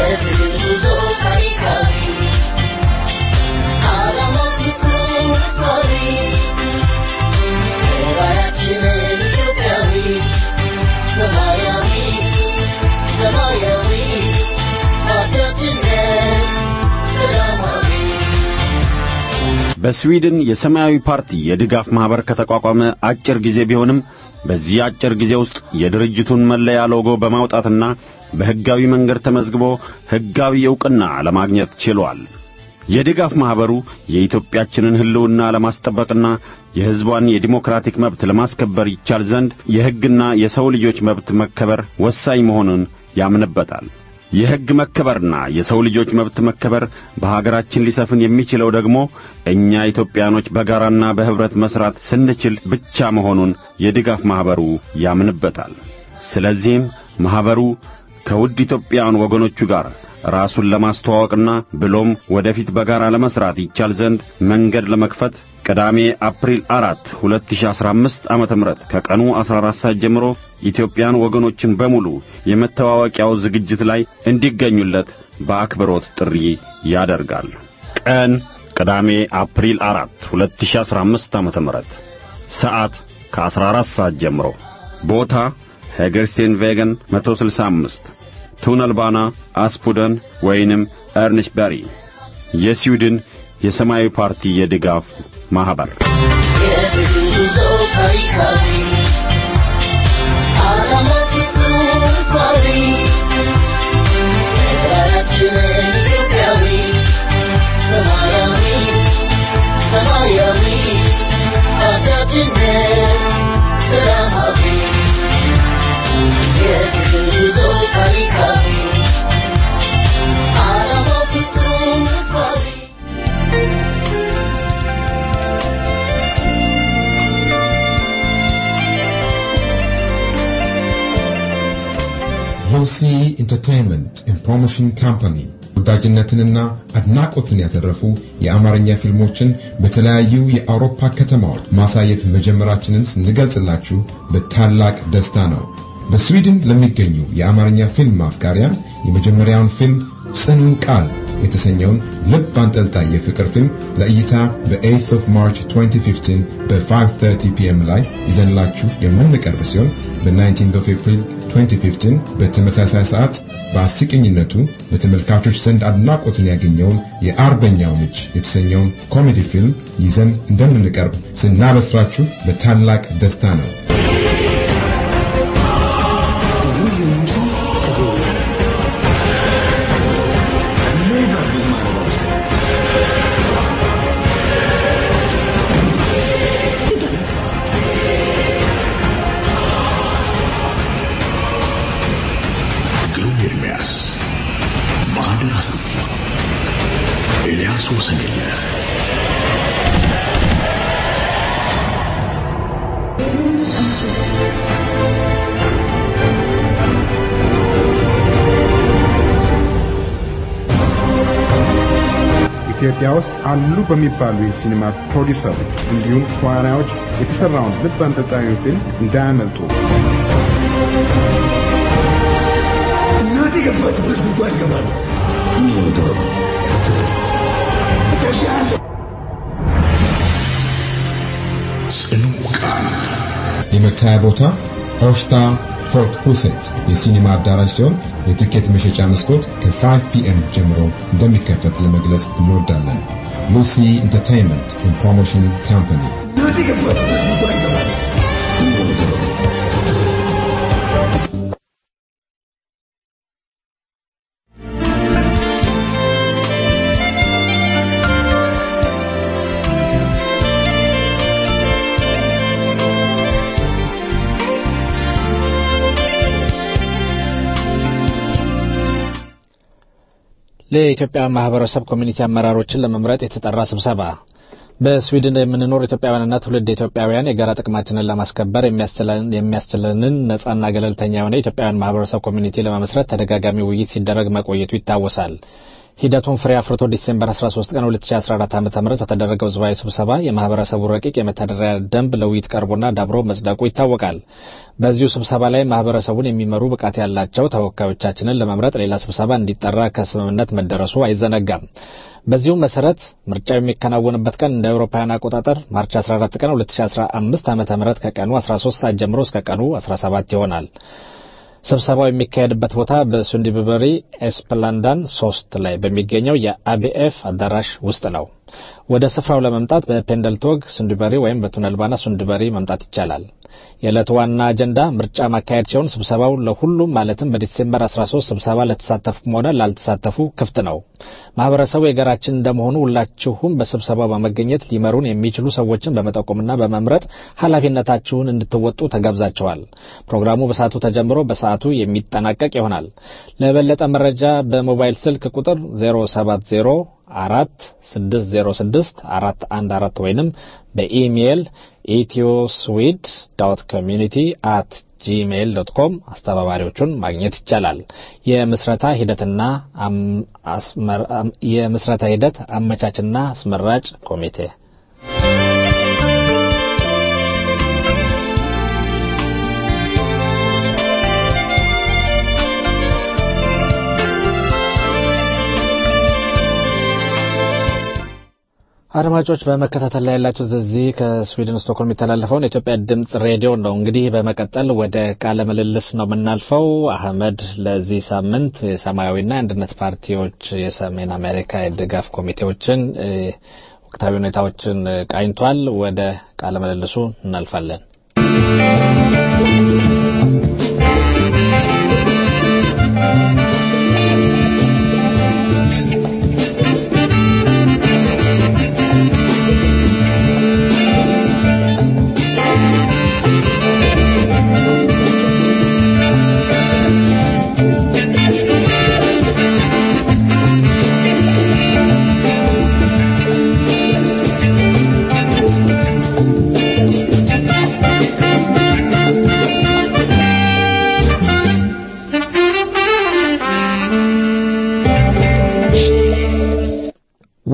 በስዊድን የሰማያዊ ፓርቲ የድጋፍ ማህበር ከተቋቋመ አጭር ጊዜ ቢሆንም በዚህ አጭር ጊዜ ውስጥ የድርጅቱን መለያ ሎጎ በማውጣትና በሕጋዊ መንገድ ተመዝግቦ ሕጋዊ ዕውቅና ለማግኘት ችሏል። የድጋፍ ማህበሩ የኢትዮጵያችንን ህልውና ለማስጠበቅና የሕዝቧን የዲሞክራቲክ መብት ለማስከበር ይቻል ዘንድ የሕግና የሰው ልጆች መብት መከበር ወሳኝ መሆኑን ያምንበታል። የሕግ መከበርና የሰው ልጆች መብት መከበር በሀገራችን ሊሰፍን የሚችለው ደግሞ እኛ ኢትዮጵያኖች በጋራና በህብረት መስራት ስንችል ብቻ መሆኑን የድጋፍ ማህበሩ ያምንበታል። ስለዚህም ማህበሩ ከውድ ኢትዮጵያውያን ወገኖቹ ጋር ራሱን ለማስተዋወቅና ብሎም ወደፊት በጋራ ለመስራት ይቻል ዘንድ መንገድ ለመክፈት ቅዳሜ አፕሪል አራት ሁለት ሺህ አስራ አምስት ዓመተ ምህረት ከቀኑ አስራ አራት ሰዓት ጀምሮ ኢትዮጵያን ወገኖችን በሙሉ የመተዋወቂያው ዝግጅት ላይ እንዲገኙለት በአክብሮት ጥሪ ያደርጋል። ቀን ቅዳሜ አፕሪል አራት ሁለት ሺህ አስራ አምስት ዓመተ ምህረት ሰዓት ከአስራ አራት ሰዓት ጀምሮ ቦታ ሄገርስቴን ቬገን መቶ ስልሳ አምስት ቱነልባና አስፑደን ወይንም ኤርንሽበሪ የስዊድን የሰማያዊ ፓርቲ የድጋፍ ማህበር ሎሲ ኢንተርቴይንመንት ኤንድ ፕሮሞሽን ካምፓኒ ወዳጅነትንና አድናቆትን ያተረፉ የአማርኛ ፊልሞችን በተለያዩ የአውሮፓ ከተማዎች ማሳየት መጀመራችንን ስንገልጽላችሁ በታላቅ ደስታ ነው። በስዊድን ለሚገኙ የአማርኛ ፊልም አፍቃሪያን የመጀመሪያውን ፊልም ጽኑ ቃል የተሰኘውን ልብ አንጠልጣይ የፍቅር ፊልም ለእይታ በ8th of March twenty fifteen በ five thirty p m ላይ ይዘንላችሁ የምንቀርብ ሲሆን በ19th of April twenty fifteen በተመሳሳይ ሰዓት በአስቂኝነቱ በተመልካቾች ዘንድ አድናቆትን ያገኘውን የአርበኛው ልጅ የተሰኘውን ኮሜዲ ፊልም ይዘን እንደምንቀርብ ስናበስራችሁ በታላቅ ደስታ ነው። ኢትዮጵያ ውስጥ አሉ በሚባሉ የሲኒማ ፕሮዲዩሰሮች እንዲሁም ተዋናዮች የተሰራውን ልብ አንጠልጣይ ፊልም እንዳያመልጡ። እናቴ ገባችበት ጉድጓድ ገባል። ጽኑ ቃል የመታያ ቦታ ኦሽታ ፎርት ሁሴት የሲኒማ አዳራሽ ሲሆን የቲኬት መሸጫ መስኮት ከ5 p m ጀምሮ እንደሚከፈት ለመግለጽ እንወዳለን። ሉሲ ኢንተርቴይንመንት ኤንድ ፕሮሞሽን ካምፓኒ እናቴ ገባችበት ጉድጓድ ገባል። ለኢትዮጵያ ማህበረሰብ ኮሚኒቲ አመራሮችን ለመምረጥ የተጠራ ስብሰባ። በስዊድን የምንኖር ኢትዮጵያውያንና ትውልድ ኢትዮጵያውያን የጋራ ጥቅማችንን ለማስከበር የሚያስችለንን ነጻና ገለልተኛ የሆነ ኢትዮጵያውያን ማህበረሰብ ኮሚኒቲ ለመመስረት ተደጋጋሚ ውይይት ሲደረግ መቆየቱ ይታወሳል። ሂደቱን ፍሬ አፍርቶ ዲሴምበር አስራ ሶስት ቀን ሁለት ሺህ አስራ አራት ዓ.ም በተደረገው ህዝባዊ ስብሰባ የማህበረሰቡ ረቂቅ የመተዳደሪያ ደንብ ለውይይት ቀርቦና ዳብሮ መጽደቁ ይታወቃል። በዚሁ ስብሰባ ላይ ማህበረሰቡን የሚመሩ ብቃት ያላቸው ተወካዮቻችንን ለመምረጥ ሌላ ስብሰባ እንዲጠራ ከስምምነት መደረሱ አይዘነጋም። በዚሁ መሰረት ምርጫው የሚከናወንበት ቀን እንደ አውሮፓውያን አቆጣጠር ማርች አስራ አራት ቀን ሁለት ሺህ አስራ አምስት ዓ.ም ከቀኑ አስራ ሶስት ሰዓት ጀምሮ እስከ ቀኑ አስራ ሰባት ይሆናል። ስብሰባው የሚካሄድበት ቦታ በሱንዲበሪ ኤስፕላንዳን ሶስት ላይ በሚገኘው የአቢኤፍ አዳራሽ ውስጥ ነው። ወደ ስፍራው ለመምጣት በፔንደልቶግ ሱንዲበሪ ወይም በቱነልባና ሱንዲበሪ መምጣት ይቻላል። የዕለቱ ዋና አጀንዳ ምርጫ ማካሄድ ሲሆን ስብሰባው ለሁሉም ማለትም በዲሴምበር አስራ ሶስት ስብሰባ ለተሳተፉም ሆነ ላልተሳተፉ ክፍት ነው። ማህበረሰቡ የጋራችን እንደመሆኑ ሁላችሁም በስብሰባው በመገኘት ሊመሩን የሚችሉ ሰዎችን በመጠቆምና በመምረጥ ኃላፊነታችሁን እንድትወጡ ተጋብዛችኋል። ፕሮግራሙ በሰዓቱ ተጀምሮ በሰዓቱ የሚጠናቀቅ ይሆናል። ለበለጠ መረጃ በሞባይል ስልክ ቁጥር ዜሮ ሰባት ዜሮ አራት ስድስት ዜሮ ስድስት አራት አንድ አራት ወይንም በኢሜይል ኢትዮስዊድ ዶት ኮሚኒቲ አት ጂሜይል ዶት ኮም አስተባባሪዎቹን ማግኘት ይቻላል። የምስረታ ሂደትና የምስረታ ሂደት አመቻችና አስመራጭ ኮሚቴ አድማጮች በመከታተል ላይ ያላችሁ እዚህ ከስዊድን ስቶክሆልም የተላለፈውን የኢትዮጵያ ድምጽ ሬዲዮ ነው። እንግዲህ በመቀጠል ወደ ቃለ ምልልስ ነው የምናልፈው። አህመድ ለዚህ ሳምንት የሰማያዊና የአንድነት ፓርቲዎች የሰሜን አሜሪካ የድጋፍ ኮሚቴዎችን ወቅታዊ ሁኔታዎችን ቃኝቷል። ወደ ቃለ ምልልሱ እናልፋለን።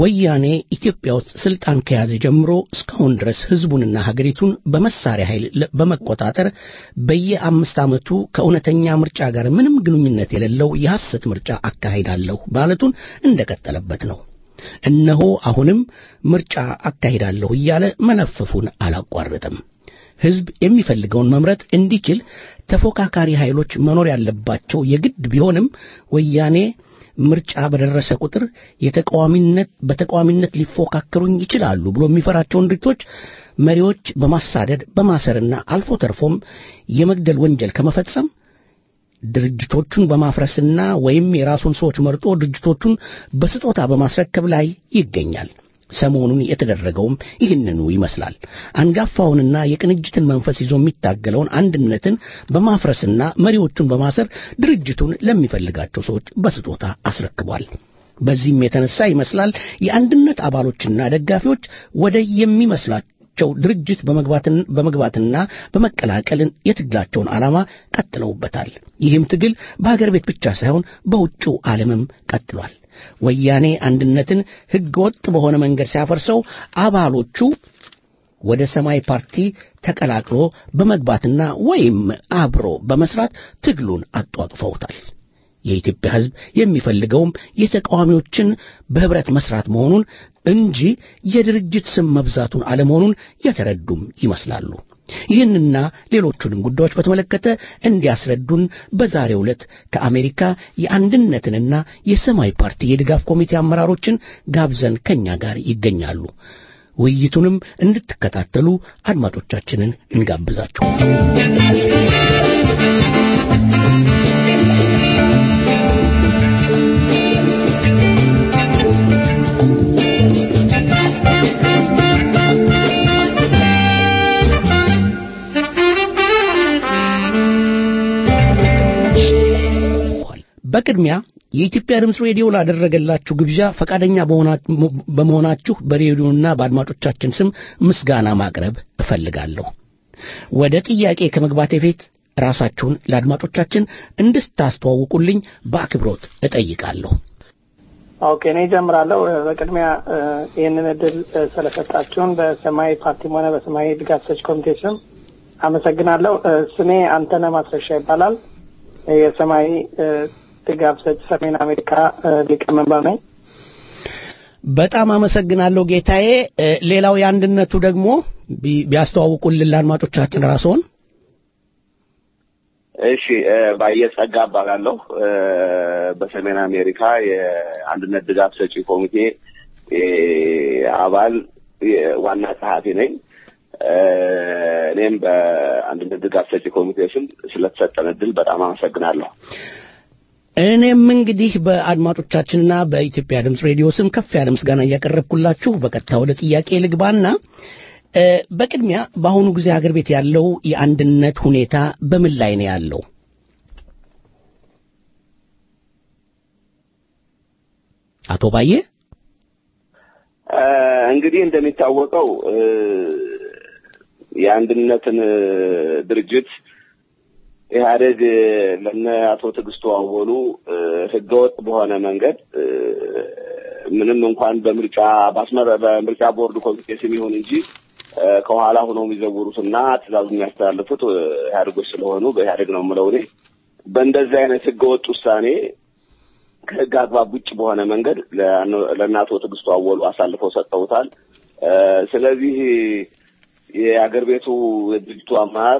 ወያኔ ኢትዮጵያ ውስጥ ስልጣን ከያዘ ጀምሮ እስካሁን ድረስ ህዝቡንና ሀገሪቱን በመሳሪያ ኃይል በመቆጣጠር በየአምስት ዓመቱ ከእውነተኛ ምርጫ ጋር ምንም ግንኙነት የሌለው የሐሰት ምርጫ አካሂዳለሁ ማለቱን እንደቀጠለበት ነው። እነሆ አሁንም ምርጫ አካሂዳለሁ እያለ መለፈፉን አላቋረጠም። ህዝብ የሚፈልገውን መምረጥ እንዲችል ተፎካካሪ ኃይሎች መኖር ያለባቸው የግድ ቢሆንም ወያኔ ምርጫ በደረሰ ቁጥር የተቃዋሚነት በተቃዋሚነት ሊፎካከሩኝ ይችላሉ ብሎ የሚፈራቸውን ድርጅቶች መሪዎች በማሳደድ በማሰርና አልፎ ተርፎም የመግደል ወንጀል ከመፈጸም ድርጅቶቹን በማፍረስና ወይም የራሱን ሰዎች መርጦ ድርጅቶቹን በስጦታ በማስረከብ ላይ ይገኛል። ሰሞኑን የተደረገውም ይህንኑ ይመስላል። አንጋፋውንና የቅንጅትን መንፈስ ይዞ የሚታገለውን አንድነትን በማፍረስና መሪዎቹን በማሰር ድርጅቱን ለሚፈልጋቸው ሰዎች በስጦታ አስረክቧል። በዚህም የተነሳ ይመስላል የአንድነት አባሎችና ደጋፊዎች ወደ የሚመስላቸው ድርጅት በመግባትና በመቀላቀል የትግላቸውን ዓላማ ቀጥለውበታል። ይህም ትግል በሀገር ቤት ብቻ ሳይሆን በውጭው ዓለምም ቀጥሏል። ወያኔ አንድነትን ህገወጥ በሆነ መንገድ ሲያፈርሰው አባሎቹ ወደ ሰማይ ፓርቲ ተቀላቅሎ በመግባትና ወይም አብሮ በመስራት ትግሉን አጧጡፈውታል። የኢትዮጵያ ህዝብ የሚፈልገውም የተቃዋሚዎችን በህብረት መስራት መሆኑን እንጂ የድርጅት ስም መብዛቱን አለመሆኑን የተረዱም ይመስላሉ። ይህንና ሌሎቹንም ጉዳዮች በተመለከተ እንዲያስረዱን በዛሬው ዕለት ከአሜሪካ የአንድነትንና የሰማይ ፓርቲ የድጋፍ ኮሚቴ አመራሮችን ጋብዘን ከኛ ጋር ይገኛሉ። ውይይቱንም እንድትከታተሉ አድማጮቻችንን እንጋብዛችሁ። በቅድሚያ የኢትዮጵያ ድምጽ ሬዲዮ ላደረገላችሁ ግብዣ ፈቃደኛ በመሆናችሁ በሬዲዮና በአድማጮቻችን ስም ምስጋና ማቅረብ እፈልጋለሁ። ወደ ጥያቄ ከመግባቴ በፊት ራሳችሁን ለአድማጮቻችን እንድታስተዋውቁልኝ በአክብሮት እጠይቃለሁ። ኦኬ፣ እኔ ጀምራለሁ። በቅድሚያ ይህንን እድል ስለሰጣችሁን በሰማያዊ ፓርቲም ሆነ በሰማያዊ ድጋፍ ሰጪ ኮሚቴ ስም አመሰግናለሁ። ስሜ አንተነህ ማስረሻ ይባላል። የሰማያዊ ድጋፍ ሰጪ ሰሜን አሜሪካ ሊቀመንበር ነኝ። በጣም አመሰግናለሁ ጌታዬ። ሌላው የአንድነቱ ደግሞ ቢያስተዋውቁልን ለአድማጮቻችን ራስዎን። እሺ፣ ባየጸጋ እባላለሁ። በሰሜን አሜሪካ የአንድነት ድጋፍ ሰጪ ኮሚቴ አባል ዋና ጸሐፊ ነኝ። እኔም በአንድነት ድጋፍ ሰጪ ኮሚቴ ስም ስለተሰጠን እድል በጣም አመሰግናለሁ። እኔም እንግዲህ በአድማጮቻችንና በኢትዮጵያ ድምጽ ሬዲዮ ስም ከፍ ያለ ምስጋና እያቀረብኩላችሁ በቀጥታ ወደ ጥያቄ ልግባና በቅድሚያ በአሁኑ ጊዜ ሀገር ቤት ያለው የአንድነት ሁኔታ በምን ላይ ነው ያለው? አቶ ባዬ። እንግዲህ እንደሚታወቀው የአንድነትን ድርጅት ኢህአዴግ ለነ አቶ ትዕግስቱ አወሉ ህገወጥ በሆነ መንገድ ምንም እንኳን በምርጫ ባስመረ በምርጫ ቦርድ ኮሚቴ ስም ይሁን እንጂ ከኋላ ሆነው የሚዘውሩትና ትዕዛዙ የሚያስተላልፉት ኢህአዴጎች ስለሆኑ በኢህአዴግ ነው የምለው እኔ በእንደዚህ አይነት ህገወጥ ውሳኔ ከህግ አግባብ ውጭ በሆነ መንገድ ለነ አቶ ትዕግስቱ አወሉ አሳልፈው ሰጥተውታል። ስለዚህ የአገር ቤቱ የድርጅቱ አመራር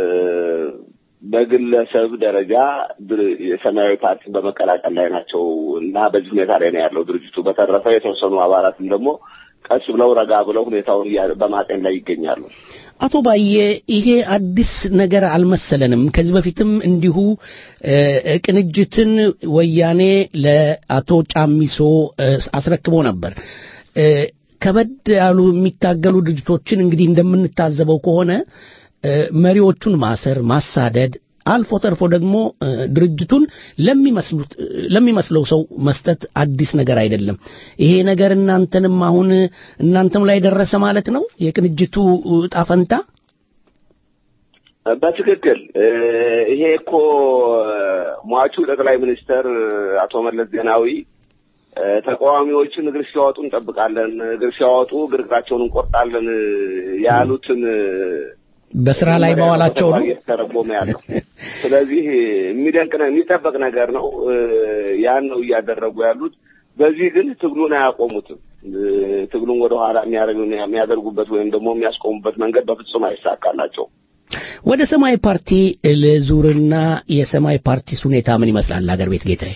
በግለሰብ ደረጃ የሰማያዊ ፓርቲ በመቀላቀል ላይ ናቸው እና በዚህ ሁኔታ ላይ ነው ያለው ድርጅቱ። በተረፈ የተወሰኑ አባላትም ደግሞ ቀስ ብለው ረጋ ብለው ሁኔታውን በማጤን ላይ ይገኛሉ። አቶ ባዬ፣ ይሄ አዲስ ነገር አልመሰለንም። ከዚህ በፊትም እንዲሁ ቅንጅትን ወያኔ ለአቶ ጫሚሶ አስረክቦ ነበር። ከበድ ያሉ የሚታገሉ ድርጅቶችን እንግዲህ እንደምንታዘበው ከሆነ መሪዎቹን ማሰር፣ ማሳደድ አልፎ ተርፎ ደግሞ ድርጅቱን ለሚመስሉት ለሚመስለው ሰው መስጠት አዲስ ነገር አይደለም። ይሄ ነገር እናንተንም አሁን እናንተም ላይ ደረሰ ማለት ነው የቅንጅቱ ዕጣ ፈንታ? በትክክል ይሄ እኮ ሟቹ ጠቅላይ ሚኒስትር አቶ መለስ ዜናዊ ተቃዋሚዎችን እግር ሲያወጡ እንጠብቃለን፣ እግር ሲያወጡ ግርግራቸውን እንቆርጣለን ያሉትን በስራ ላይ ማዋላቸው ነው ተረቦም ያለው። ስለዚህ የሚደንቅ ነው የሚጠበቅ ነገር ነው። ያን ነው እያደረጉ ያሉት። በዚህ ግን ትግሉን አያቆሙትም። ትግሉን ወደ ኋላ የሚያደርጉበት ወይም ደግሞ የሚያስቆሙበት መንገድ በፍጹም አይሳካላቸው። ወደ ሰማያዊ ፓርቲ ለዙርና የሰማያዊ ፓርቲስ ሁኔታ ምን ይመስላል? አገር ቤት ጌታዬ።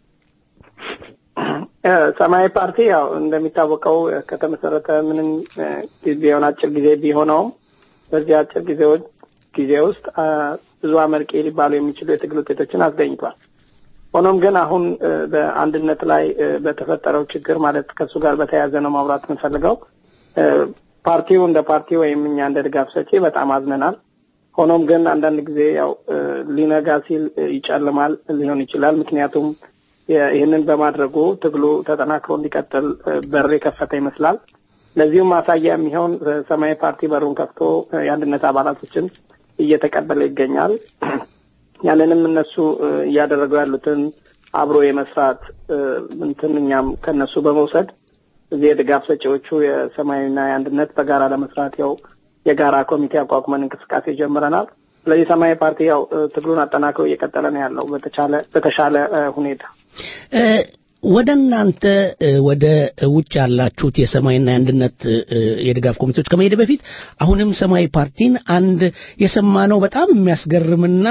ሰማያዊ ፓርቲ ያው እንደሚታወቀው ከተመሰረተ ምንም ቢሆን አጭር ጊዜ ቢሆነውም በዚህ አጭር ጊዜዎች ጊዜ ውስጥ ብዙ አመርቂ ሊባሉ የሚችሉ የትግል ውጤቶችን አስገኝቷል። ሆኖም ግን አሁን በአንድነት ላይ በተፈጠረው ችግር ማለት ከሱ ጋር በተያያዘ ነው ማውራት የምንፈልገው። ፓርቲው እንደ ፓርቲ ወይም እኛ እንደ ድጋፍ ሰጪ በጣም አዝነናል። ሆኖም ግን አንዳንድ ጊዜ ያው ሊነጋ ሲል ይጨልማል ሊሆን ይችላል። ምክንያቱም ይህንን በማድረጉ ትግሉ ተጠናክሮ እንዲቀጥል በር የከፈተ ይመስላል። ለዚህም ማሳያ የሚሆን ሰማያዊ ፓርቲ በሩን ከፍቶ የአንድነት አባላቶችን እየተቀበለ ይገኛል። ያንንም እነሱ እያደረጉ ያሉትን አብሮ የመስራት እንትን እኛም ከነሱ በመውሰድ እዚህ የድጋፍ ሰጪዎቹ የሰማያዊና የአንድነት በጋራ ለመስራት ያው የጋራ ኮሚቴ አቋቁመን እንቅስቃሴ ጀምረናል። ስለዚህ ሰማያዊ ፓርቲ ያው ትግሉን አጠናክሮ እየቀጠለ ነው ያለው በተቻለ በተሻለ ሁኔታ። ወደ እናንተ ወደ ውጭ ያላችሁት የሰማይና የአንድነት የድጋፍ ኮሚቴዎች ከመሄድ በፊት አሁንም ሰማያዊ ፓርቲን አንድ የሰማነው በጣም የሚያስገርምና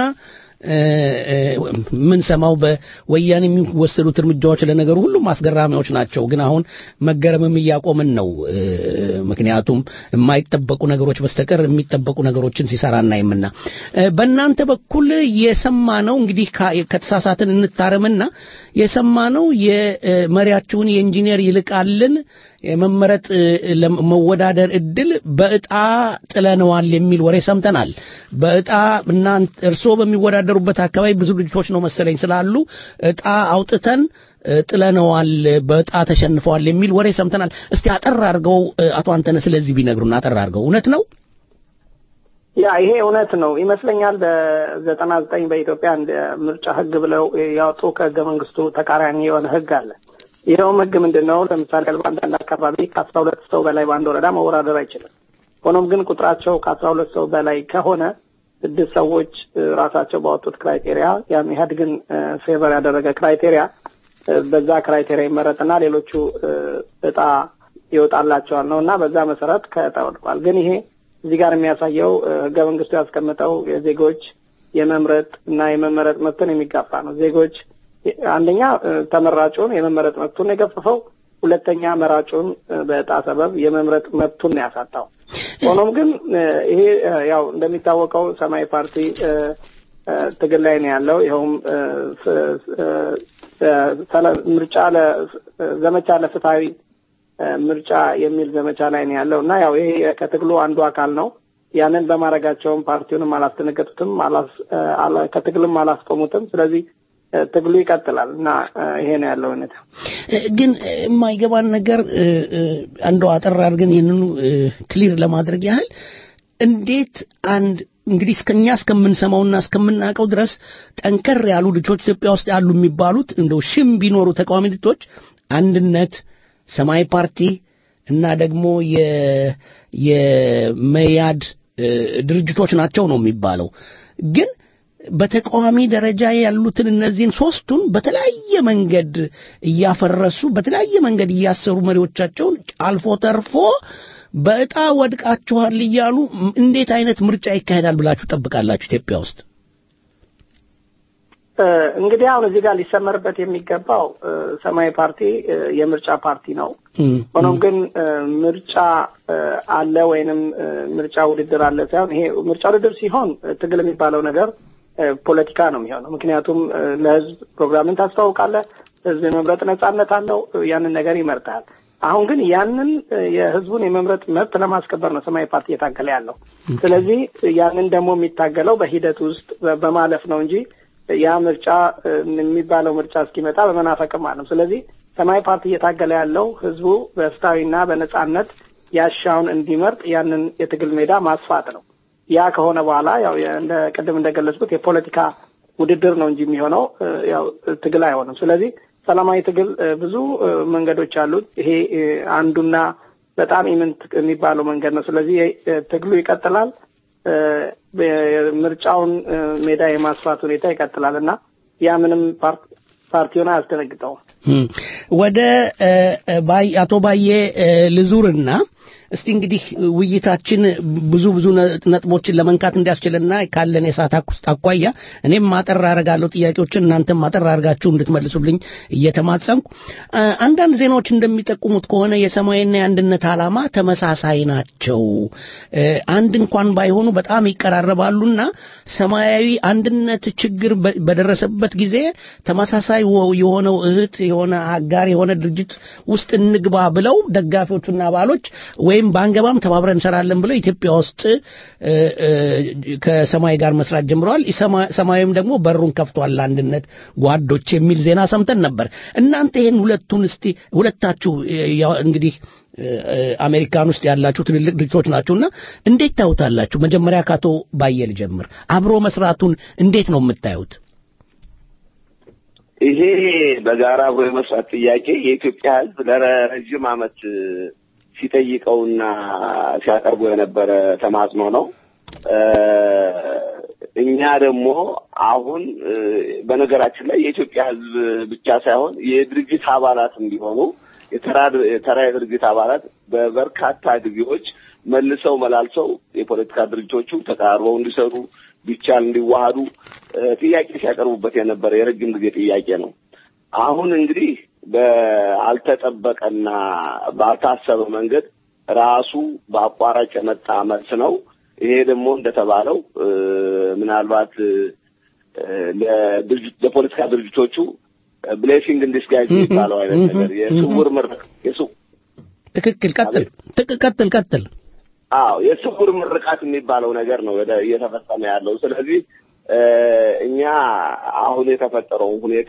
ምን ሰማው በወያኔ የሚወሰዱት እርምጃዎች ለነገሩ ሁሉም አስገራሚዎች ናቸው። ግን አሁን መገረምም እያቆምን ነው። ምክንያቱም የማይጠበቁ ነገሮች በስተቀር የሚጠበቁ ነገሮችን ሲሰራና ይምና በእናንተ በኩል የሰማነው እንግዲህ ከተሳሳትን እንታረምና የሰማነው የመሪያችሁን የኢንጂነር ይልቃልን የመመረጥ ለመወዳደር እድል በእጣ ጥለነዋል የሚል ወሬ ሰምተናል። በእጣ እናንተ እርሶ በሚወዳደሩበት አካባቢ ብዙ ልጆች ነው መሰለኝ ስላሉ እጣ አውጥተን ጥለነዋል፣ በእጣ ተሸንፈዋል የሚል ወሬ ሰምተናል። እስቲ አጠር አድርገው አቶ አንተነ ስለዚህ ቢነግሩና አጠር አድርገው። እውነት ነው? ያ ይሄ እውነት ነው ይመስለኛል። በዘጠና ዘጠኝ በኢትዮጵያ እንደ ምርጫ ህግ ብለው ያወጡ ከህገ መንግስቱ ተቃራኒ የሆነ ህግ አለ። ይሄውም ህግ ምንድነው? ለምሳሌ በአንዳንድ አካባቢ ከአስራ ሁለት ሰው በላይ በአንድ ወረዳ መወዳደር አይችልም። ሆኖም ግን ቁጥራቸው ከአስራ ሁለት ሰው በላይ ከሆነ ስድስት ሰዎች ራሳቸው ባወጡት ክራይቴሪያ ያን ኢህአዴግን ፌቨር ያደረገ ክራይቴሪያ በዛ ክራይቴሪያ ይመረጥና ሌሎቹ እጣ ይወጣላቸዋል ነውና በዛ መሰረት ከእጣ ወድቋል። ግን ይሄ እዚህ ጋር የሚያሳየው ህገ መንግስቱ ያስቀመጠው የዜጎች የመምረጥ እና የመመረጥ መብትን የሚጋፋ ነው። ዜጎች አንደኛ ተመራጩን የመመረጥ መብቱን የገፈፈው፣ ሁለተኛ መራጩን በእጣ ሰበብ የመምረጥ መብቱን ያሳጣው። ሆኖም ግን ይሄ ያው እንደሚታወቀው ሰማያዊ ፓርቲ ትግል ላይ ነው ያለው። ይኸውም ምርጫ ለዘመቻ ለፍትሃዊ ምርጫ የሚል ዘመቻ ላይ ነው ያለው እና ያው ይሄ ከትግሉ አንዱ አካል ነው። ያንን በማረጋቸውም ፓርቲውንም አላስተነገጡትም፣ አላስ ከትግልም አላስቆሙትም። ስለዚህ ትግሉ ይቀጥላል እና ይሄ ነው ያለው ሁኔታ። ግን የማይገባን ነገር አንዱ አጠር አድርገን ይሄንን ክሊር ለማድረግ ያህል እንዴት አንድ እንግዲህ እስከኛ እስከምንሰማውና እስከምናውቀው ድረስ ጠንከር ያሉ ልጆች ኢትዮጵያ ውስጥ ያሉ የሚባሉት እንደው ሽም ቢኖሩ ተቃዋሚ ድርጅቶች አንድነት፣ ሰማያዊ ፓርቲ እና ደግሞ የ የመያድ ድርጅቶች ናቸው ነው የሚባለው። ግን በተቃዋሚ ደረጃ ያሉትን እነዚህን ሶስቱን በተለያየ መንገድ እያፈረሱ በተለያየ መንገድ እያሰሩ መሪዎቻቸውን አልፎ ተርፎ በእጣ ወድቃችኋል እያሉ እንዴት አይነት ምርጫ ይካሄዳል ብላችሁ ጠብቃላችሁ ኢትዮጵያ ውስጥ? እንግዲህ አሁን እዚህ ጋር ሊሰመርበት የሚገባው ሰማያዊ ፓርቲ የምርጫ ፓርቲ ነው። ሆኖም ግን ምርጫ አለ ወይንም ምርጫ ውድድር አለ ሳይሆን ይሄ ምርጫ ውድድር ሲሆን ትግል የሚባለው ነገር ፖለቲካ ነው የሚሆነው። ምክንያቱም ለህዝብ ፕሮግራምን ታስተዋውቃለህ፣ ህዝብ የመምረጥ ነጻነት አለው፣ ያንን ነገር ይመርጣል። አሁን ግን ያንን የህዝቡን የመምረጥ መብት ለማስከበር ነው ሰማያዊ ፓርቲ እየታገለ ያለው። ስለዚህ ያንን ደግሞ የሚታገለው በሂደት ውስጥ በማለፍ ነው እንጂ ያ ምርጫ የሚባለው ምርጫ እስኪመጣ በመናፈቅም አለው። ስለዚህ ሰማያዊ ፓርቲ እየታገለ ያለው ህዝቡ በፍትሃዊና በነጻነት ያሻውን እንዲመርጥ ያንን የትግል ሜዳ ማስፋት ነው። ያ ከሆነ በኋላ ያው እንደ ቅድም እንደገለጽኩት የፖለቲካ ውድድር ነው እንጂ የሚሆነው ያው ትግል አይሆንም። ስለዚህ ሰላማዊ ትግል ብዙ መንገዶች አሉት። ይሄ አንዱና በጣም ኢምንት የሚባለው መንገድ ነው። ስለዚህ ትግሉ ይቀጥላል። ምርጫውን ሜዳ የማስፋት ሁኔታ ይቀጥላልና ያ ምንም ፓርቲውን አያስደነግጠውም። ወደ አቶ ባዬ ልዙርና እስቲ እንግዲህ ውይይታችን ብዙ ብዙ ነጥቦችን ለመንካት እንዲያስችልና ካለን የሰዓት አኳያ እኔም ማጠር አደርጋለሁ ጥያቄዎችን እናንተም ማጠር አድርጋችሁ እንድትመልሱልኝ እየተማጸንኩ አንዳንድ ዜናዎች እንደሚጠቁሙት ከሆነ የሰማያዊና የአንድነት ዓላማ ተመሳሳይ ናቸው። አንድ እንኳን ባይሆኑ በጣም ይቀራረባሉና ሰማያዊ አንድነት ችግር በደረሰበት ጊዜ ተመሳሳይ የሆነው እህት የሆነ አጋር የሆነ ድርጅት ውስጥ እንግባ ብለው ደጋፊዎቹና አባሎች ወይም ባንገባም ተባብረን እንሰራለን ብለው ኢትዮጵያ ውስጥ ከሰማይ ጋር መስራት ጀምረዋል። ሰማይም ደግሞ በሩን ከፍቷል አንድነት ጓዶች የሚል ዜና ሰምተን ነበር። እናንተ ይሄን ሁለቱን እስቲ ሁለታችሁ እንግዲህ አሜሪካን ውስጥ ያላችሁ ትልልቅ ድርጅቶች ናችሁና እንዴት ታውታላችሁ? መጀመሪያ ካቶ ባየል ጀምር። አብሮ መስራቱን እንዴት ነው የምታዩት? ይሄ በጋራ አብሮ መስራት ጥያቄ የኢትዮጵያ ሕዝብ ለረጅም ዓመት ሲጠይቀውና ሲያቀርቡ የነበረ ተማጽኖ ነው። እኛ ደግሞ አሁን በነገራችን ላይ የኢትዮጵያ ሕዝብ ብቻ ሳይሆን የድርጅት አባላትም ቢሆኑ የተራ የድርጅት አባላት በበርካታ ጊዜዎች መልሰው መላልሰው የፖለቲካ ድርጅቶቹ ተቃርበው እንዲሰሩ ቢቻል እንዲዋሃዱ ጥያቄ ሲያቀርቡበት የነበረ የረጅም ጊዜ ጥያቄ ነው። አሁን እንግዲህ በአልተጠበቀና ባልታሰበ መንገድ ራሱ በአቋራጭ የመጣ መልስ ነው። ይሄ ደግሞ እንደተባለው ምናልባት ለድርጅት ለፖለቲካ ድርጅቶቹ ብሌሲንግ እንዲስጋይዝ የሚባለው አይነት ነገር የስውር ምርቅ የሱ ትክክል ቀጥል ትክክል ቀጥል አዎ የስውር ምርቃት የሚባለው ነገር ነው እየተፈጸመ ያለው። ስለዚህ እኛ አሁን የተፈጠረው ሁኔታ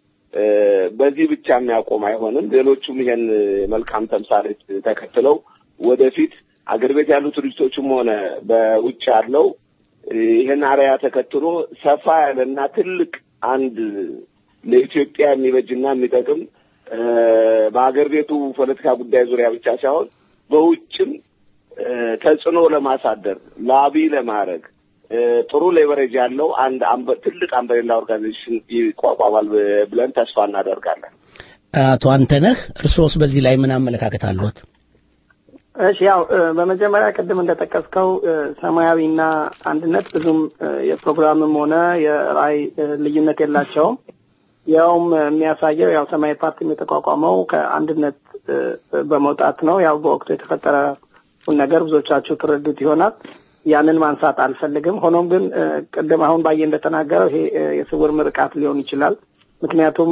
በዚህ ብቻ የሚያቆም አይሆንም። ሌሎቹም ይሄን መልካም ተምሳሌት ተከትለው ወደፊት አገር ቤት ያሉ ድርጅቶችም ሆነ በውጭ ያለው ይሄን አሪያ ተከትሎ ሰፋ ያለና ትልቅ አንድ ለኢትዮጵያ የሚበጅና የሚጠቅም በአገር ቤቱ ፖለቲካ ጉዳይ ዙሪያ ብቻ ሳይሆን በውጭም ተጽዕኖ ለማሳደር ላቢ ለማድረግ ጥሩ ሌቨሬጅ ያለው አንድ ትልቅ አምብሬላ ኦርጋናይዜሽን ይቋቋማል ብለን ተስፋ እናደርጋለን። አቶ አንተነህ እርሶስ በዚህ ላይ ምን አመለካከት አለዎት? እሺ ያው በመጀመሪያ ቅድም እንደተጠቀስከው ሰማያዊና አንድነት ብዙም የፕሮግራምም ሆነ የራይ ልዩነት የላቸውም። ያውም የሚያሳየው ያው ሰማያዊ ፓርቲ የተቋቋመው ከአንድነት በመውጣት ነው። ያው በወቅቱ የተፈጠረ ነገር ብዙዎቻችሁ ትረዱት ይሆናል። ያንን ማንሳት አልፈልግም። ሆኖም ግን ቅድም አሁን ባየ እንደተናገረው ይሄ የስውር ምርቃት ሊሆን ይችላል። ምክንያቱም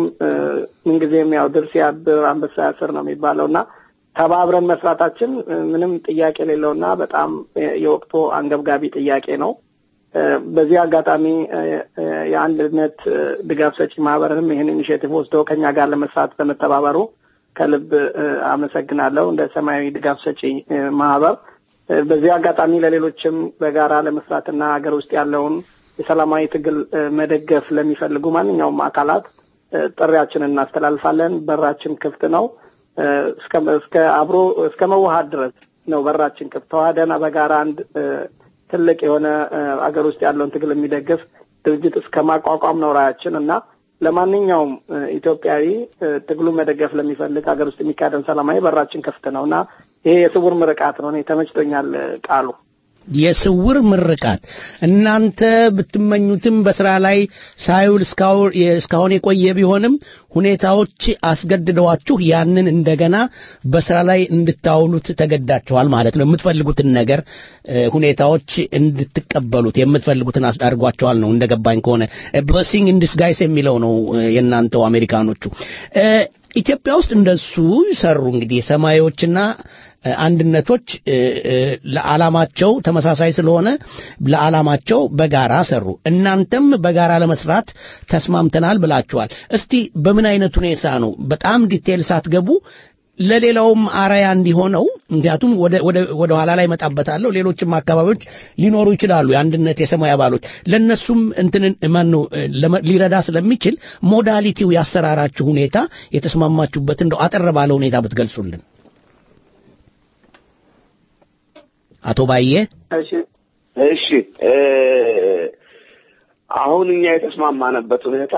ምንጊዜም ያው ድር ሲያብር አንበሳ ያስር ነው የሚባለውና ተባብረን መስራታችን ምንም ጥያቄ የሌለውና በጣም የወቅቱ አንገብጋቢ ጥያቄ ነው። በዚህ አጋጣሚ የአንድነት ድጋፍ ሰጪ ማህበርንም ይሄን ኢኒሼቲቭ ወስዶ ከኛ ጋር ለመስራት በመተባበሩ ከልብ አመሰግናለሁ እንደ ሰማያዊ ድጋፍ ሰጪ ማህበር። በዚህ አጋጣሚ ለሌሎችም በጋራ ለመስራትና ሀገር ውስጥ ያለውን የሰላማዊ ትግል መደገፍ ለሚፈልጉ ማንኛውም አካላት ጥሪያችንን እናስተላልፋለን። በራችን ክፍት ነው። እስከ እስከ አብሮ እስከ መዋሃድ ድረስ ነው በራችን ክፍት። ተዋህደን በጋራ አንድ ትልቅ የሆነ ሀገር ውስጥ ያለውን ትግል የሚደግፍ ድርጅት እስከ ማቋቋም ነው ራያችን እና ለማንኛውም ኢትዮጵያዊ ትግሉ መደገፍ ለሚፈልግ ሀገር ውስጥ የሚካሄደን ሰላማዊ በራችን ክፍት ነውና ይሄ የስውር ምርቃት ነው። እኔ ተመችቶኛል ቃሉ የስውር ምርቃት። እናንተ ብትመኙትም በስራ ላይ ሳይውል እስካሁን የቆየ ቢሆንም ሁኔታዎች አስገድደዋችሁ ያንን እንደገና በስራ ላይ እንድታውሉት ተገዳችኋል ማለት ነው። የምትፈልጉትን ነገር ሁኔታዎች እንድትቀበሉት የምትፈልጉትን አስዳርጓቸዋል ነው እንደገባኝ ከሆነ። ብሌሲንግ ኢን ዲስጋይስ የሚለው ነው የእናንተው አሜሪካኖቹ። ኢትዮጵያ ውስጥ እንደሱ ይሰሩ እንግዲህ ሰማያዊዎችና አንድነቶች ለዓላማቸው ተመሳሳይ ስለሆነ ለዓላማቸው በጋራ ሰሩ። እናንተም በጋራ ለመስራት ተስማምተናል ብላችኋል። እስቲ በምን አይነት ሁኔታ ነው በጣም ዲቴል ሳትገቡ ለሌላውም አራያ እንዲሆነው ምክንያቱም ወደ ወደ ወደ ኋላ ላይ መጣበታለሁ ሌሎችም አካባቢዎች ሊኖሩ ይችላሉ የአንድነት የሰማይ አባሎች ለነሱም እንትን ማን ነው ሊረዳ ስለሚችል ሞዳሊቲው ያሰራራችሁ ሁኔታ የተስማማችሁበት እንደው አጠር ባለ ሁኔታ ብትገልጹልን አቶ ባየ እሺ እሺ አሁን እኛ የተስማማነበት ሁኔታ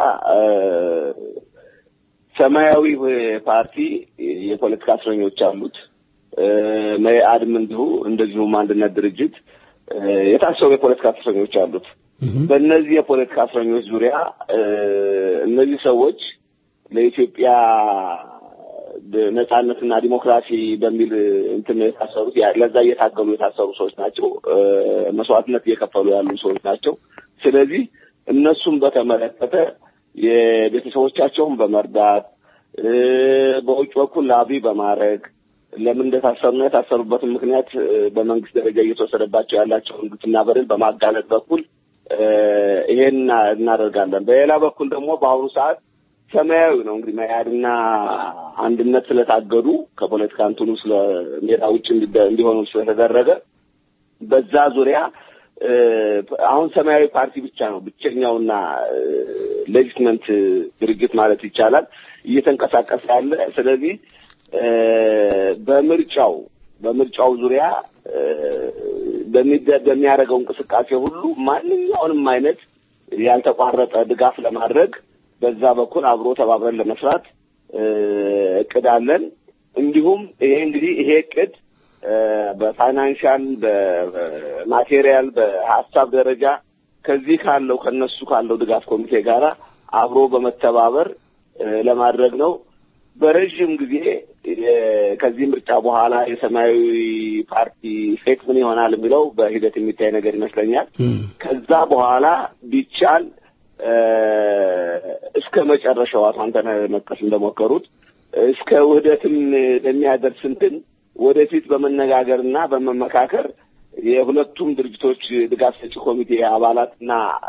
ሰማያዊ ፓርቲ የፖለቲካ እስረኞች አሉት መኢአድም እንዲሁ እንደዚሁም አንድነት ድርጅት የታሰሩ የፖለቲካ እስረኞች አሉት በእነዚህ የፖለቲካ እስረኞች ዙሪያ እነዚህ ሰዎች ለኢትዮጵያ ነጻነትና ዲሞክራሲ በሚል እንትን የታሰሩት ለዛ እየታገሉ የታሰሩ ሰዎች ናቸው መስዋዕትነት እየከፈሉ ያሉ ሰዎች ናቸው ስለዚህ እነሱም በተመለከተ የቤተሰቦቻቸውን በመርዳት በውጭ በኩል ላቢ በማድረግ ለምን እንደታሰሩና የታሰሩበትን ምክንያት በመንግስት ደረጃ እየተወሰደባቸው ያላቸውን ግፍና በደል በማጋለጥ በኩል ይሄን እናደርጋለን በሌላ በኩል ደግሞ በአሁኑ ሰዓት ሰማያዊ ነው እንግዲህ መያድና አንድነት ስለታገዱ ከፖለቲካ እንትኑ ስለ ሜዳ ውጭ እንዲሆኑ ስለተደረገ በዛ ዙሪያ አሁን ሰማያዊ ፓርቲ ብቻ ነው ብቸኛውና ሌጂትመንት ድርጅት ማለት ይቻላል እየተንቀሳቀሰ ያለ ስለዚህ በምርጫው በምርጫው ዙሪያ በሚያደርገው እንቅስቃሴ ሁሉ ማንኛውንም አይነት ያልተቋረጠ ድጋፍ ለማድረግ በዛ በኩል አብሮ ተባብረን ለመስራት እቅድ አለን እንዲሁም ይሄ እንግዲህ ይሄ እቅድ በፋይናንሻል በማቴሪያል በሐሳብ ደረጃ ከዚህ ካለው ከነሱ ካለው ድጋፍ ኮሚቴ ጋራ አብሮ በመተባበር ለማድረግ ነው በረጅም ጊዜ ከዚህ ምርጫ በኋላ የሰማያዊ ፓርቲ ፌት ምን ይሆናል የሚለው በሂደት የሚታይ ነገር ይመስለኛል ከዛ በኋላ ቢቻል እስከ መጨረሻው አንተና መጥቀስ እንደሞከሩት እስከ ውህደትም ለሚያደርስ እንትን ወደፊት በመነጋገርና በመመካከር የሁለቱም ድርጅቶች ድጋፍ ሰጪ ኮሚቴ አባላትና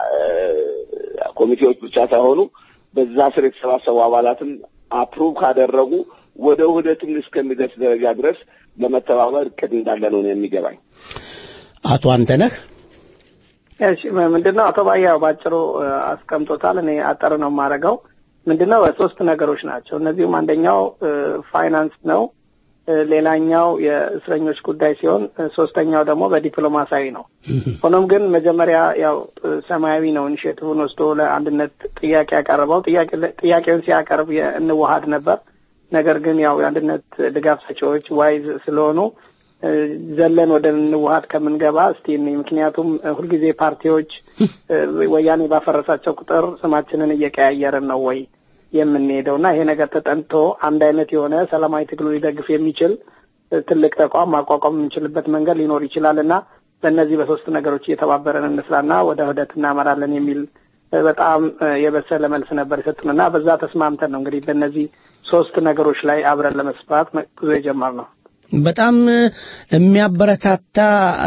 ኮሚቴዎች ብቻ ሳይሆኑ በዛ ስር የተሰባሰቡ አባላትም አፕሩቭ ካደረጉ ወደ ውህደትም እስከሚደርስ ደረጃ ድረስ ለመተባበር እቅድ እንዳለ ነው የሚገባኝ አቶ አንተነህ እሺ ምንድነው አቶ ባያው ባጭሩ አስቀምጦታል እኔ አጠር ነው ማረጋው ምንድነው ሶስት ነገሮች ናቸው እነዚህም አንደኛው ፋይናንስ ነው ሌላኛው የእስረኞች ጉዳይ ሲሆን ሶስተኛው ደግሞ በዲፕሎማሲያዊ ነው ሆኖም ግን መጀመሪያ ያው ሰማያዊ ነው ኢኒሼቲቭን ወስዶ ለአንድነት ጥያቄ ያቀርበው ጥያቄ ጥያቄውን ሲያቀርብ እንዋሃድ ነበር ነገር ግን ያው የአንድነት ድጋፍ ሰጪዎች ዋይዝ ስለሆኑ ዘለን ወደ እንዋሃድ ከምንገባ እስቲ ምክንያቱም ሁልጊዜ ፓርቲዎች ወያኔ ባፈረሳቸው ቁጥር ስማችንን እየቀያየርን ነው ወይ የምንሄደውና ይሄ ነገር ተጠንቶ አንድ አይነት የሆነ ሰላማዊ ትግሉ ሊደግፍ የሚችል ትልቅ ተቋም ማቋቋም የምንችልበት መንገድ ሊኖር ይችላልና በእነዚህ በሶስት ነገሮች እየተባበረን እንስራና ወደ ውህደት እናመራለን የሚል በጣም የበሰለ መልስ ነበር የሰጡንና በዛ ተስማምተን ነው እንግዲህ በእነዚህ ሶስት ነገሮች ላይ አብረን ለመስራት ጉዞ የጀመርነው በጣም የሚያበረታታ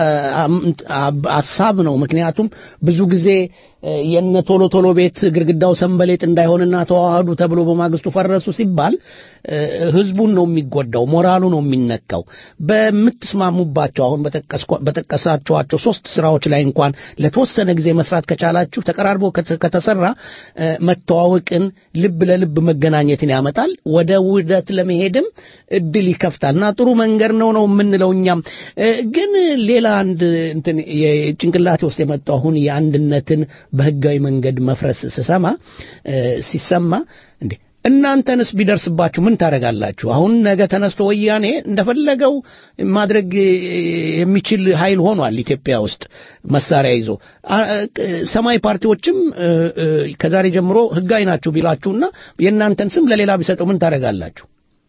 ሐሳብ ነው ምክንያቱም ብዙ ጊዜ የነ ቶሎ ቶሎ ቤት ግርግዳው ሰንበሌጥ እንዳይሆንና ተዋሃዱ ተብሎ በማግስቱ ፈረሱ ሲባል ህዝቡን ነው የሚጎዳው ሞራሉ ነው የሚነካው በምትስማሙባቸው አሁን በተቀሳቸዋቸው ሶስት ስራዎች ላይ እንኳን ለተወሰነ ጊዜ መስራት ከቻላችሁ ተቀራርቦ ከተሰራ መተዋወቅን ልብ ለልብ መገናኘትን ያመጣል ወደ ውህደት ለመሄድም እድል ይከፍታልና ጥሩ መንገድ ነው ነው የምንለው እኛም ግን ሌላ አንድ እንትን የጭንቅላቴ ውስጥ የመጣው አሁን የአንድነትን በህጋዊ መንገድ መፍረስ ሲሰማ ሲሰማ እንዴ እናንተንስ ቢደርስባችሁ ምን ታረጋላችሁ አሁን ነገ ተነስቶ ወያኔ እንደፈለገው ማድረግ የሚችል ኃይል ሆኗል ኢትዮጵያ ውስጥ መሳሪያ ይዞ ሰማይ ፓርቲዎችም ከዛሬ ጀምሮ ህጋዊ ናችሁ ቢላችሁና የእናንተን ስም ለሌላ ቢሰጠው ምን ታረጋላችሁ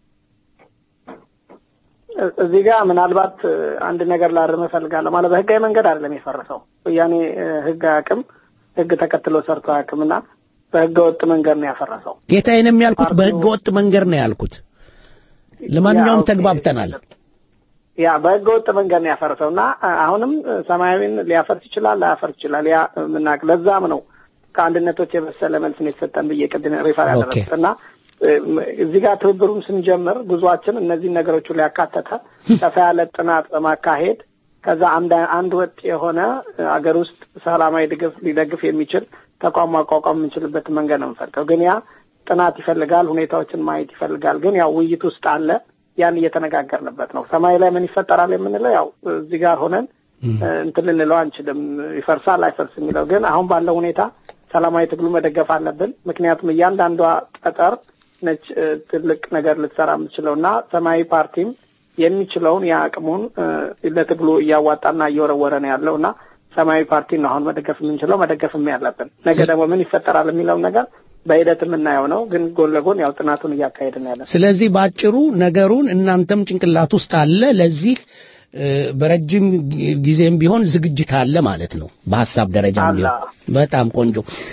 እዚህ ጋር ምናልባት አንድ ነገር ላርም ፈልጋለሁ ማለት በህጋዊ መንገድ አይደለም የፈረሰው ወያኔ ህግ አቅም ህግ ተከትሎ ሰርቶ አቅምና በህገ ወጥ መንገድ ነው ያፈረሰው ጌታዬንም ያልኩት በህገ ወጥ መንገድ ነው ያልኩት ለማንኛውም ተግባብተናል ያ በህገ ወጥ መንገድ ነው ያፈረሰውና አሁንም ሰማያዊን ሊያፈርስ ይችላል ላያፈርስ ይችላል ያ ምናቅ ለዛም ነው ከአንድነቶች የበሰለ መልስ ነው የተሰጠን በየቀድነ ሪፈር ያደረግና እዚህ ጋር ትብብሩን ስንጀምር ጉዟችን እነዚህ ነገሮች ላይ ያካተተ ሰፋ ያለ ጥናት በማካሄድ ከዛ አንድ አንድ ወጥ የሆነ አገር ውስጥ ሰላማዊ ድጋፍ ሊደግፍ የሚችል ተቋም ማቋቋም የምንችልበት መንገድ ነው የምንፈልገው። ግን ያ ጥናት ይፈልጋል፣ ሁኔታዎችን ማየት ይፈልጋል። ግን ያው ውይይት ውስጥ አለ፣ ያን እየተነጋገርንበት ነው። ሰማይ ላይ ምን ይፈጠራል የምንለው ያው እዚህ ጋር ሆነን እንትን ልንለው አንችልም፣ ይፈርሳል አይፈርስ የሚለው ግን አሁን ባለው ሁኔታ ሰላማዊ ትግሉ መደገፍ አለብን። ምክንያቱም እያንዳንዷ ጠጠር ነች ትልቅ ነገር ልትሰራ የምትችለውና ሰማያዊ ፓርቲም የሚችለውን ያቅሙን ለትግሉ እያዋጣና እየወረወረ ነው ያለውና ሰማያዊ ፓርቲን አሁን መደገፍ የምንችለው መደገፍም ያለብን። ነገ ደግሞ ምን ይፈጠራል የሚለው ነገር በሂደት የምናየው ነው። ግን ጎን ለጎን ያው ጥናቱን እያካሄድን ያለ። ስለዚህ ባጭሩ ነገሩን እናንተም ጭንቅላት ውስጥ አለ፣ ለዚህ በረጅም ጊዜም ቢሆን ዝግጅት አለ ማለት ነው በሐሳብ ደረጃ ቢሆን። በጣም ቆንጆ።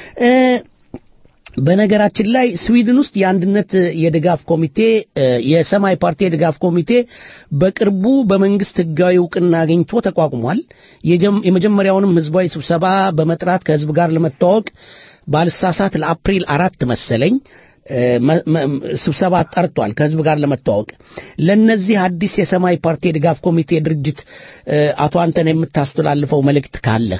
በነገራችን ላይ ስዊድን ውስጥ የአንድነት የድጋፍ ኮሚቴ የሰማይ ፓርቲ የድጋፍ ኮሚቴ በቅርቡ በመንግስት ህጋዊ ዕውቅና አግኝቶ ተቋቁሟል። የመጀመሪያውንም ህዝባዊ ስብሰባ በመጥራት ከህዝብ ጋር ለመተዋወቅ ባልሳሳት ለአፕሪል አራት መሰለኝ ስብሰባ ጠርቷል ከህዝብ ጋር ለመተዋወቅ። ለነዚህ አዲስ የሰማይ ፓርቲ የድጋፍ ኮሚቴ ድርጅት አቶ አንተነህ የምታስተላልፈው መልእክት ካለህ?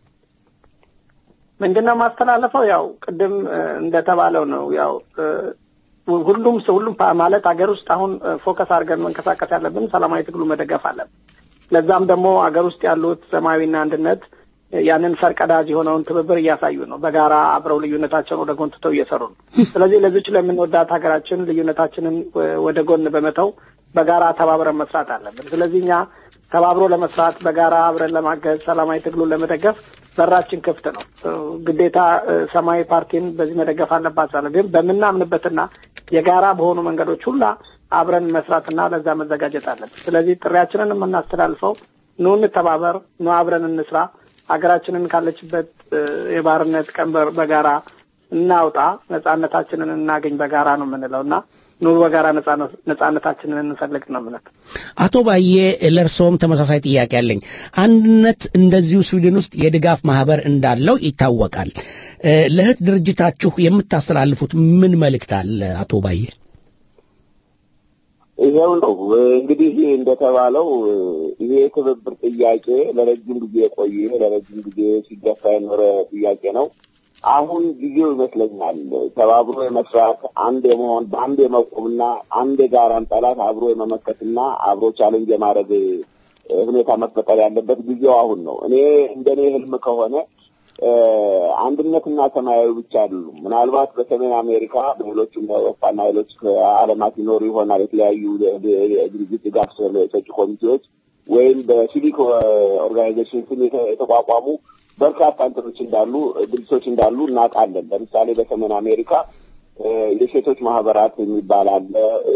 ምንድነው ማስተላለፈው? ያው ቅድም እንደተባለው ነው። ያው ሁሉም ሰው ሁሉም ማለት አገር ውስጥ አሁን ፎከስ አድርገን መንቀሳቀስ ያለብን ሰላማዊ ትግሉ መደገፍ አለብን። ለዛም ደግሞ አገር ውስጥ ያሉት ሰማያዊና አንድነት ያንን ፈርቀዳጅ የሆነውን ትብብር እያሳዩ ነው። በጋራ አብረው ልዩነታቸውን ወደ ጎን ትተው እየሰሩ ነው። ስለዚህ ለዚች ለምንወዳት ሀገራችን ልዩነታችንን ወደ ጎን በመተው በጋራ ተባብረን መስራት አለብን። ስለዚህ እኛ ተባብሮ ለመስራት በጋራ አብረን ለማገዝ ሰላማዊ ትግሉን ለመደገፍ በራችን ክፍት ነው። ግዴታ ሰማያዊ ፓርቲን በዚህ መደገፍ አለባቸው። ግን በመናምንበትና የጋራ በሆኑ መንገዶች ሁሉ አብረን መስራትና ለዛ መዘጋጀት አለብን። ስለዚህ ጥሪያችንን የምናስተላልፈው ኑ እንተባበር፣ ኑ አብረን እንስራ፣ ሀገራችንን ካለችበት የባርነት ቀንበር በጋራ እናውጣ፣ ነጻነታችንን እናገኝ በጋራ ነው የምንለውና ኑ በጋራ ነጻነታችንን እንፈልግ ነው ማለት። አቶ ባዬ ለርሶም ተመሳሳይ ጥያቄ አለኝ። አንድነት እንደዚሁ ስዊድን ውስጥ የድጋፍ ማህበር እንዳለው ይታወቃል። ለህት ድርጅታችሁ የምታስተላልፉት ምን መልእክት አለ አቶ ባዬ? ይሄው ነው እንግዲህ እንደተባለው ይሄ ትብብር ጥያቄ ለረጅም ጊዜ የቆየ ለረጅም ጊዜ ሲገፋ የኖረ ጥያቄ ነው። አሁን ጊዜው ይመስለኛል ተባብሮ የመስራት አንድ የመሆን በአንድ የመቆምና አንድ የጋራን ጠላት አብሮ የመመከትና አብሮ ቻሌንጅ የማድረግ ሁኔታ መፈጠር ያለበት ጊዜው አሁን ነው። እኔ እንደኔ ህልም ከሆነ አንድነትና ሰማያዊ ብቻ አይደሉም። ምናልባት በሰሜን አሜሪካ በሌሎችም በአውሮፓና ሌሎች ዓለማት ይኖሩ ይሆናል የተለያዩ ድርጅት ድጋፍ ሰጪ ኮሚቴዎች ወይም በሲቪክ ኦርጋናይዜሽን የተቋቋሙ በርካታ እንትኖች እንዳሉ ድርጅቶች እንዳሉ እናውቃለን። ለምሳሌ በሰሜን አሜሪካ የሴቶች ማህበራት የሚባል አለ።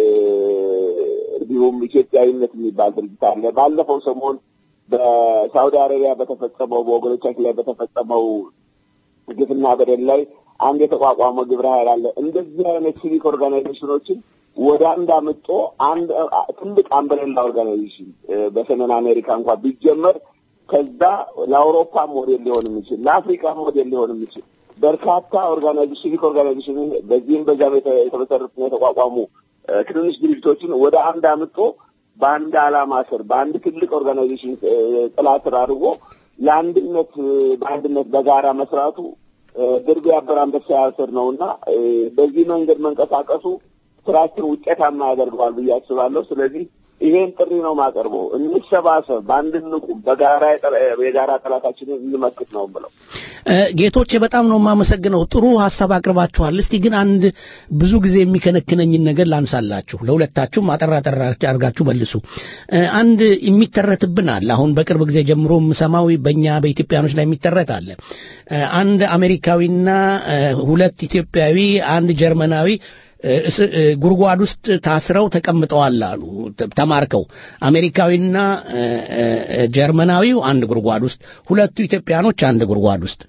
እንዲሁም ኢትዮጵያዊነት የሚባል ድርጅት አለ። ባለፈው ሰሞን በሳውዲ አረቢያ በተፈጸመው በወገኖቻችን ላይ በተፈጸመው ግፍና በደል ላይ አንድ የተቋቋመው ግብረ ኃይል አለ። እንደዚህ አይነት ሲቪክ ኦርጋናይዜሽኖችን ወደ አንድ አምጦ አንድ ትልቅ አምብሬላ ኦርጋናይዜሽን በሰሜን አሜሪካ እንኳን ቢጀመር ከዛ ለአውሮፓ ሞዴል ሊሆን የሚችል ለአፍሪካ ሞዴል ሊሆን የሚችል በርካታ ኦርጋናይዜሽን ሲቪክ ኦርጋናይዜሽን በዚህም በዛም የተመሰረቱ የተቋቋሙ ትንንሽ ድርጅቶችን ወደ አንድ አምጦ በአንድ ዓላማ ስር በአንድ ትልቅ ኦርጋናይዜሽን ጥላ ስር አድርጎ ለአንድነት በአንድነት በጋራ መስራቱ ድርብ ያበራ አንበሳ ያስር ነውና በዚህ መንገድ መንቀሳቀሱ ስራችን ውጤታማ ያደርገዋል ብዬ አስባለሁ። ስለዚህ ይሄን ጥሪ ነው ማቀርበው። እንሰባሰብ፣ በአንድ እንቁም፣ በጋራ የጋራ ጠላታችንን እንመክት ነው ብለው። ጌቶቼ በጣም ነው የማመሰግነው። ጥሩ ሐሳብ አቅርባችኋል። እስቲ ግን አንድ ብዙ ጊዜ የሚከነክነኝን ነገር ላንሳላችሁ። ለሁለታችሁም አጠራ አጠራ አድርጋችሁ መልሱ። አንድ የሚተረትብን አለ። አሁን በቅርብ ጊዜ ጀምሮ የምሰማው በእኛ በኢትዮጵያኖች ላይ የሚተረት አለ። አንድ አሜሪካዊና ሁለት ኢትዮጵያዊ አንድ ጀርመናዊ ጉርጓድ ውስጥ ታስረው ተቀምጠዋል አሉ። ተማርከው አሜሪካዊና ጀርመናዊው አንድ ጉርጓድ ውስጥ፣ ሁለቱ ኢትዮጵያኖች አንድ ጉርጓድ ውስጥ።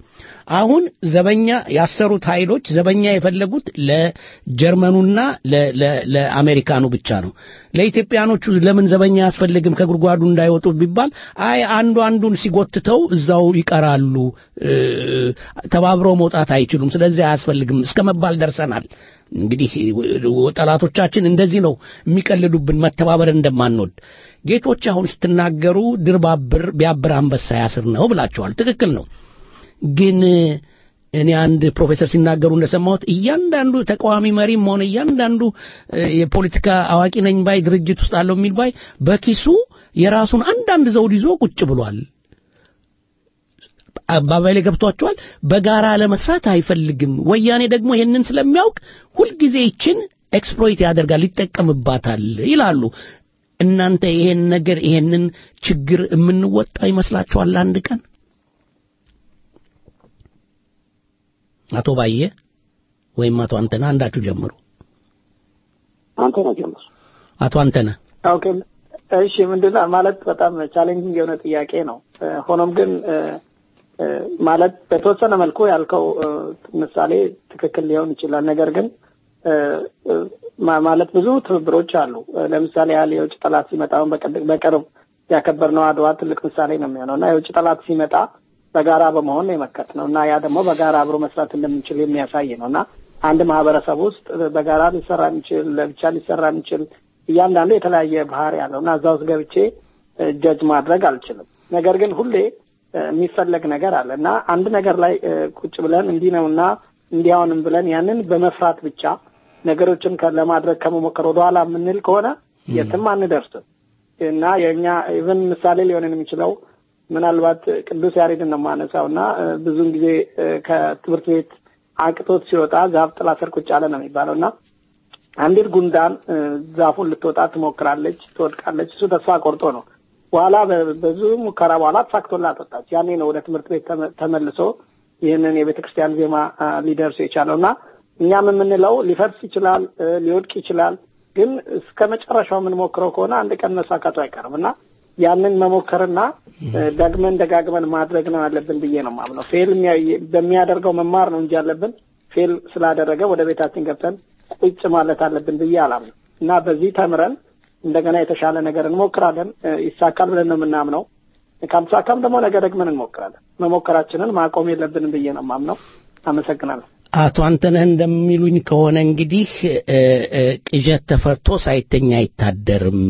አሁን ዘበኛ ያሰሩት ኃይሎች ዘበኛ የፈለጉት ለጀርመኑና ለአሜሪካኑ ብቻ ነው። ለኢትዮጵያኖቹ ለምን ዘበኛ ያስፈልግም ከጉድጓዱ እንዳይወጡ ቢባል አይ አንዱ አንዱን ሲጎትተው እዛው ይቀራሉ፣ ተባብረው መውጣት አይችሉም፣ ስለዚህ አያስፈልግም እስከመባል ደርሰናል። እንግዲህ ጠላቶቻችን እንደዚህ ነው የሚቀልዱብን መተባበር እንደማንወድ። ጌቶች አሁን ስትናገሩ ድርባብር ቢያብር አንበሳ ያስር ነው ብላችኋል። ትክክል ነው። ግን እኔ አንድ ፕሮፌሰር ሲናገሩ እንደሰማሁት እያንዳንዱ ተቃዋሚ መሪም ሆነ እያንዳንዱ የፖለቲካ አዋቂ ነኝ ባይ ድርጅት ውስጥ አለው የሚል ባይ በኪሱ የራሱን አንዳንድ ዘውድ ይዞ ቁጭ ብሏል። አባባይ ላይ ገብቷቸዋል። በጋራ ለመስራት አይፈልግም። ወያኔ ደግሞ ይሄንን ስለሚያውቅ ሁልጊዜ ይችን ኤክስፕሎይት ያደርጋል፣ ይጠቀምባታል ይላሉ። እናንተ ይሄን ነገር ይሄንን ችግር የምንወጣ ይመስላችኋል አንድ ቀን? አቶ ባየ ወይም አቶ አንተና አንዳችሁ ጀምሩ። አንተና ጀምሩ። አቶ አንተና። ኦኬ እሺ። ምንድነው ማለት በጣም ቻሌንጂንግ የሆነ ጥያቄ ነው። ሆኖም ግን ማለት በተወሰነ መልኩ ያልከው ምሳሌ ትክክል ሊሆን ይችላል። ነገር ግን ማለት ብዙ ትብብሮች አሉ። ለምሳሌ ያለ የውጭ ጠላት ሲመጣው በቅርብ ያከበርነው አድዋ ትልቅ ምሳሌ ነው የሚሆነውና የውጭ ጠላት ሲመጣ በጋራ በመሆን የመከት ነውና ያ ደግሞ በጋራ አብሮ መስራት እንደምንችል የሚያሳይ ነውና አንድ ማህበረሰብ ውስጥ በጋራ ሊሰራ የሚችል ለብቻ ሊሰራ የሚችል እያንዳንዱ የተለያየ ባህሪ ያለውና እዛ ውስጥ ገብቼ ጀጅ ማድረግ አልችልም። ነገር ግን ሁሌ የሚፈለግ ነገር አለና አንድ ነገር ላይ ቁጭ ብለን እንዲህ ነውና እንዲያውንም ብለን ያንን በመፍራት ብቻ ነገሮችን ለማድረግ ከመሞከር ወደኋላ የምንል ከሆነ የትም አንደርስም እና የኛ ኢቭን ምሳሌ ሊሆን የሚችለው ምናልባት ቅዱስ ያሬድን ነው የማነሳውና ብዙውን ጊዜ ከትምህርት ቤት አቅቶት ሲወጣ ዛፍ ጥላ ስር ቁጭ አለ ነው የሚባለውና አንዲት ጉንዳን ዛፉን ልትወጣ ትሞክራለች፣ ትወድቃለች። እሱ ተስፋ ቆርጦ ነው በኋላ በብዙ ሙከራ በኋላ ተሳክቶላት ወጣች። ያኔ ነው ወደ ትምህርት ቤት ተመልሶ ይህንን የቤተክርስቲያን ዜማ ሊደርስ የቻለውና እኛም የምንለው ሊፈርስ ይችላል፣ ሊወድቅ ይችላል። ግን እስከ መጨረሻው የምንሞክረው ከሆነ አንድ ቀን መሳካቱ አይቀርምና ያንን መሞከርና ደግመን ደጋግመን ማድረግ ነው ያለብን ብዬ ነው የማምነው። ፌል በሚያደርገው መማር ነው እንጂ ያለብን ፌል ስላደረገ ወደ ቤታችን ገብተን ቁጭ ማለት አለብን ብዬ አላምነው እና በዚህ ተምረን እንደገና የተሻለ ነገር እንሞክራለን። ይሳካል ብለን ነው የምናምነው። ካልተሳካም ደግሞ ነገ ደግመን እንሞክራለን። መሞከራችንን ማቆም የለብንም ብዬ ነው የማምነው። አመሰግናለሁ። አቶ አንተነህ እንደሚሉኝ ከሆነ እንግዲህ ቅዠት ተፈርቶ ሳይተኛ አይታደርም።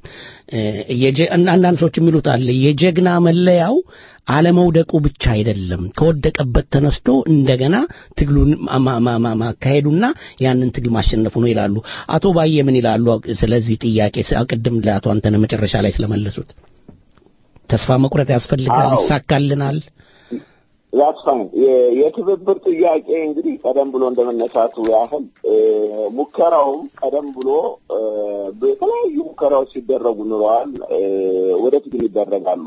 አንዳንድ ሰዎች የሚሉት አለ የጀግና መለያው አለመውደቁ ብቻ አይደለም፣ ከወደቀበት ተነስቶ እንደገና ትግሉን ማካሄዱና ያንን ትግል ማሸነፉ ነው ይላሉ። አቶ ባየ ምን ይላሉ ስለዚህ ጥያቄ? ቅድም ለአቶ አንተነህ መጨረሻ ላይ ስለመለሱት ተስፋ መቁረጥ ያስፈልጋል፣ ይሳካልናል? that's fine የትብብር ጥያቄ እንግዲህ ቀደም ብሎ እንደመነሳቱ ያህል ሙከራውም ቀደም ብሎ በተለያዩ ሙከራዎች ሲደረጉ ኖረዋል፣ ወደፊት ይደረጋሉ።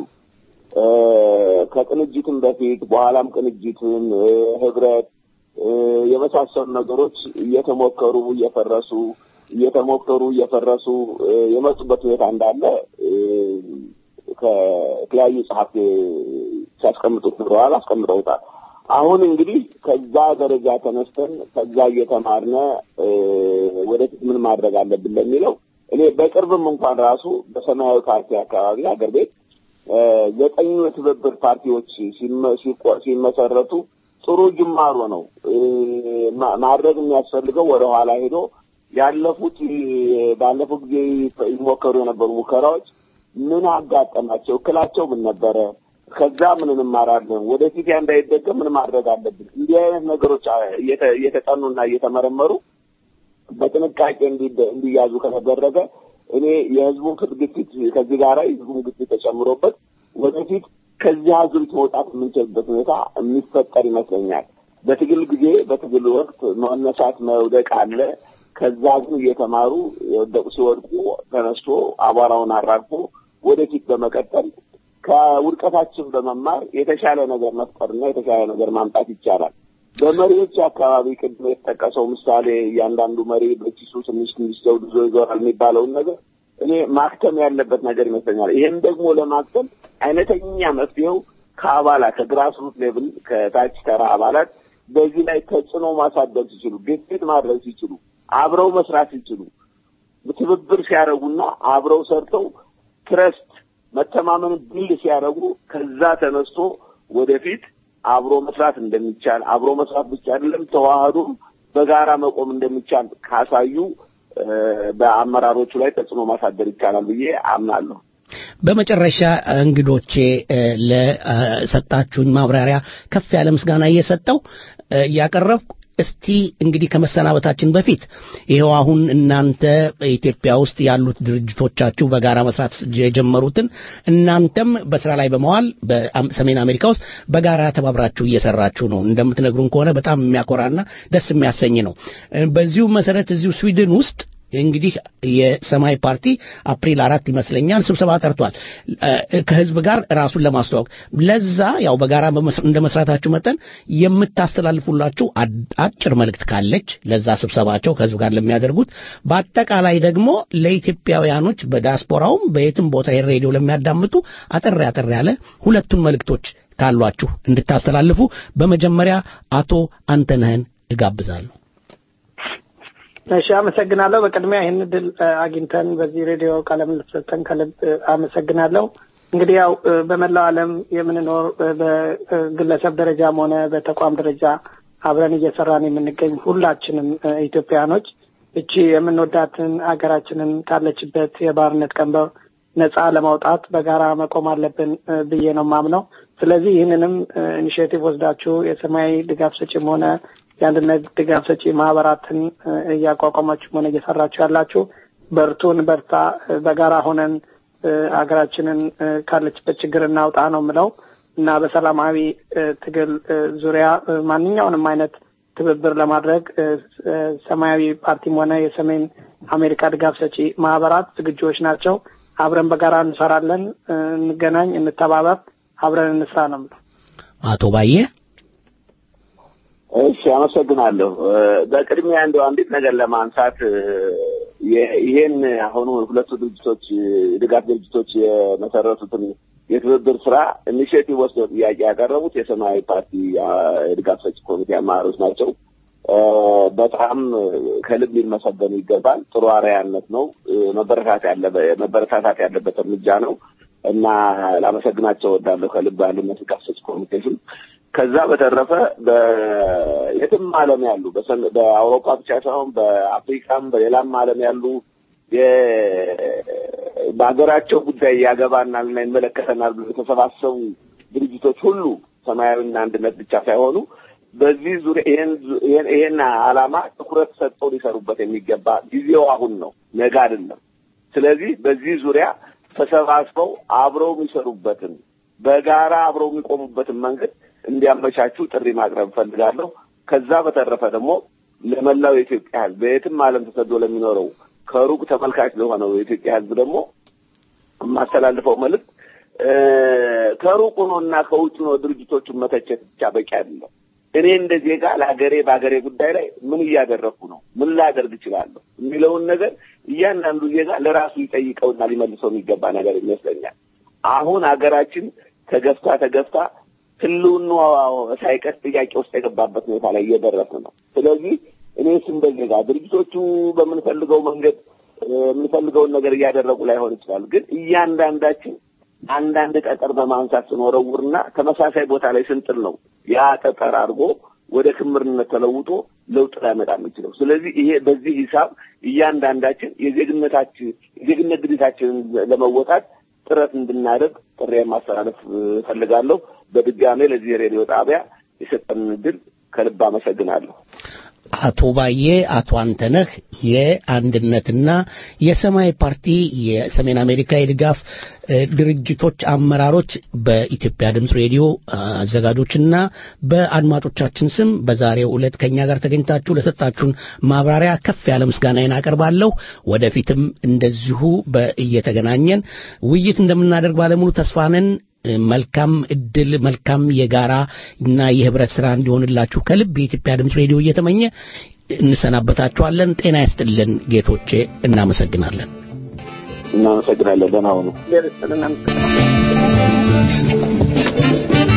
ከቅንጅትም በፊት በኋላም ቅንጅትም ህብረት የመሳሰሉ ነገሮች እየተሞከሩ እየፈረሱ እየተሞከሩ እየፈረሱ የመጡበት ሁኔታ እንዳለ ከተለያዩ ጸሐፊ ሲያስቀምጡት ኖረዋል፣ አስቀምጠውታል። አሁን እንግዲህ ከዛ ደረጃ ተነስተን ከዛ እየተማርነ ወደፊት ምን ማድረግ አለብን ለሚለው እኔ በቅርብም እንኳን ራሱ በሰማያዊ ፓርቲ አካባቢ አገር ቤት ዘጠኙ የትብብር ፓርቲዎች ሲመሰረቱ ጥሩ ጅማሮ ነው። ማድረግ የሚያስፈልገው ወደ ኋላ ሄዶ ያለፉት ባለፉት ጊዜ ይሞከሩ የነበሩ ሙከራዎች ምን አጋጠማቸው፣ እክላቸው ምን ነበረ፣ ከዛ ምን እንማራለን፣ ወደፊት ያ እንዳይደገም ምን ማድረግ አለብን። እንዲህ አይነት ነገሮች እየተጠኑና እየተመረመሩ በጥንቃቄ እንዲያዙ ከተደረገ እኔ የህዝቡን ግፊት ከዚህ ጋር የህዝቡን ግፊት ተጨምሮበት ወደፊት ከዚህ አዙሪት መውጣት የምንችልበት ሁኔታ የሚፈጠር ይመስለኛል። በትግል ጊዜ በትግል ወቅት መነሳት መውደቅ አለ። ከዛ ግን እየተማሩ የወደቁ ሲወድቁ ተነስቶ አቧራውን አራግፎ ወደፊት በመቀጠል ከውድቀታችን በመማር የተሻለ ነገር መፍጠርና የተሻለ ነገር ማምጣት ይቻላል። በመሪዎች አካባቢ ቅድም የተጠቀሰው ምሳሌ እያንዳንዱ መሪ በኪሱ ትንሽ ትንሽ ሰው ይዞ ይዞራል የሚባለውን ነገር እኔ ማክተም ያለበት ነገር ይመስለኛል። ይሄን ደግሞ ለማክተም አይነተኛ መፍትሄው ከአባላት ከግራስሩት ሌቭል ከታች ተራ አባላት በዚህ ላይ ተጽዕኖ ማሳደር ሲችሉ ግፊት ማድረግ ሲችሉ አብረው መስራት ሲችሉ ትብብር ሲያደርጉና አብረው ሰርተው ትረስት መተማመን ቢልድ ሲያደርጉ ከዛ ተነስቶ ወደፊት አብሮ መስራት እንደሚቻል አብሮ መስራት ብቻ አይደለም ተዋህዶ በጋራ መቆም እንደሚቻል ካሳዩ በአመራሮቹ ላይ ተጽዕኖ ማሳደር ይቻላል ብዬ አምናለሁ። በመጨረሻ እንግዶቼ ለሰጣችሁኝ ማብራሪያ ከፍ ያለ ምስጋና እየሰጠው ያቀረብኩ እስቲ እንግዲህ ከመሰናበታችን በፊት ይሄው አሁን እናንተ ኢትዮጵያ ውስጥ ያሉት ድርጅቶቻችሁ በጋራ መስራት የጀመሩትን እናንተም በስራ ላይ በመዋል በሰሜን አሜሪካ ውስጥ በጋራ ተባብራችሁ እየሰራችሁ ነው እንደምትነግሩን ከሆነ በጣም የሚያኮራና ደስ የሚያሰኝ ነው። በዚሁ መሰረት እዚሁ ስዊድን ውስጥ እንግዲህ የሰማይ ፓርቲ አፕሪል አራት ይመስለኛል ስብሰባ ጠርቷል ከህዝብ ጋር ራሱን ለማስተዋወቅ ለዛ ያው በጋራ እንደመስራታችሁ መጠን የምታስተላልፉላችሁ አጭር መልእክት ካለች ለዛ ስብሰባቸው ከህዝብ ጋር ለሚያደርጉት በአጠቃላይ ደግሞ ለኢትዮጵያውያኖች በዲያስፖራውም በየትም ቦታ ሬዲዮ ለሚያዳምጡ አጠር አጠር ያለ ሁለቱን መልእክቶች ካሏችሁ እንድታስተላልፉ በመጀመሪያ አቶ አንተነህን እጋብዛለሁ። እሺ አመሰግናለሁ። በቅድሚያ ይህን ድል አግኝተን በዚህ ሬዲዮ ቃለ ምልልስ ሰጥተን ከልብ አመሰግናለሁ። እንግዲህ ያው በመላው ዓለም የምንኖር በግለሰብ ደረጃም ሆነ በተቋም ደረጃ አብረን እየሰራን የምንገኝ ሁላችንም ኢትዮጵያኖች እቺ የምንወዳትን አገራችንን ካለችበት የባርነት ቀንበር ነፃ ለማውጣት በጋራ መቆም አለብን ብዬ ነው ማምነው። ስለዚህ ይህንንም ኢኒሺዬቲቭ ወስዳችሁ የሰማይ ድጋፍ ሰጪም ሆነ የአንድነት ድጋፍ ሰጪ ማህበራትን እያቋቋማችሁ ሆነ እየሰራችሁ ያላችሁ በርቱን፣ በርታ፣ በጋራ ሆነን አገራችንን ካለችበት ችግር እናውጣ ነው የምለው እና በሰላማዊ ትግል ዙሪያ ማንኛውንም አይነት ትብብር ለማድረግ ሰማያዊ ፓርቲም ሆነ የሰሜን አሜሪካ ድጋፍ ሰጪ ማህበራት ዝግጁዎች ናቸው። አብረን በጋራ እንሰራለን። እንገናኝ፣ እንተባበር፣ አብረን እንስራ ነው የምለው። አቶ ባየ እሺ አመሰግናለሁ። በቅድሚያ እንደው አንዲት ነገር ለማንሳት ይሄን አሁን ሁለቱ ድርጅቶች ድጋፍ ድርጅቶች የመሰረቱትን የትብብር ስራ ኢኒሺዬቲቭ ወስደው ጥያቄ ያቀረቡት የሰማያዊ ፓርቲ ድጋፍ ሰጪ ኮሚቴ አመራሮች ናቸው። በጣም ከልብ ሊመሰገኑ ይገባል። ጥሩ አርአያነት ነው። መበረታታት ያለበት መበረታታት ያለበት እርምጃ ነው እና ላመሰግናቸው እወዳለሁ ከልብ አንድነት ድጋፍ ሰጪ ኮሚቴሽን። ከዛ በተረፈ በየትም ዓለም ያሉ በአውሮፓ ብቻ ሳይሆን በአፍሪካም በሌላም ዓለም ያሉ በሀገራቸው ጉዳይ ያገባናል እና ይመለከተናል ብለው የተሰባሰቡ ድርጅቶች ሁሉ ሰማያዊና አንድነት ብቻ ሳይሆኑ በዚህ ዙሪያ ይሄን ይሄን ዓላማ ትኩረት ሰጥተው ሊሰሩበት የሚገባ ጊዜው አሁን ነው፣ ነገ አይደለም። ስለዚህ በዚህ ዙሪያ ተሰባስበው አብረው የሚሰሩበትን በጋራ አብረው የሚቆሙበትን መንገድ እንዲያመቻቹ ጥሪ ማቅረብ ፈልጋለሁ። ከዛ በተረፈ ደግሞ ለመላው የኢትዮጵያ ሕዝብ በየትም ዓለም ተሰዶ ለሚኖረው ከሩቅ ተመልካች ለሆነው የኢትዮጵያ ሕዝብ ደግሞ የማስተላልፈው መልእክት ከሩቅ ሆኖና ከውጭ ነው ድርጅቶቹን መተቸት ብቻ በቂ አይደለም። እኔ እንደ ዜጋ ለሀገሬ በሀገሬ ጉዳይ ላይ ምን እያደረኩ ነው፣ ምን ላደርግ እችላለሁ የሚለውን ነገር እያንዳንዱ ዜጋ ለራሱ ይጠይቀውና ሊመልሰው የሚገባ ነገር ይመስለኛል። አሁን ሀገራችን ተገፍታ ተገፍታ ህልውናው ሳይቀር ጥያቄ ውስጥ የገባበት ሁኔታ ላይ እየደረሰ ነው። ስለዚህ እኔስ እንደ ዜጋ ድርጅቶቹ በምንፈልገው መንገድ የምንፈልገውን ነገር እያደረጉ ላይሆን ይችላል፣ ግን እያንዳንዳችን አንዳንድ ጠጠር በማንሳት ስንወረውርና ተመሳሳይ ቦታ ላይ ስንጥል ነው ያ ጠጠር አድርጎ ወደ ክምርነት ተለውጦ ለውጥ ሊያመጣ የሚችለው። ስለዚህ ይሄ በዚህ ሂሳብ እያንዳንዳችን የዜግነታችን የዜግነት ግዴታችንን ለመወጣት ጥረት እንድናደርግ ጥሪ ማስተላለፍ ፈልጋለሁ። በድጋሜ ለዚህ ሬዲዮ ጣቢያ የሰጠንን ዕድል ከልብ አመሰግናለሁ። አቶ ባየ አቶ አንተነህ የአንድነትና የሰማያዊ ፓርቲ የሰሜን አሜሪካ የድጋፍ ድርጅቶች አመራሮች በኢትዮጵያ ድምጽ ሬዲዮ አዘጋጆችና በአድማጮቻችን ስም በዛሬው ዕለት ከኛ ጋር ተገኝታችሁ ለሰጣችሁን ማብራሪያ ከፍ ያለ ምስጋናዬን አቀርባለሁ። ወደፊትም እንደዚሁ በእየተገናኘን ውይይት እንደምናደርግ ባለሙሉ ተስፋ ነን። መልካም እድል መልካም የጋራ እና የህብረት ስራ እንዲሆንላችሁ ከልብ የኢትዮጵያ ድምጽ ሬዲዮ እየተመኘ እንሰናበታችኋለን። ጤና ይስጥልን ጌቶቼ፣ እናመሰግናለን። እናመሰግናለን። ደህና ሁኑ።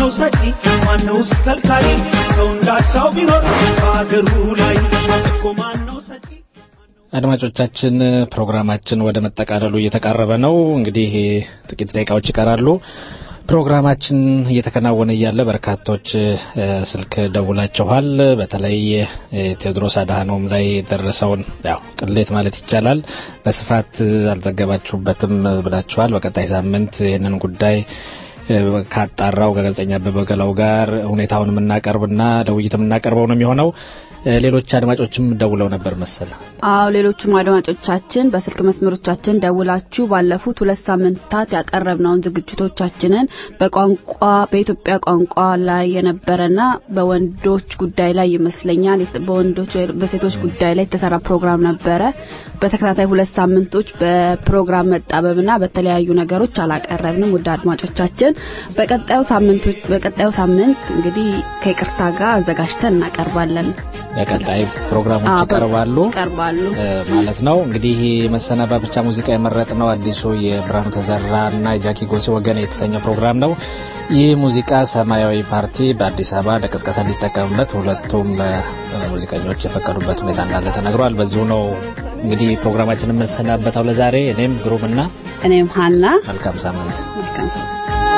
ማነው ሰጪ ማነው ከልካይ ሰው እንዳቻው ቢኖር በአገሩ ላይ እኮ ማነው ሰጪ አድማጮቻችን ፕሮግራማችን ወደ መጠቃለሉ እየተቃረበ ነው እንግዲህ ጥቂት ደቂቃዎች ይቀራሉ ፕሮግራማችን እየተከናወነ ያለ በርካቶች ስልክ ደውላችኋል በተለይ ቴዎድሮስ አድሃኖም ላይ ደረሰውን ያው ቅሌት ማለት ይቻላል በስፋት አልዘገባችሁበትም ብላችኋል በቀጣይ ሳምንት ይሄንን ጉዳይ ካጣራው ጋዜጠኛ በበገላው ጋር ሁኔታውን እናቀርብና ለውይይት እናቀርበው ነው የሚሆነው ሌሎች አድማጮችም ደውለው ነበር መሰለ አዎ ሌሎችም አድማጮቻችን በስልክ መስመሮቻችን ደውላችሁ ባለፉት ሁለት ሳምንታት ያቀረብነውን ዝግጅቶቻችንን በቋንቋ በኢትዮጵያ ቋንቋ ላይ የነበረና በወንዶች ጉዳይ ላይ ይመስለኛል በወንዶች በሴቶች ጉዳይ ላይ የተሰራ ፕሮግራም ነበረ በተከታታይ ሁለት ሳምንቶች በፕሮግራም መጣበብና በተለያዩ ነገሮች አላቀረብንም ወደ አድማጮቻችን በቀጣዩ ሳምንቶች በቀጣዩ ሳምንት እንግዲህ ከይቅርታ ጋር አዘጋጅተን እናቀርባለን በቀጣይ ፕሮግራሞች ይቀርባሉ ይቀርባሉ ማለት ነው እንግዲህ መሰናባበቻ ሙዚቃ የመረጥነው አዲሱ የብራኑ ተዘራና የጃኪ ጎሴ ወገን የተሰኘው ፕሮግራም ነው ይህ ሙዚቃ ሰማያዊ ፓርቲ በአዲስ አበባ ለቅስቀሳ ሊጠቀምበት ሁለቱም ሙዚቀኞች የፈቀዱበት ሁኔታ እንዳለ ተነግሯል በዚሁ ነው እንግዲህ ፕሮግራማችንን መሰናበታው ለዛሬ እኔም ግሩምና እኔም ሀና መልካም ሳምንት መልካም ሳምንት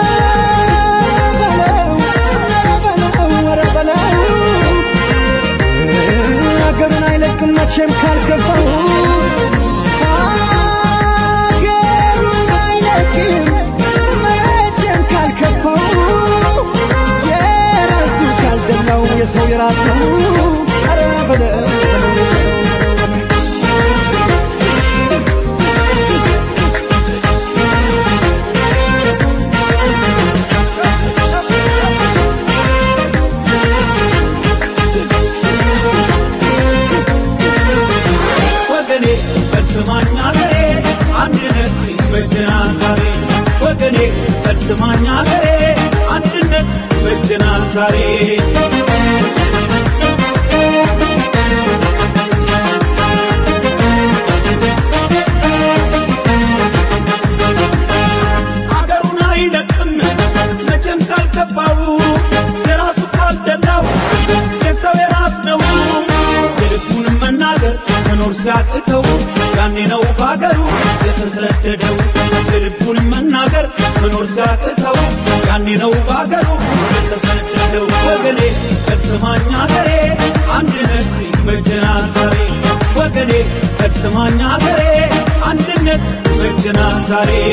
አገሩን አይለቅም መቼም ካልገባው አገሩን አይለቅም መቼም ካልከፋው የራሱ ካልደላው የሰው የራሱ ኧረ በለው ስማኛ ገሬ አንድነት በጀናል ዛሬ አገሩን አይለቅም መቼም ካልገባው የራሱ ካልደላው የሰው የራስ ነው ልቡን መናገር መኖር ሲያቅተው ያኔ ነው ባገሩ የተሰደደው ልቡን መናገር መኖር ሲያቅተው ያኔ ነው ባገሩ የተሰደደው ወገኔ ከስማኛ ገሬ አንድነት በጀናል ዛሬ ወገኔ ከስማኛ ገሬ አንድነት በጀናል ዛሬ